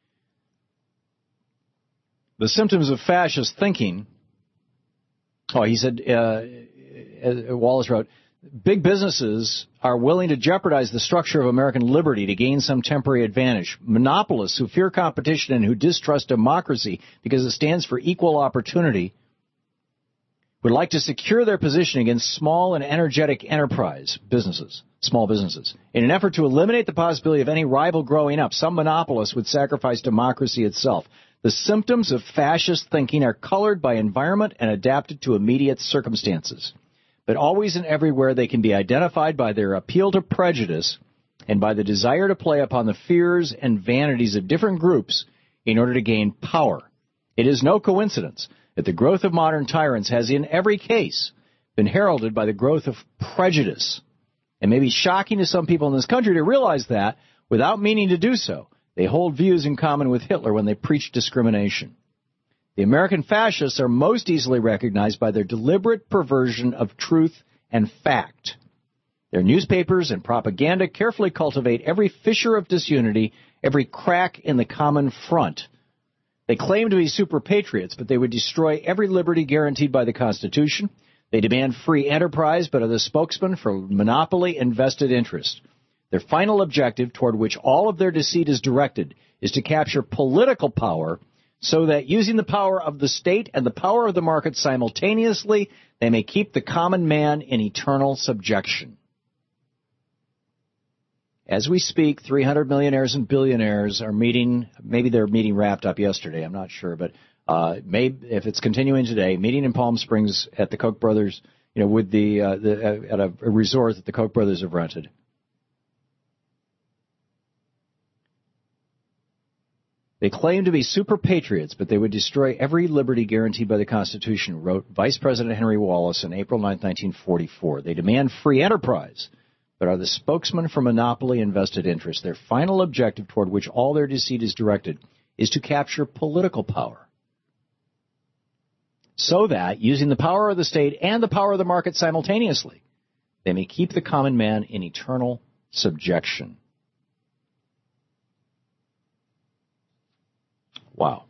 The symptoms of fascist thinking, oh, he said, uh, Wallace wrote, big businesses are willing to jeopardize the structure of American liberty to gain some temporary advantage. Monopolists who fear competition and who distrust democracy because it stands for equal opportunity would like to secure their position against small and energetic enterprise businesses, small businesses. In an effort to eliminate the possibility of any rival growing up, some monopolists would sacrifice democracy itself. The symptoms of fascist thinking are colored by environment and adapted to immediate circumstances. But always and everywhere they can be identified by their appeal to prejudice and by the desire to play upon the fears and vanities of different groups in order to gain power. It is no coincidence that the growth of modern tyrants has in every case been heralded by the growth of prejudice. It may be shocking to some people in this country to realize that, without meaning to do so, they hold views in common with Hitler when they preach discrimination. The American fascists are most easily recognized by their deliberate perversion of truth and fact. Their newspapers and propaganda carefully cultivate every fissure of disunity, every crack in the common front. They claim to be super patriots, but they would destroy every liberty guaranteed by the Constitution. They demand free enterprise, but are the spokesman for monopoly and vested interest. Their final objective, toward which all of their deceit is directed, is to capture political power so that using the power of the state and the power of the market simultaneously, they may keep the common man in eternal subjection. As we speak, three hundred millionaires and billionaires are meeting. Maybe their meeting wrapped up yesterday. I'm not sure, but uh, maybe if it's continuing today, meeting in Palm Springs at the Koch brothers, you know, with the, uh, the uh, at a, a resort that the Koch brothers have rented. They claim to be super patriots, but they would destroy every liberty guaranteed by the Constitution, wrote Vice President Henry Wallace on April ninth, nineteen forty-four. They demand free enterprise, but are the spokesman for monopoly and vested interest. Their final objective, toward which all their deceit is directed, is to capture political power, so that, using the power of the state and the power of the market simultaneously, they may keep the common man in eternal subjection. Wow.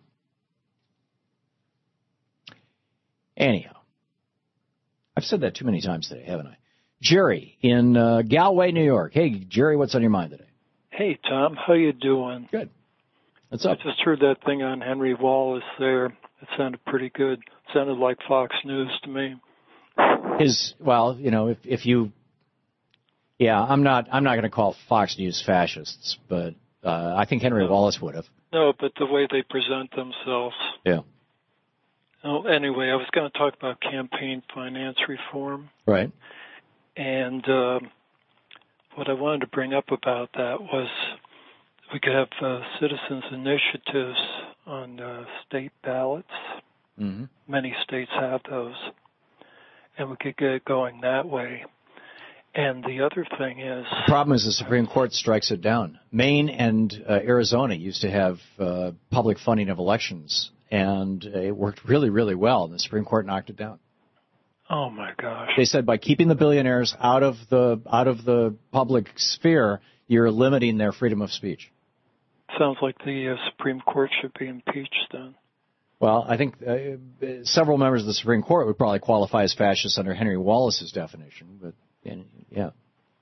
Anyhow, I've said that too many times today, haven't I? Jerry in uh, Galway, New York. Hey, Jerry, what's on your mind today? Hey, Tom, how you doing? Good. What's up? I just heard that thing on Henry Wallace there, It sounded pretty good. It sounded like Fox News to me. His well, you know, if if you, yeah, I'm not I'm not going to call Fox News fascists, but uh, I think Henry Wallace would have. No, but the way they present themselves. Yeah. Oh, anyway, I was going to talk about campaign finance reform. Right. And uh, what I wanted to bring up about that was we could have uh, citizens' initiatives on uh, state ballots. Mm-hmm. Many states have those. And we could get it going that way. And the other thing is... The problem is the Supreme Court strikes it down. Maine and uh, Arizona used to have uh, public funding of elections, and it worked really, really well, and the Supreme Court knocked it down. Oh, my gosh. They said by keeping the billionaires out of the out of the public sphere, you're limiting their freedom of speech. Sounds like the uh, Supreme Court should be impeached then. Well, I think uh, several members of the Supreme Court would probably qualify as fascists under Henry Wallace's definition, but yeah.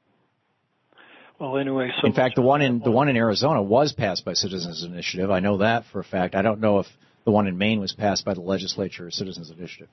Well, anyway, so in fact, the one in the one in Arizona was passed by Citizens Initiative. I know that for a fact. I don't know if the one in Maine was passed by the legislature or Citizens Initiative.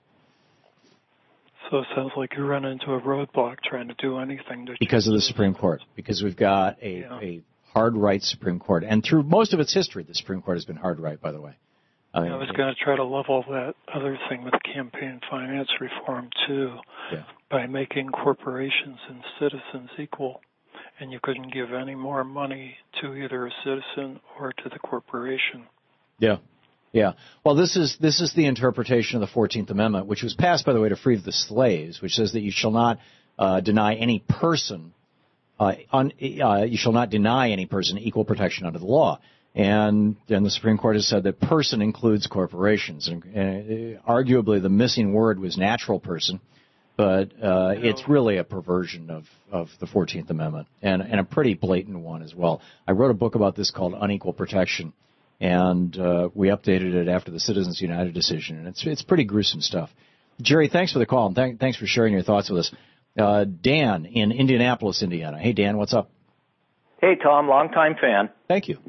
So it sounds like you run into a roadblock trying to do anything to because of the Supreme Court. Because we've got a yeah. a hard right Supreme Court, and through most of its history, the Supreme Court has been hard right. By the way. I, mean, I was going to try to level that other thing with campaign finance reform, too, yeah. by making corporations and citizens equal. And you couldn't give any more money to either a citizen or to the corporation. Yeah, yeah. Well, this is this is the interpretation of the fourteenth Amendment, which was passed, by the way, to free the slaves, which says that you shall not uh, deny any person, uh, un, uh, you shall not deny any person equal protection under the law. And, and the Supreme Court has said that person includes corporations. And, and arguably the missing word was natural person, but uh, it's really a perversion of, of the fourteenth Amendment, and, and a pretty blatant one as well. I wrote a book about this called Unequal Protection, and uh, we updated it after the Citizens United decision, and it's it's pretty gruesome stuff. Jerry, thanks for the call, and th- thanks for sharing your thoughts with us. Uh, Dan in Indianapolis, Indiana. Hey, Dan, what's up? Hey, Tom, longtime fan. Thank you.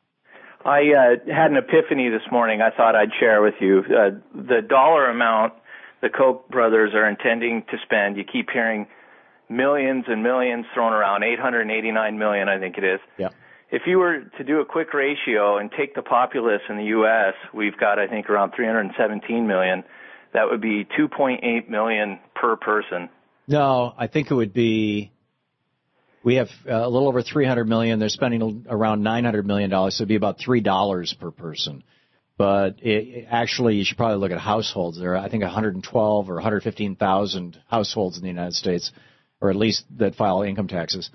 I uh, had an epiphany this morning I thought I'd share with you. Uh, the dollar amount the Koch brothers are intending to spend, you keep hearing millions and millions thrown around, eight hundred eighty-nine million, I think it is. Yeah. If you were to do a quick ratio and take the populace in the U S, we've got, I think, around three hundred seventeen million. That would be two point eight million per person. No, I think it would be... We have uh, a little over three hundred million dollars. They're spending around nine hundred million dollars, so it would be about three dollars per person. But it, it, actually, you should probably look at households. There are, I think, one hundred twelve or one hundred fifteen thousand households in the United States, or at least that file income taxes.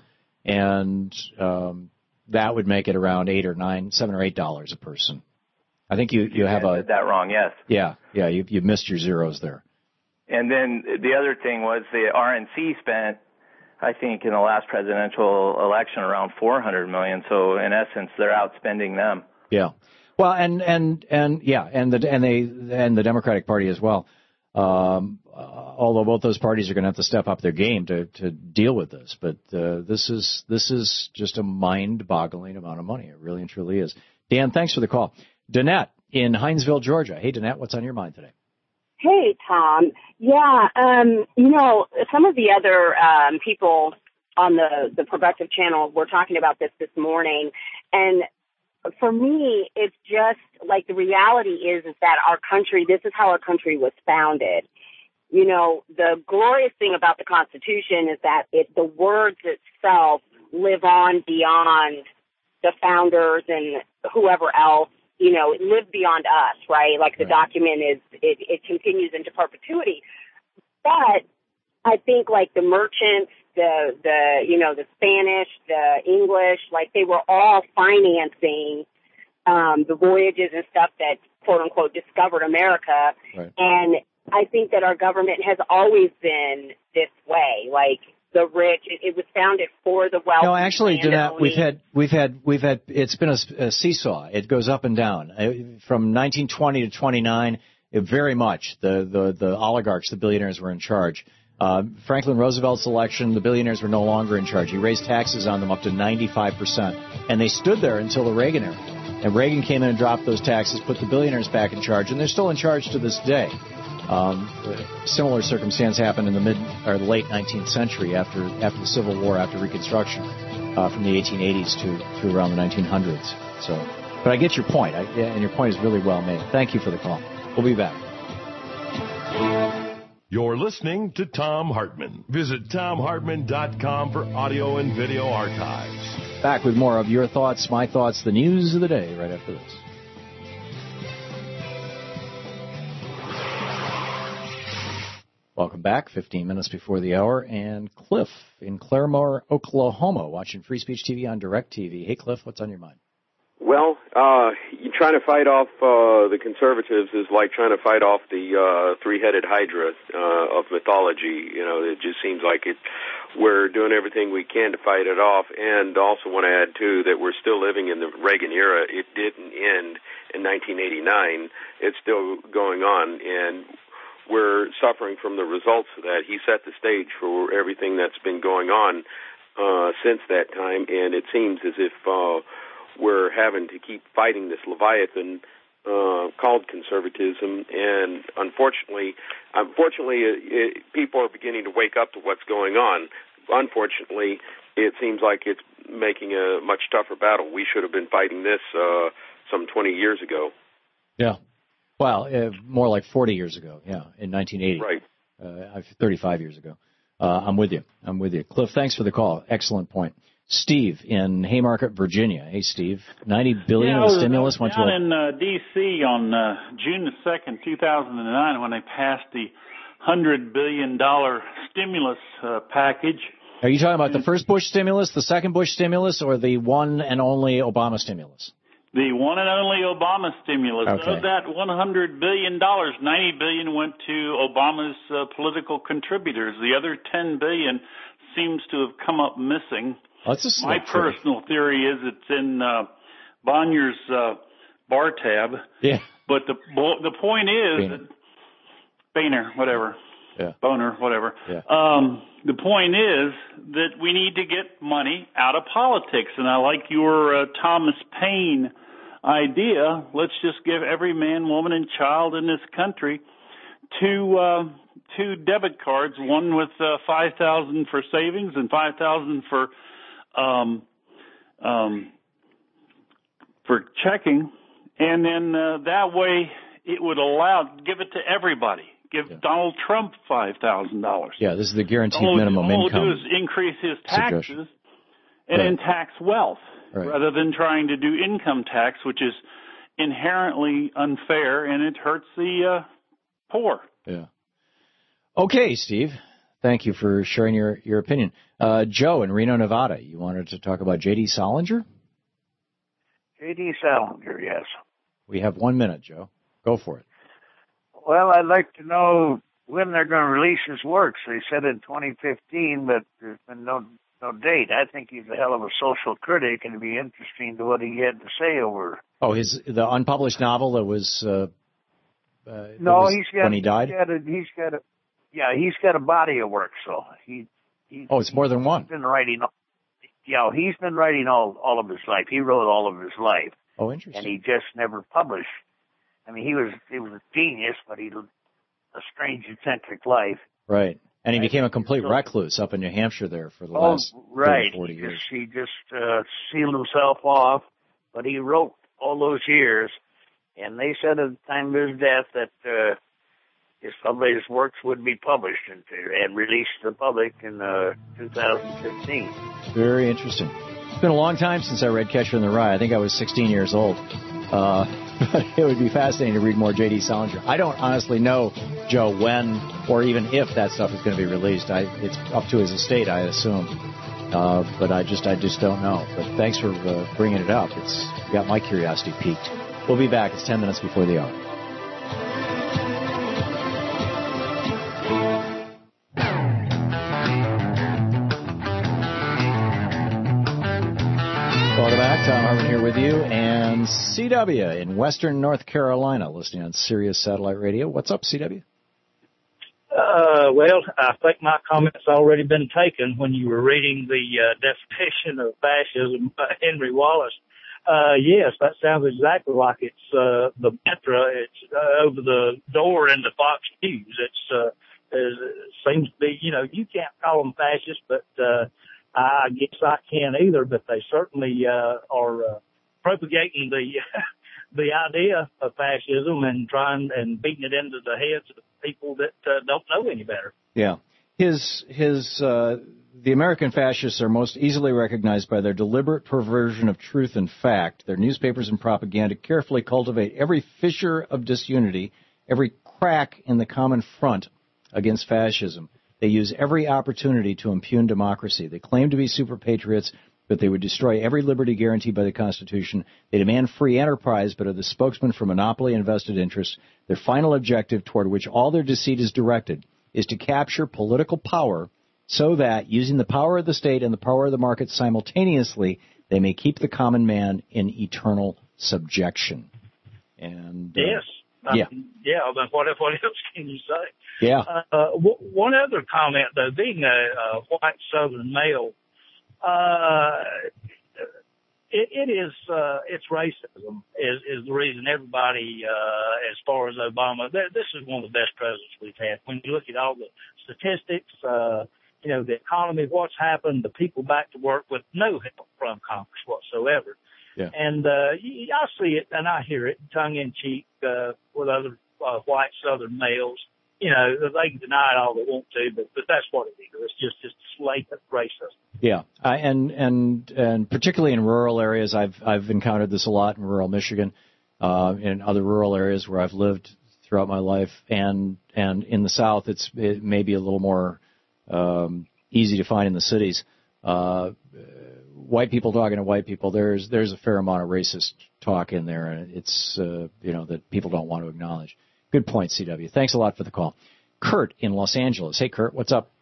And um, that would make it around eight or nine, seven or eight dollars a person. I think you, you have I a... did that wrong, yes. Yeah, yeah, you, you missed your zeros there. And then the other thing was the R N C spent, I think, in the last presidential election around four hundred million dollars. So in essence, they're outspending them. Yeah. Well, and and and yeah, and the and they and the Democratic Party as well. Um, uh, although both those parties are going to have to step up their game to to deal with this, but uh, this is this is just a mind-boggling amount of money. It really and truly is. Dan, thanks for the call. Danette in Hinesville, Georgia. Hey, Danette, what's on your mind today? Hey, Tom. Yeah, um, you know, some of the other um, people on the, the Progressive Channel were talking about this this morning, and for me, it's just like the reality is, is that our country, this is how our country was founded. You know, the glorious thing about the Constitution is that it, the words itself live on beyond the founders and whoever else. You know, it lived beyond us, right? Like the right. document is, it, it continues into perpetuity. But I think like the merchants, the, the, you know, the Spanish, the English, like they were all financing, um, the voyages and stuff that quote unquote discovered America. Right. And I think that our government has always been this way, like the rich. It, it was founded for the wealthy. No, actually, Danette, we've had, we've had, we've had, it's been a, a seesaw. It goes up and down. From nineteen twenty to twenty-nine, it very much, the, the, the oligarchs, the billionaires were in charge. Uh, Franklin Roosevelt's election, the billionaires were no longer in charge. He raised taxes on them up to ninety-five percent. And they stood there until the Reagan era. And Reagan came in and dropped those taxes, put the billionaires back in charge, and they're still in charge to this day. Um, a similar circumstance happened in the mid or the late nineteenth century after after the Civil War, after Reconstruction, uh, from the eighteen eighties to, to around the nineteen hundreds. So, but I get your point, I, and your point is really well made. Thank you for the call. We'll be back. You're listening to Thom Hartmann. Visit Thom Hartmann dot com for audio and video archives. Back with more of your thoughts, my thoughts, the news of the day right after this. Welcome back, fifteen minutes before the hour, and Cliff in Claremore, Oklahoma, watching Free Speech T V on DirecTV. Hey, Cliff, what's on your mind? Well, uh, you trying to fight off uh, the conservatives is like trying to fight off the uh, three-headed hydra uh, of mythology. You know, it just seems like it. We're doing everything we can to fight it off, and also want to add too that we're still living in the Reagan era. It didn't end in nineteen eighty-nine. It's still going on, and we're suffering from the results of that. He set the stage for everything that's been going on uh, since that time, and it seems as if uh, we're having to keep fighting this Leviathan uh, called conservatism. And unfortunately, unfortunately, it, it, people are beginning to wake up to what's going on. Unfortunately, it seems like it's making a much tougher battle. We should have been fighting this uh, some twenty years ago. Yeah. Well, uh, more like forty years ago, yeah, in nineteen eighty. Right. Uh, thirty-five years ago. Uh, I'm with you. I'm with you. Cliff, thanks for the call. Excellent point. Steve in Haymarket, Virginia. Hey, Steve. ninety billion dollars yeah, of stimulus went to down a... in uh, D C on uh, June the second, two thousand nine, when they passed the one hundred billion dollars stimulus uh, package. Are you talking about the first Bush stimulus, the second Bush stimulus, or the one and only Obama stimulus? The one and only Obama stimulus. Okay. Of that one hundred billion dollars, ninety billion dollars went to Obama's uh, political contributors. The other ten billion dollars seems to have come up missing. Oh, that's a My trick. personal theory is it's in uh, Bonnier's uh, bar tab. Yeah. But the the point is, Boehner, that, Boehner whatever, yeah. Boner, whatever. Yeah. Um, the point is that we need to get money out of politics, and I like your uh, Thomas Paine idea. Let's just give every man, woman, and child in this country two uh, two debit cards, one with uh, five thousand for savings and five thousand for um, um, for checking, and then uh, that way it would allow give it to everybody. Give yeah. Donald Trump five thousand dollars. Yeah, this is the guaranteed all, minimum all income. All we'll do is increase his taxes suggestion. and right. then tax wealth. Right. Rather than trying to do income tax, which is inherently unfair, and it hurts the uh, poor. Yeah. Okay, Steve. Thank you for sharing your, your opinion. Uh, Joe in Reno, Nevada, you wanted to talk about J D. Salinger? J D. Salinger, yes. We have one minute, Joe. Go for it. Well, I'd like to know when they're going to release his works. They said in twenty fifteen, but there's been no no date. I think he's a hell of a social critic, and it'd be interesting to what he had to say over. Oh, his the unpublished novel that was uh, uh, no, was he's got when he died. He's got a, he's got a yeah, he's got a body of work. So he. he oh, it's more than one. He's been writing. Yeah, he's been writing all all of his life. He wrote all of his life. Oh, interesting. And he just never published. I mean, he was he was a genius, but he lived a strange, eccentric life. Right. And he right. became a complete so, recluse up in New Hampshire there for the oh, last right. thirty, forty he years. Just, he just uh, sealed himself off, but he wrote all those years, and they said at the time of his death that uh, his published works would be published and, and released to the public in uh, two thousand fifteen. Very interesting. It's been a long time since I read Catcher in the Rye. I think I was sixteen years old. Uh, but it would be fascinating to read more J D. Salinger. I don't honestly know, Joe, when or even if that stuff is going to be released. I, it's up to his estate, I assume. Uh, but I just I just don't know. But thanks for uh, bringing it up. It's got my curiosity piqued. We'll be back. It's ten minutes before the hour. Welcome back. Thom Hartmann here with you, and C W in Western North Carolina, listening on Sirius Satellite Radio. What's up, C W? Uh, well, I think my comment's already been taken when you were reading the uh, definition of fascism by Henry Wallace. Uh, yes, that sounds exactly like it's, uh, the mantra. It's uh, over the door into Fox News. It's, uh, it seems to be, you know, you can't call them fascist, but, uh, I guess I can't either, but they certainly, uh, are, uh, propagating the, the idea of fascism and trying and beating it into the heads of people that, uh, don't know any better. Yeah. His, his, uh, the American fascists are most easily recognized by their deliberate perversion of truth and fact. Their newspapers and propaganda carefully cultivate every fissure of disunity, every crack in the common front against fascism. They use every opportunity to impugn democracy. They claim to be super patriots, but they would destroy every liberty guaranteed by the Constitution. They demand free enterprise, but are the spokesman for monopoly and vested interests. Their final objective, toward which all their deceit is directed, is to capture political power so that, using the power of the state and the power of the market simultaneously, they may keep the common man in eternal subjection. And uh, yes. Yeah. Um, yeah, but what, what else can you say? Yeah. Uh, uh, w- one other comment, though, being a, a white Southern male, uh, it, it is, uh, it's racism is, is the reason everybody, uh, as far as Obama, th- this is one of the best presidents we've had. When you look at all the statistics, uh, you know, the economy, what's happened, the people back to work with no help from Congress whatsoever. Yeah. And, uh, I see it and I hear it tongue in cheek, uh, with other, uh, white Southern males. You know, they can deny it all they want to, but, but that's what it is. It's just, just blatant racism. Yeah. Uh, and, and, and particularly in rural areas, I've, I've encountered this a lot in rural Michigan, uh, in other rural areas where I've lived throughout my life. And, and in the South, it's, it may be a little more, um, easy to find in the cities. Uh, white people talking to white people, there's, there's a fair amount of racist talk in there. And it's, uh, you know, that people don't want to acknowledge. Good point, C W. Thanks a lot for the call. Kurt in Los Angeles. Hey, Kurt, what's up?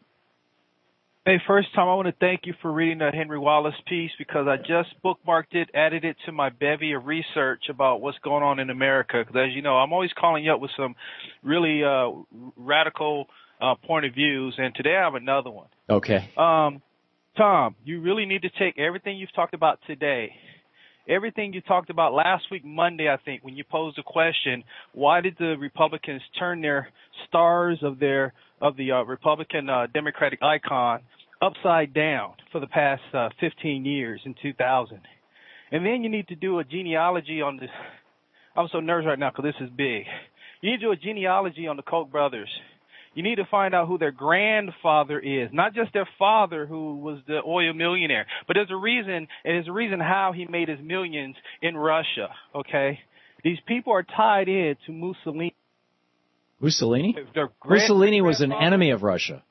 Hey, first time I want to thank you for reading the Henry Wallace piece because I just bookmarked it, added it to my bevy of research about what's going on in America. Because as you know, I'm always calling you up with some really uh, radical uh, point of views, and today I have another one. Okay. Um, Tom, you really need to take everything you've talked about today, everything you talked about last week, Monday, I think, when you posed the question, why did the Republicans turn their stars of their of the uh, Republican uh, Democratic icon upside down for the past uh, fifteen years in two thousand? And then you need to do a genealogy on this. I'm so nervous right now because this is big. You need to do a genealogy on the Koch brothers. You need to find out who their grandfather is, not just their father who was the oil millionaire, but there's a reason, and there's a reason how he made his millions in Russia, okay? These people are tied in to Mussolini. Mussolini? Their grand- Mussolini was an enemy of Russia.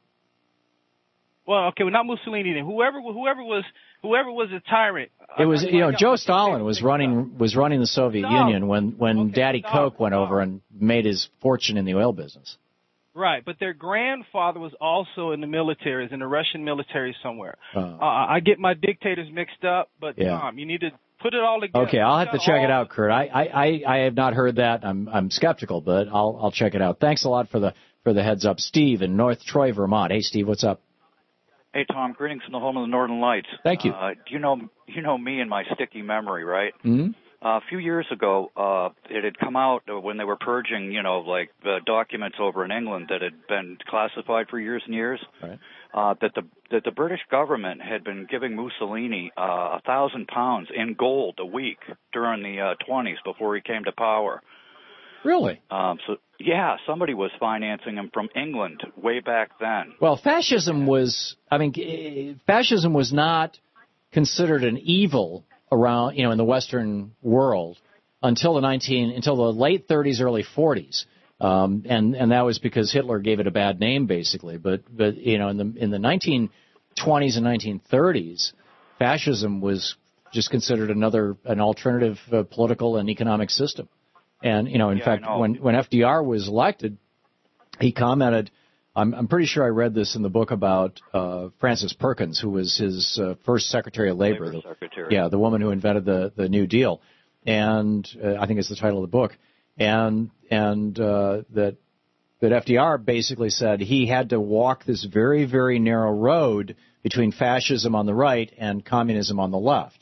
Well, okay, well, not Mussolini then. Whoever, whoever was, whoever was a tyrant. It was, you know, Joe Stalin was running was running the Soviet Union when when Daddy Koch went over and made his fortune in the oil business. Right, but their grandfather was also in the military, in the Russian military somewhere. Uh, Uh, I get my dictators mixed up, but Yeah. Tom, you need to put it all together. Okay, I'll have to You got check it all- out, Kurt. I, I, I, I have not heard that. I'm I'm skeptical, but I'll I'll check it out. Thanks a lot for the for the heads up. Steve in North Troy, Vermont. Hey, Steve, what's up? Hey, Tom, greetings from the home of the Northern Lights. Thank you. Uh, you know, you know me and my sticky memory, right? Mm-hmm. Uh, a few years ago, uh, it had come out when they were purging, you know, like the documents over in England that had been classified for years and years. Right. Uh, that the that the British government had been giving Mussolini uh, a thousand pounds in gold a week during the uh, twenties before he came to power. Really? Um, so yeah, somebody was financing him from England way back then. Well, fascism was, I mean, eh, fascism was not considered an evil around, you know, in the Western world until the nineteen, until the late thirties, early forties. Um, and, and that was because Hitler gave it a bad name, basically. But, but, you know, in the, in the nineteen twenties and nineteen thirties, fascism was just considered another, an alternative uh, political and economic system. And, you know, in Yeah, fact, I know. when, when F D R was elected, he commented, I'm, I'm pretty sure I read this in the book about uh, Frances Perkins, who was his uh, first Secretary of Labor. Labor the, Secretary. Yeah, the woman who invented the, the New Deal. And uh, I think it's the title of the book. And and uh, that that F D R basically said he had to walk this very, very narrow road between fascism on the right and communism on the left.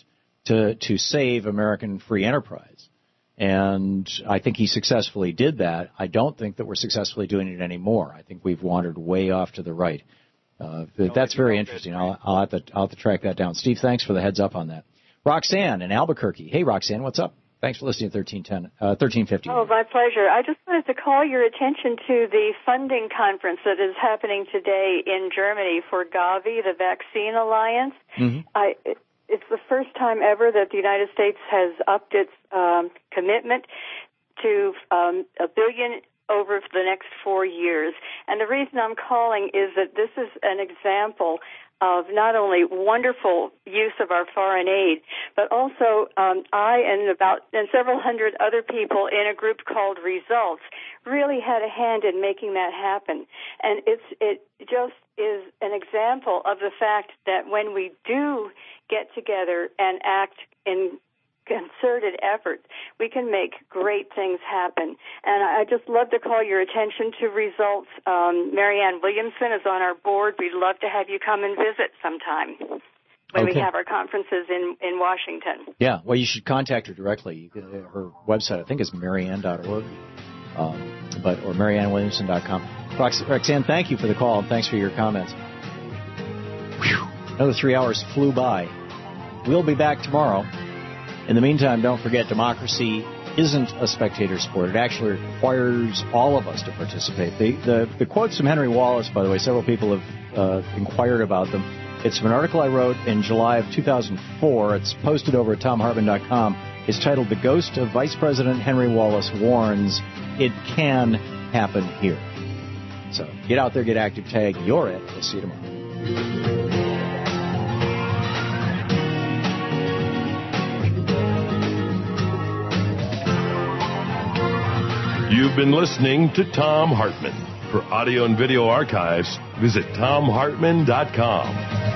to to save American free enterprise. And I think he successfully did that. I don't think that we're successfully doing it anymore. I think we've wandered way off to the right. Uh, that's very interesting. I'll, I'll, have to, I'll have to track that down. Steve, thanks for the heads up on that. Roxanne in Albuquerque. Hey, Roxanne, what's up? Thanks for listening to thirteen ten, uh, thirteen fifty. Oh, my pleasure. I just wanted to call your attention to the funding conference that is happening today in Germany for Gavi, the Vaccine Alliance. Mm-hmm. I, it's the first time ever that the United States has upped its um, commitment to um, a billion over the next four years. And the reason I'm calling is that this is an example of not only wonderful use of our foreign aid, but also um, I and about and several hundred other people in a group called Results really had a hand in making that happen. And it's it just is an example of the fact that when we do get together and act in concerted effort, we can make great things happen. And I just love to call your attention to Results. Um, Marianne Williamson is on our board. We'd love to have you come and visit sometime when Okay. we have our conferences in, in Washington. Yeah, well, you should contact her directly. You can, her website, I think, is marianne dot org, um, but or marianne williamson dot com. Rox- Roxanne, thank you for the call, and thanks for your comments. Whew. Another three hours flew by. We'll be back tomorrow. In the meantime, don't forget, democracy isn't a spectator sport. It actually requires all of us to participate. The, the, the quotes from Henry Wallace, by the way, several people have uh, inquired about them. It's from an article I wrote in July of two thousand four. It's posted over at tom hartman dot com. It's titled, "The Ghost of Vice President Henry Wallace Warns It Can Happen Here." So get out there, get active, tag. You're it. We'll see you tomorrow. You've been listening to Thom Hartmann. For audio and video archives, visit tom hartman dot com.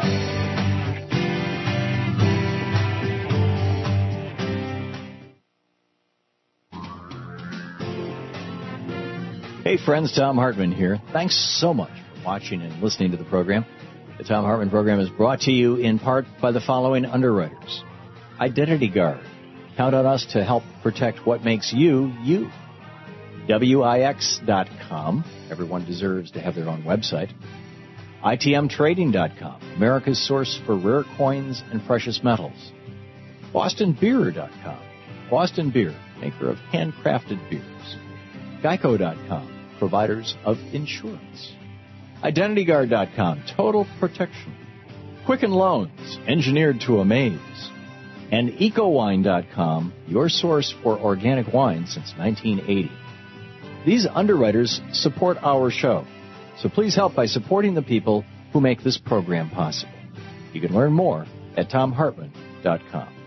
Hey friends, Thom Hartmann here. Thanks so much for watching and listening to the program. The Thom Hartmann program is brought to you in part by the following underwriters. Identity Guard. Count on us to help protect what makes you, you. Wix dot com. Everyone deserves to have their own website. I T M trading dot com. America's source for rare coins and precious metals. Boston Beer dot com. Boston Beer, maker of handcrafted beers. Geico dot com. Providers of insurance. Identity Guard dot com. Total protection. Quicken Loans, engineered to amaze. And Eco Wine dot com, your source for organic wine since nineteen eighty. These underwriters support our show, so please help by supporting the people who make this program possible. You can learn more at tom hartman dot com.